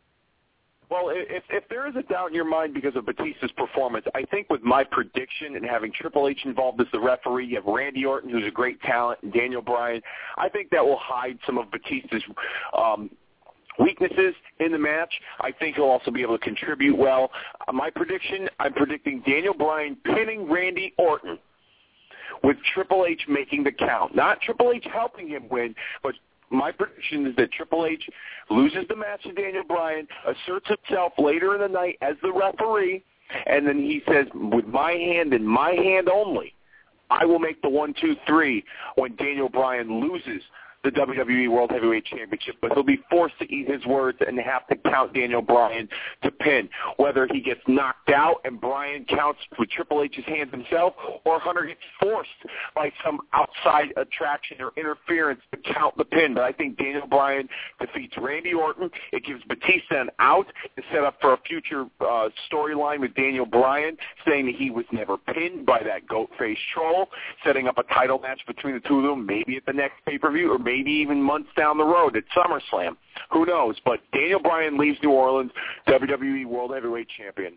Well, if, if there is a doubt in your mind because of Batista's performance, I think with my prediction and having Triple H involved as the referee, you have Randy Orton, who's a great talent, and Daniel Bryan, I think that will hide some of Batista's um, weaknesses in the match. I think he'll also be able to contribute well. Uh, my prediction, I'm predicting Daniel Bryan pinning Randy Orton with Triple H making the count. Not Triple H helping him win, but my prediction is that Triple H loses the match to Daniel Bryan, asserts himself later in the night as the referee, and then he says, with my hand and my hand only, I will make the one, two, three when Daniel Bryan loses the W W E World Heavyweight Championship, but he'll be forced to eat his words and have to count Daniel Bryan to pin. Whether he gets knocked out and Bryan counts with Triple H's hands himself, or Hunter gets forced by some outside attraction or interference to count the pin. But I think Daniel Bryan defeats Randy Orton. It gives Batista an out to set up for a future uh, storyline with Daniel Bryan, saying that he was never pinned by that goat-faced troll, setting up a title match between the two of them, maybe at the next pay-per-view, or maybe maybe even months down the road at SummerSlam. Who knows? But Daniel Bryan leaves New Orleans W W E World Heavyweight Champion.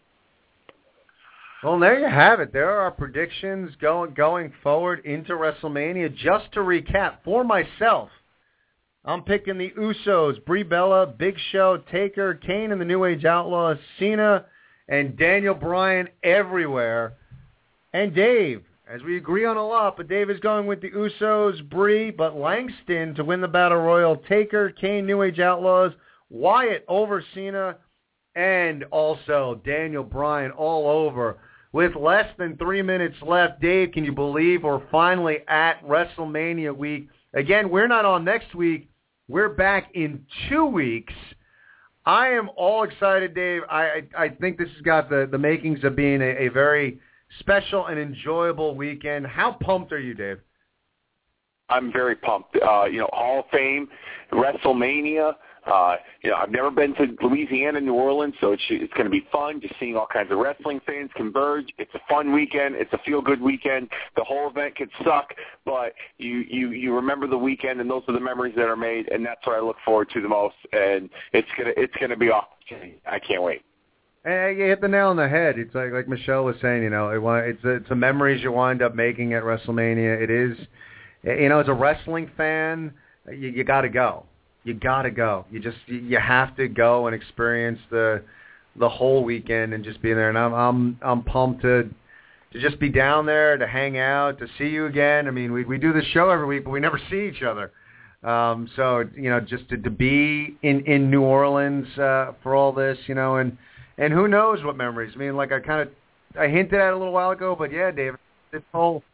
Well, there you have it. There are our predictions going going forward into WrestleMania. Just to recap, for myself, I'm picking the Usos, Brie Bella, Big Show, Taker, Kane and the New Age Outlaws, Cena, and Daniel Bryan everywhere. And Dave, as we agree on a lot, but Dave is going with the Usos, Brie, but Langston to win the Battle Royal, Taker, Kane, New Age Outlaws, Wyatt over Cena, and also Daniel Bryan all over. With less than three minutes left, Dave, can you believe we're finally at WrestleMania week? Again, we're not on next week. We're back in two weeks. I am all excited, Dave. I I, I think this has got the, the makings of being a, a very special and enjoyable weekend. How pumped are you, Dave?
I'm very pumped. Uh, you know, Hall of Fame, WrestleMania. Uh, you know, I've never been to Louisiana, New Orleans, so it's, it's going to be fun just seeing all kinds of wrestling fans converge. It's a fun weekend. It's a feel-good weekend. The whole event could suck, but you, you, you remember the weekend, and those are the memories that are made, and that's what I look forward to the most, and it's going to it's gonna be awesome. I can't wait.
And you hit the nail on the head. It's like like Michelle was saying, you know, it, it's a, it's the memories you wind up making at WrestleMania. It is, you know, as a wrestling fan, you, you got to go. You got to go. You just you have to go and experience the the whole weekend and just be there. And I'm I'm I'm pumped to to just be down there, to hang out, to see you again. I mean, we we do this show every week, but we never see each other. Um, so you know, just to, to be in in New Orleans uh, for all this, you know, and. And who knows what memories? I mean, like I kind of, I hinted at it a little while ago, but yeah, David, this whole,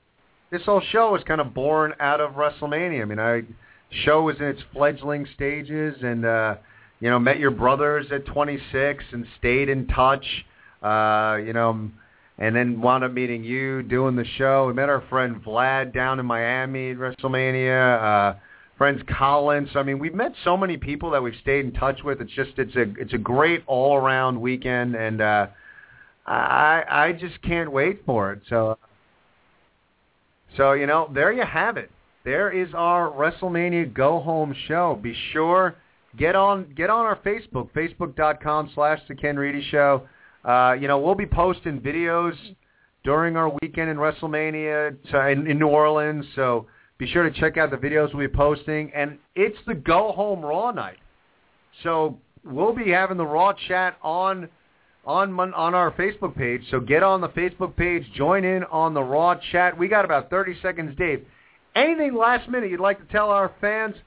this whole show is kind of born out of WrestleMania. I mean, I show was in its fledgling stages, and uh, you know, met your brothers at twenty-six and stayed in touch. Uh, you know, and then wound up meeting you, doing the show. We met our friend Vlad down in Miami at WrestleMania. Uh, friends Collins. I mean, we've met so many people that we've stayed in touch with. It's just it's a it's a great all around weekend, and uh, I I just can't wait for it. So so you know, there you have it. There is our WrestleMania Go Home show. Be sure get on get on our Facebook, facebook dot com slash the Ken Reedy Show. Uh, you know, we'll be posting videos during our weekend in WrestleMania so in, in New Orleans. So be sure to check out the videos we'll be posting. And it's the Go Home Raw night. So we'll be having the Raw chat on on on our Facebook page. So get on the Facebook page, join in on the Raw chat. We got about thirty seconds, Dave. Anything last minute you'd like to tell our fans?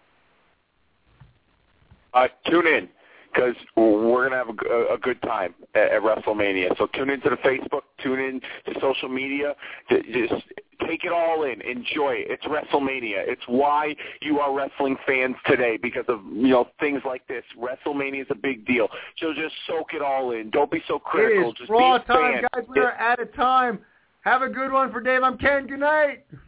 Uh, tune in, because we're going to have a, a good time at, at WrestleMania. So tune into the Facebook, tune in to social media. Just take it all in. Enjoy it. It's WrestleMania. It's why you are wrestling fans today, because of, you know, things like this. WrestleMania is a big deal. So just soak it all in. Don't be so critical.
It is
just
Raw
be a
time,
fan.
guys. We are out of time. Have a good one for Dave. I'm Ken. Good night.